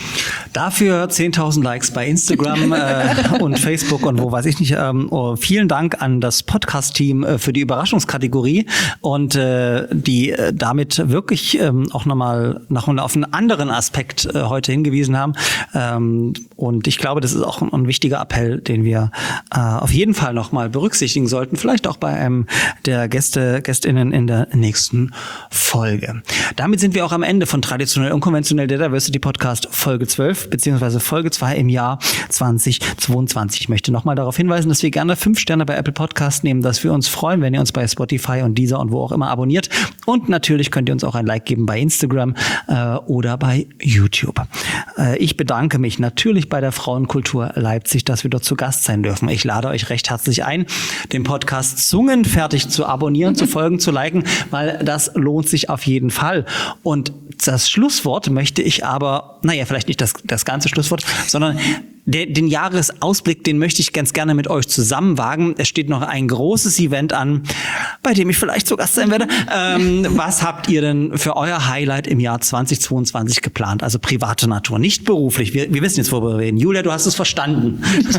Dafür zehntausend Likes bei Instagram äh, und Facebook und wo weiß ich nicht. Ähm, oh, vielen Dank an das Podcast-Team äh, für die Überraschungskategorie und äh, die äh, damit wirklich ähm, auch nochmal nach und auf einen anderen Aspekt äh, heute hingewiesen haben. Ähm, und ich glaube, das ist auch ein, ein wichtiger Appell, den wir äh, auf jeden Fall nochmal berücksichtigen sollten. Vielleicht auch bei einem der Gäste, GästInnen in der nächsten Folge. Damit sind wir auch am Ende von Traditionell Unkonventionell, der Diversity Podcast Folge zwölf. zwölf beziehungsweise Folge zwei im Jahr zweitausendzweiundzwanzig. Ich möchte nochmal darauf hinweisen, dass wir gerne fünf Sterne bei Apple Podcast nehmen, dass wir uns freuen, wenn ihr uns bei Spotify und Deezer und wo auch immer abonniert. Und natürlich könnt ihr uns auch ein Like geben bei Instagram äh, oder bei YouTube. Äh, ich bedanke mich natürlich bei der Frauenkultur Leipzig, dass wir dort zu Gast sein dürfen. Ich lade euch recht herzlich ein, den Podcast zungenfertig zu abonnieren, zu folgen, zu liken, weil das lohnt sich auf jeden Fall. Und das Schlusswort möchte ich aber, naja, vielleicht nicht das, das ganze Schlusswort, sondern der, den Jahresausblick, den möchte ich ganz gerne mit euch zusammen wagen. Es steht noch ein großes Event an, bei dem ich vielleicht zu Gast sein werde. Ähm, was habt ihr denn für euer Highlight im Jahr zweitausendzweiundzwanzig geplant? Also private Natur, nicht beruflich. Wir, wir wissen jetzt, worüber wir reden. Julia, du hast es verstanden.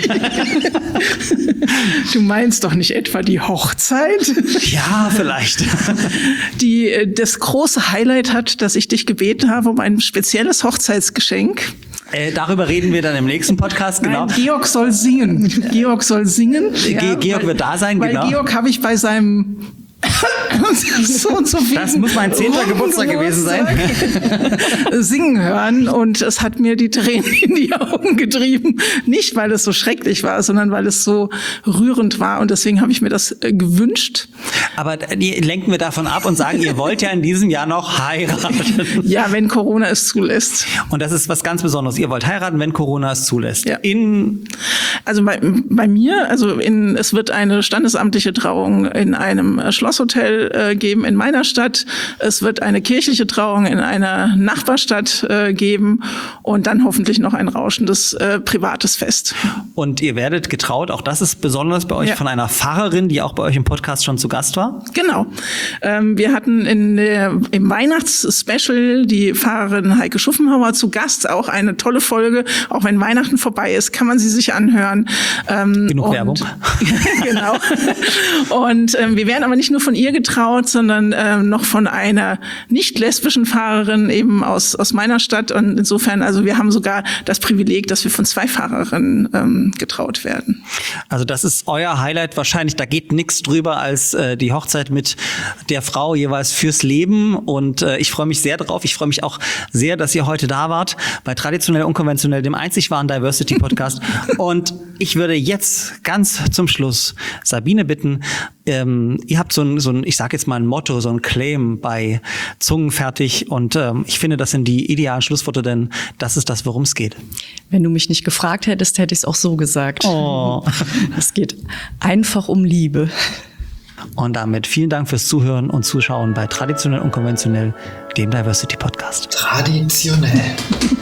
Du meinst doch nicht etwa die Hochzeit? Ja, vielleicht. Die, das große Highlight hat, dass ich dich gebeten habe um ein spezielles Hochzeitsgeschenk. Äh, darüber reden wir dann im nächsten Podcast, genau. Nein, Georg soll singen. Georg soll singen. Ge- ja, Georg weil, wird da sein, weil genau. Weil Georg habe ich bei seinem so und so viel Das muss mein zehnter Geburtstag gewesen sein. Singen hören und es hat mir die Tränen in die Augen getrieben. Nicht, weil es so schrecklich war, sondern weil es so rührend war und deswegen habe ich mir das äh, gewünscht. Aber die lenken wir davon ab und sagen, ihr wollt ja in diesem Jahr noch heiraten. Ja, wenn Corona es zulässt. Und das ist was ganz Besonderes. Ihr wollt heiraten, wenn Corona es zulässt. Ja. In Also bei, bei mir, also in, es wird eine standesamtliche Trauung in einem Schlosshotel äh, geben in meiner Stadt. Es wird eine kirchliche Trauung in einer Nachbarstadt äh, geben und dann hoffentlich noch ein rauschendes äh, privates Fest. Und ihr werdet getraut, auch das ist besonders bei euch, Ja. von einer Pfarrerin, die auch bei euch im Podcast schon zu Gast war. Genau. Ähm, wir hatten in der, im Weihnachtsspecial die Pfarrerin Heike Schuffenhauer zu Gast. Auch eine tolle Folge. Auch wenn Weihnachten vorbei ist, kann man sie sich anhören. Ähm, Genug und, Werbung. Genau. Und ähm, wir werden aber nicht nur von ihr getraut, sondern ähm, noch von einer nicht lesbischen Pfarrerin eben aus, aus meiner Stadt. Und insofern, also wir haben sogar das Privileg, dass wir von zwei Pfarrerinnen ähm, getraut werden. Also das ist euer Highlight wahrscheinlich. Da geht nichts drüber als äh, die Hochzeit mit der Frau jeweils fürs Leben. Und äh, ich freue mich sehr drauf. Ich freue mich auch sehr, dass ihr heute da wart bei Traditionell Unkonventionell, dem einzig wahren Diversity-Podcast. Und ich würde jetzt ganz zum Schluss Sabine bitten, ähm, ihr habt so ein, so ein, ich sage jetzt mal ein Motto, so ein Claim bei Zungenfertig. Und ähm, ich finde, das sind die idealen Schlussworte, denn das ist das, worum es geht. Wenn du mich nicht gefragt hättest, hätte ich es auch so gesagt. Oh. Es geht einfach um Liebe. Und damit vielen Dank fürs Zuhören und Zuschauen bei Traditionell Unkonventionell, dem Diversity Podcast. Traditionell.